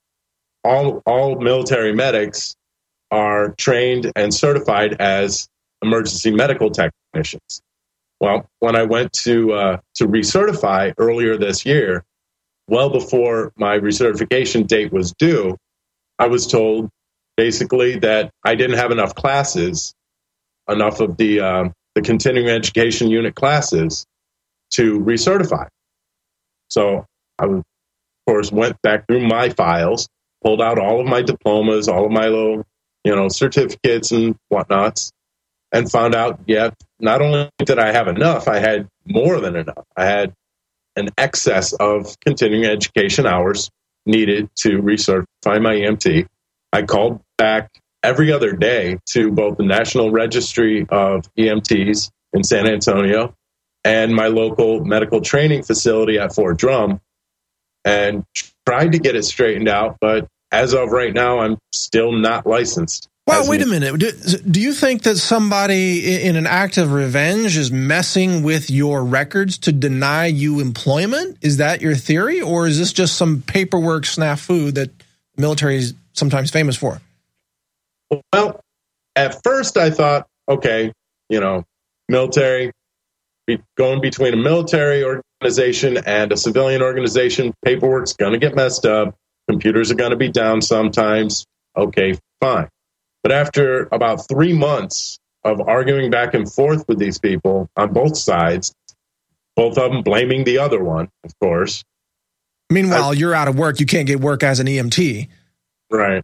all military medics are trained and certified as emergency medical technicians. Well, when I went to recertify earlier this year, well before my recertification date was due, I was told basically that I didn't have enough classes, enough of the continuing education unit classes to recertify. So I, of course, went back through my files, pulled out all of my diplomas, all of my little, certificates and whatnots, and found out, not only did I have enough, I had more than enough. I had an excess of continuing education hours needed to recertify my EMT. I called back every other day to both the National Registry of EMTs in San Antonio and my local medical training facility at Fort Drum and tried to get it straightened out. But as of right now, I'm still not licensed. Well, wait a minute. Do you think that somebody in an act of revenge is messing with your records to deny you employment? Is that your theory? Or is this just some paperwork snafu that the military is sometimes famous for? Well, at first I thought, okay, military, going between a military organization and a civilian organization, paperwork's going to get messed up. Computers are going to be down sometimes. Okay, fine. But after about 3 months of arguing back and forth with these people on both sides, both of them blaming the other one, of course. Meanwhile, you're out of work. You can't get work as an EMT. Right.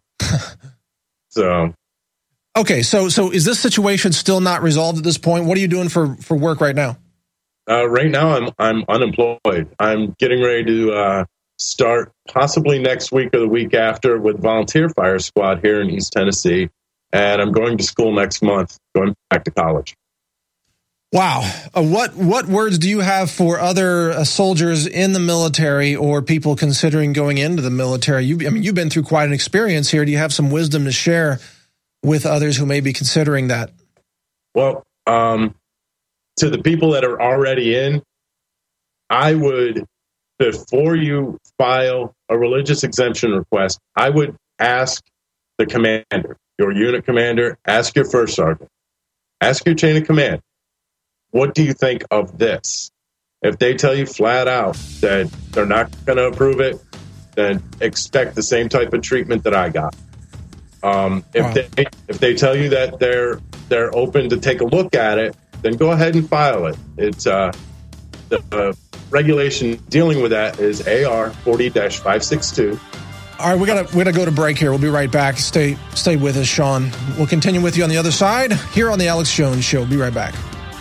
So. Okay, so is this situation still not resolved at this point? What are you doing for work right now? Right now, I'm unemployed. I'm getting ready to start possibly next week or the week after with Volunteer Fire Squad here in East Tennessee. And I'm going to school next month, going back to college. Wow. What words do you have for other soldiers in the military or people considering going into the military? You've been through quite an experience here. Do you have some wisdom to share with others who may be considering that? Well, to the people that are already in, I would, before you file a religious exemption request, I would ask the commander, your unit commander, ask your first sergeant, ask your chain of command, what do you think of this? If they tell you flat out that they're not going to approve it, then expect the same type of treatment that I got. If they tell you that they're open to take a look at it, then go ahead and file it. It's the regulation dealing with that is AR 40-562. All right, we gotta go to break here. We'll be right back. Stay with us, Sean. We'll continue with you on the other side here on the Alex Jones Show. Be right back.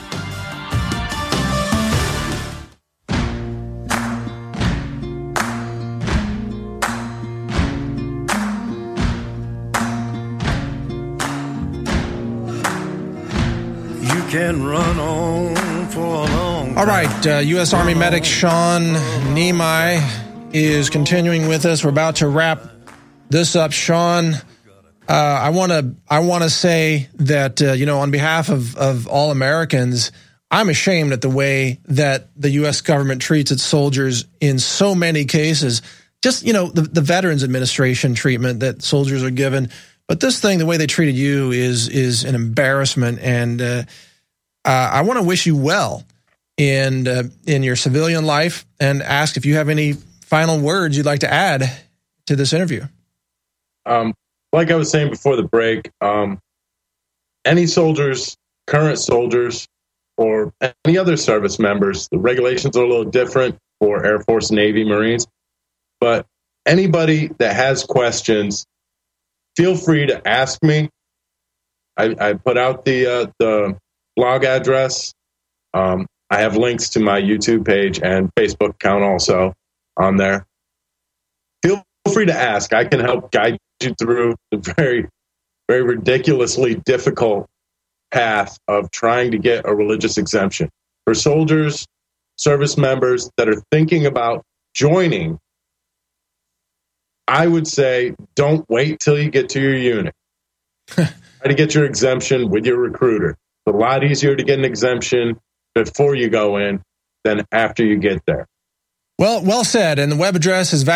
Can run on for a long time. All right, U.S. Army medic Sean Nemai is continuing with us. We're about to wrap this up. Sean, I want to say that on behalf of all Americans, I'm ashamed at the way that the U.S. government treats its soldiers in so many cases. Just the Veterans Administration treatment that soldiers are given, but this thing, the way they treated you, is an embarrassment. And I want to wish you well in your civilian life and ask if you have any final words you'd like to add to this interview. Like I was saying before the break, any soldiers, current soldiers, or any other service members, the regulations are a little different for Air Force, Navy, Marines. But anybody that has questions, feel free to ask me. I put out the blog address. I have links to my YouTube page and Facebook account also on there. Feel free to ask. I can help guide you through the very, very ridiculously difficult path of trying to get a religious exemption. For soldiers, service members that are thinking about joining, I would say don't wait till you get to your unit. to get your exemption with your recruiter. It's a lot easier to get an exemption before you go in than after you get there. Well said. And the web address is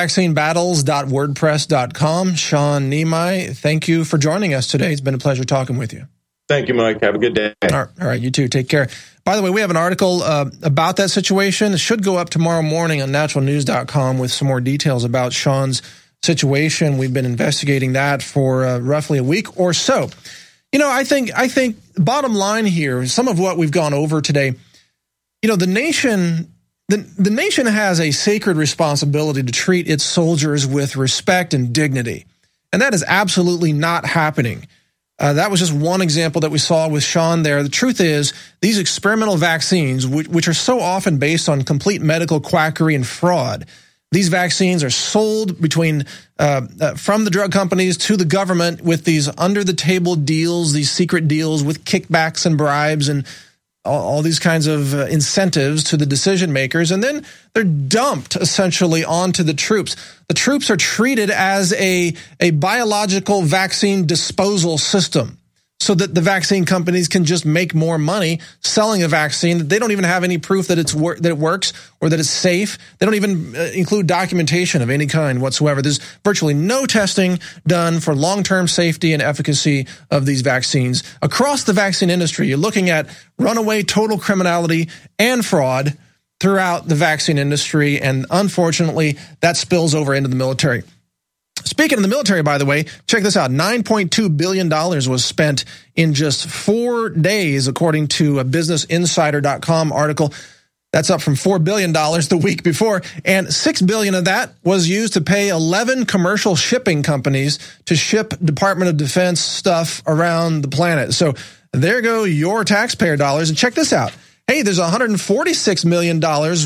vaccinebattles.wordpress.com. Sean Nimai, thank you for joining us today. It's been a pleasure talking with you. Thank you, Mike. Have a good day. All right, you too. Take care. By the way, we have an article about that situation. It should go up tomorrow morning on naturalnews.com with some more details about Sean's situation. We've been investigating that for roughly a week or so. You know, I think bottom line here, some of what we've gone over today, you know, the nation has a sacred responsibility to treat its soldiers with respect and dignity. And that is absolutely not happening. That was just one example that we saw with Sean there. The truth is, these experimental vaccines, which are so often based on complete medical quackery and fraud, these vaccines are sold between from the drug companies to the government with these under-the-table deals, these secret deals with kickbacks and bribes and all these kinds of incentives to the decision makers, and then they're dumped essentially onto the troops. The troops are treated as a biological vaccine disposal system so that the vaccine companies can just make more money selling a vaccine that they don't even have any proof that it works or that it's safe. They don't even include documentation of any kind whatsoever. There's virtually no testing done for long-term safety and efficacy of these vaccines. Across the vaccine industry, you're looking at runaway total criminality and fraud throughout the vaccine industry, and unfortunately, that spills over into the military. Speaking of the military, by the way, check this out. $9.2 billion was spent in just 4 days, according to a BusinessInsider.com article. That's up from $4 billion the week before. And $6 billion of that was used to pay 11 commercial shipping companies to ship Department of Defense stuff around the planet. So there go your taxpayer dollars. And check this out. Hey, there's $146 million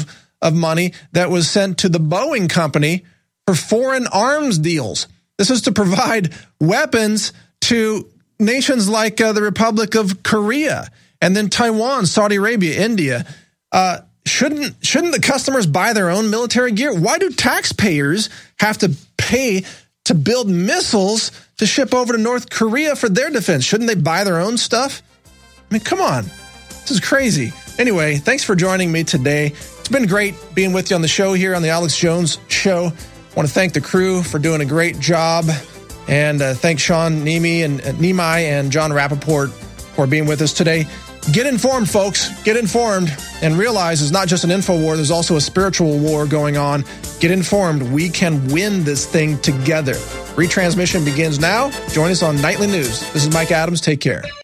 of money that was sent to the Boeing company for foreign arms deals. This is to provide weapons to nations like the Republic of Korea and then Taiwan, Saudi Arabia, India. Shouldn't the customers buy their own military gear? Why do taxpayers have to pay to build missiles to ship over to North Korea for their defense? Shouldn't they buy their own stuff? I mean, come on. This is crazy. Anyway, thanks for joining me today. It's been great being with you on the show here on the Alex Jones Show. I want to thank the crew for doing a great job, and thank Sean Nimai and John Rappaport for being with us today. Get informed, folks. Get informed and realize it's not just an info war. There's also a spiritual war going on. Get informed. We can win this thing together. Retransmission begins now. Join us on Nightly News. This is Mike Adams. Take care.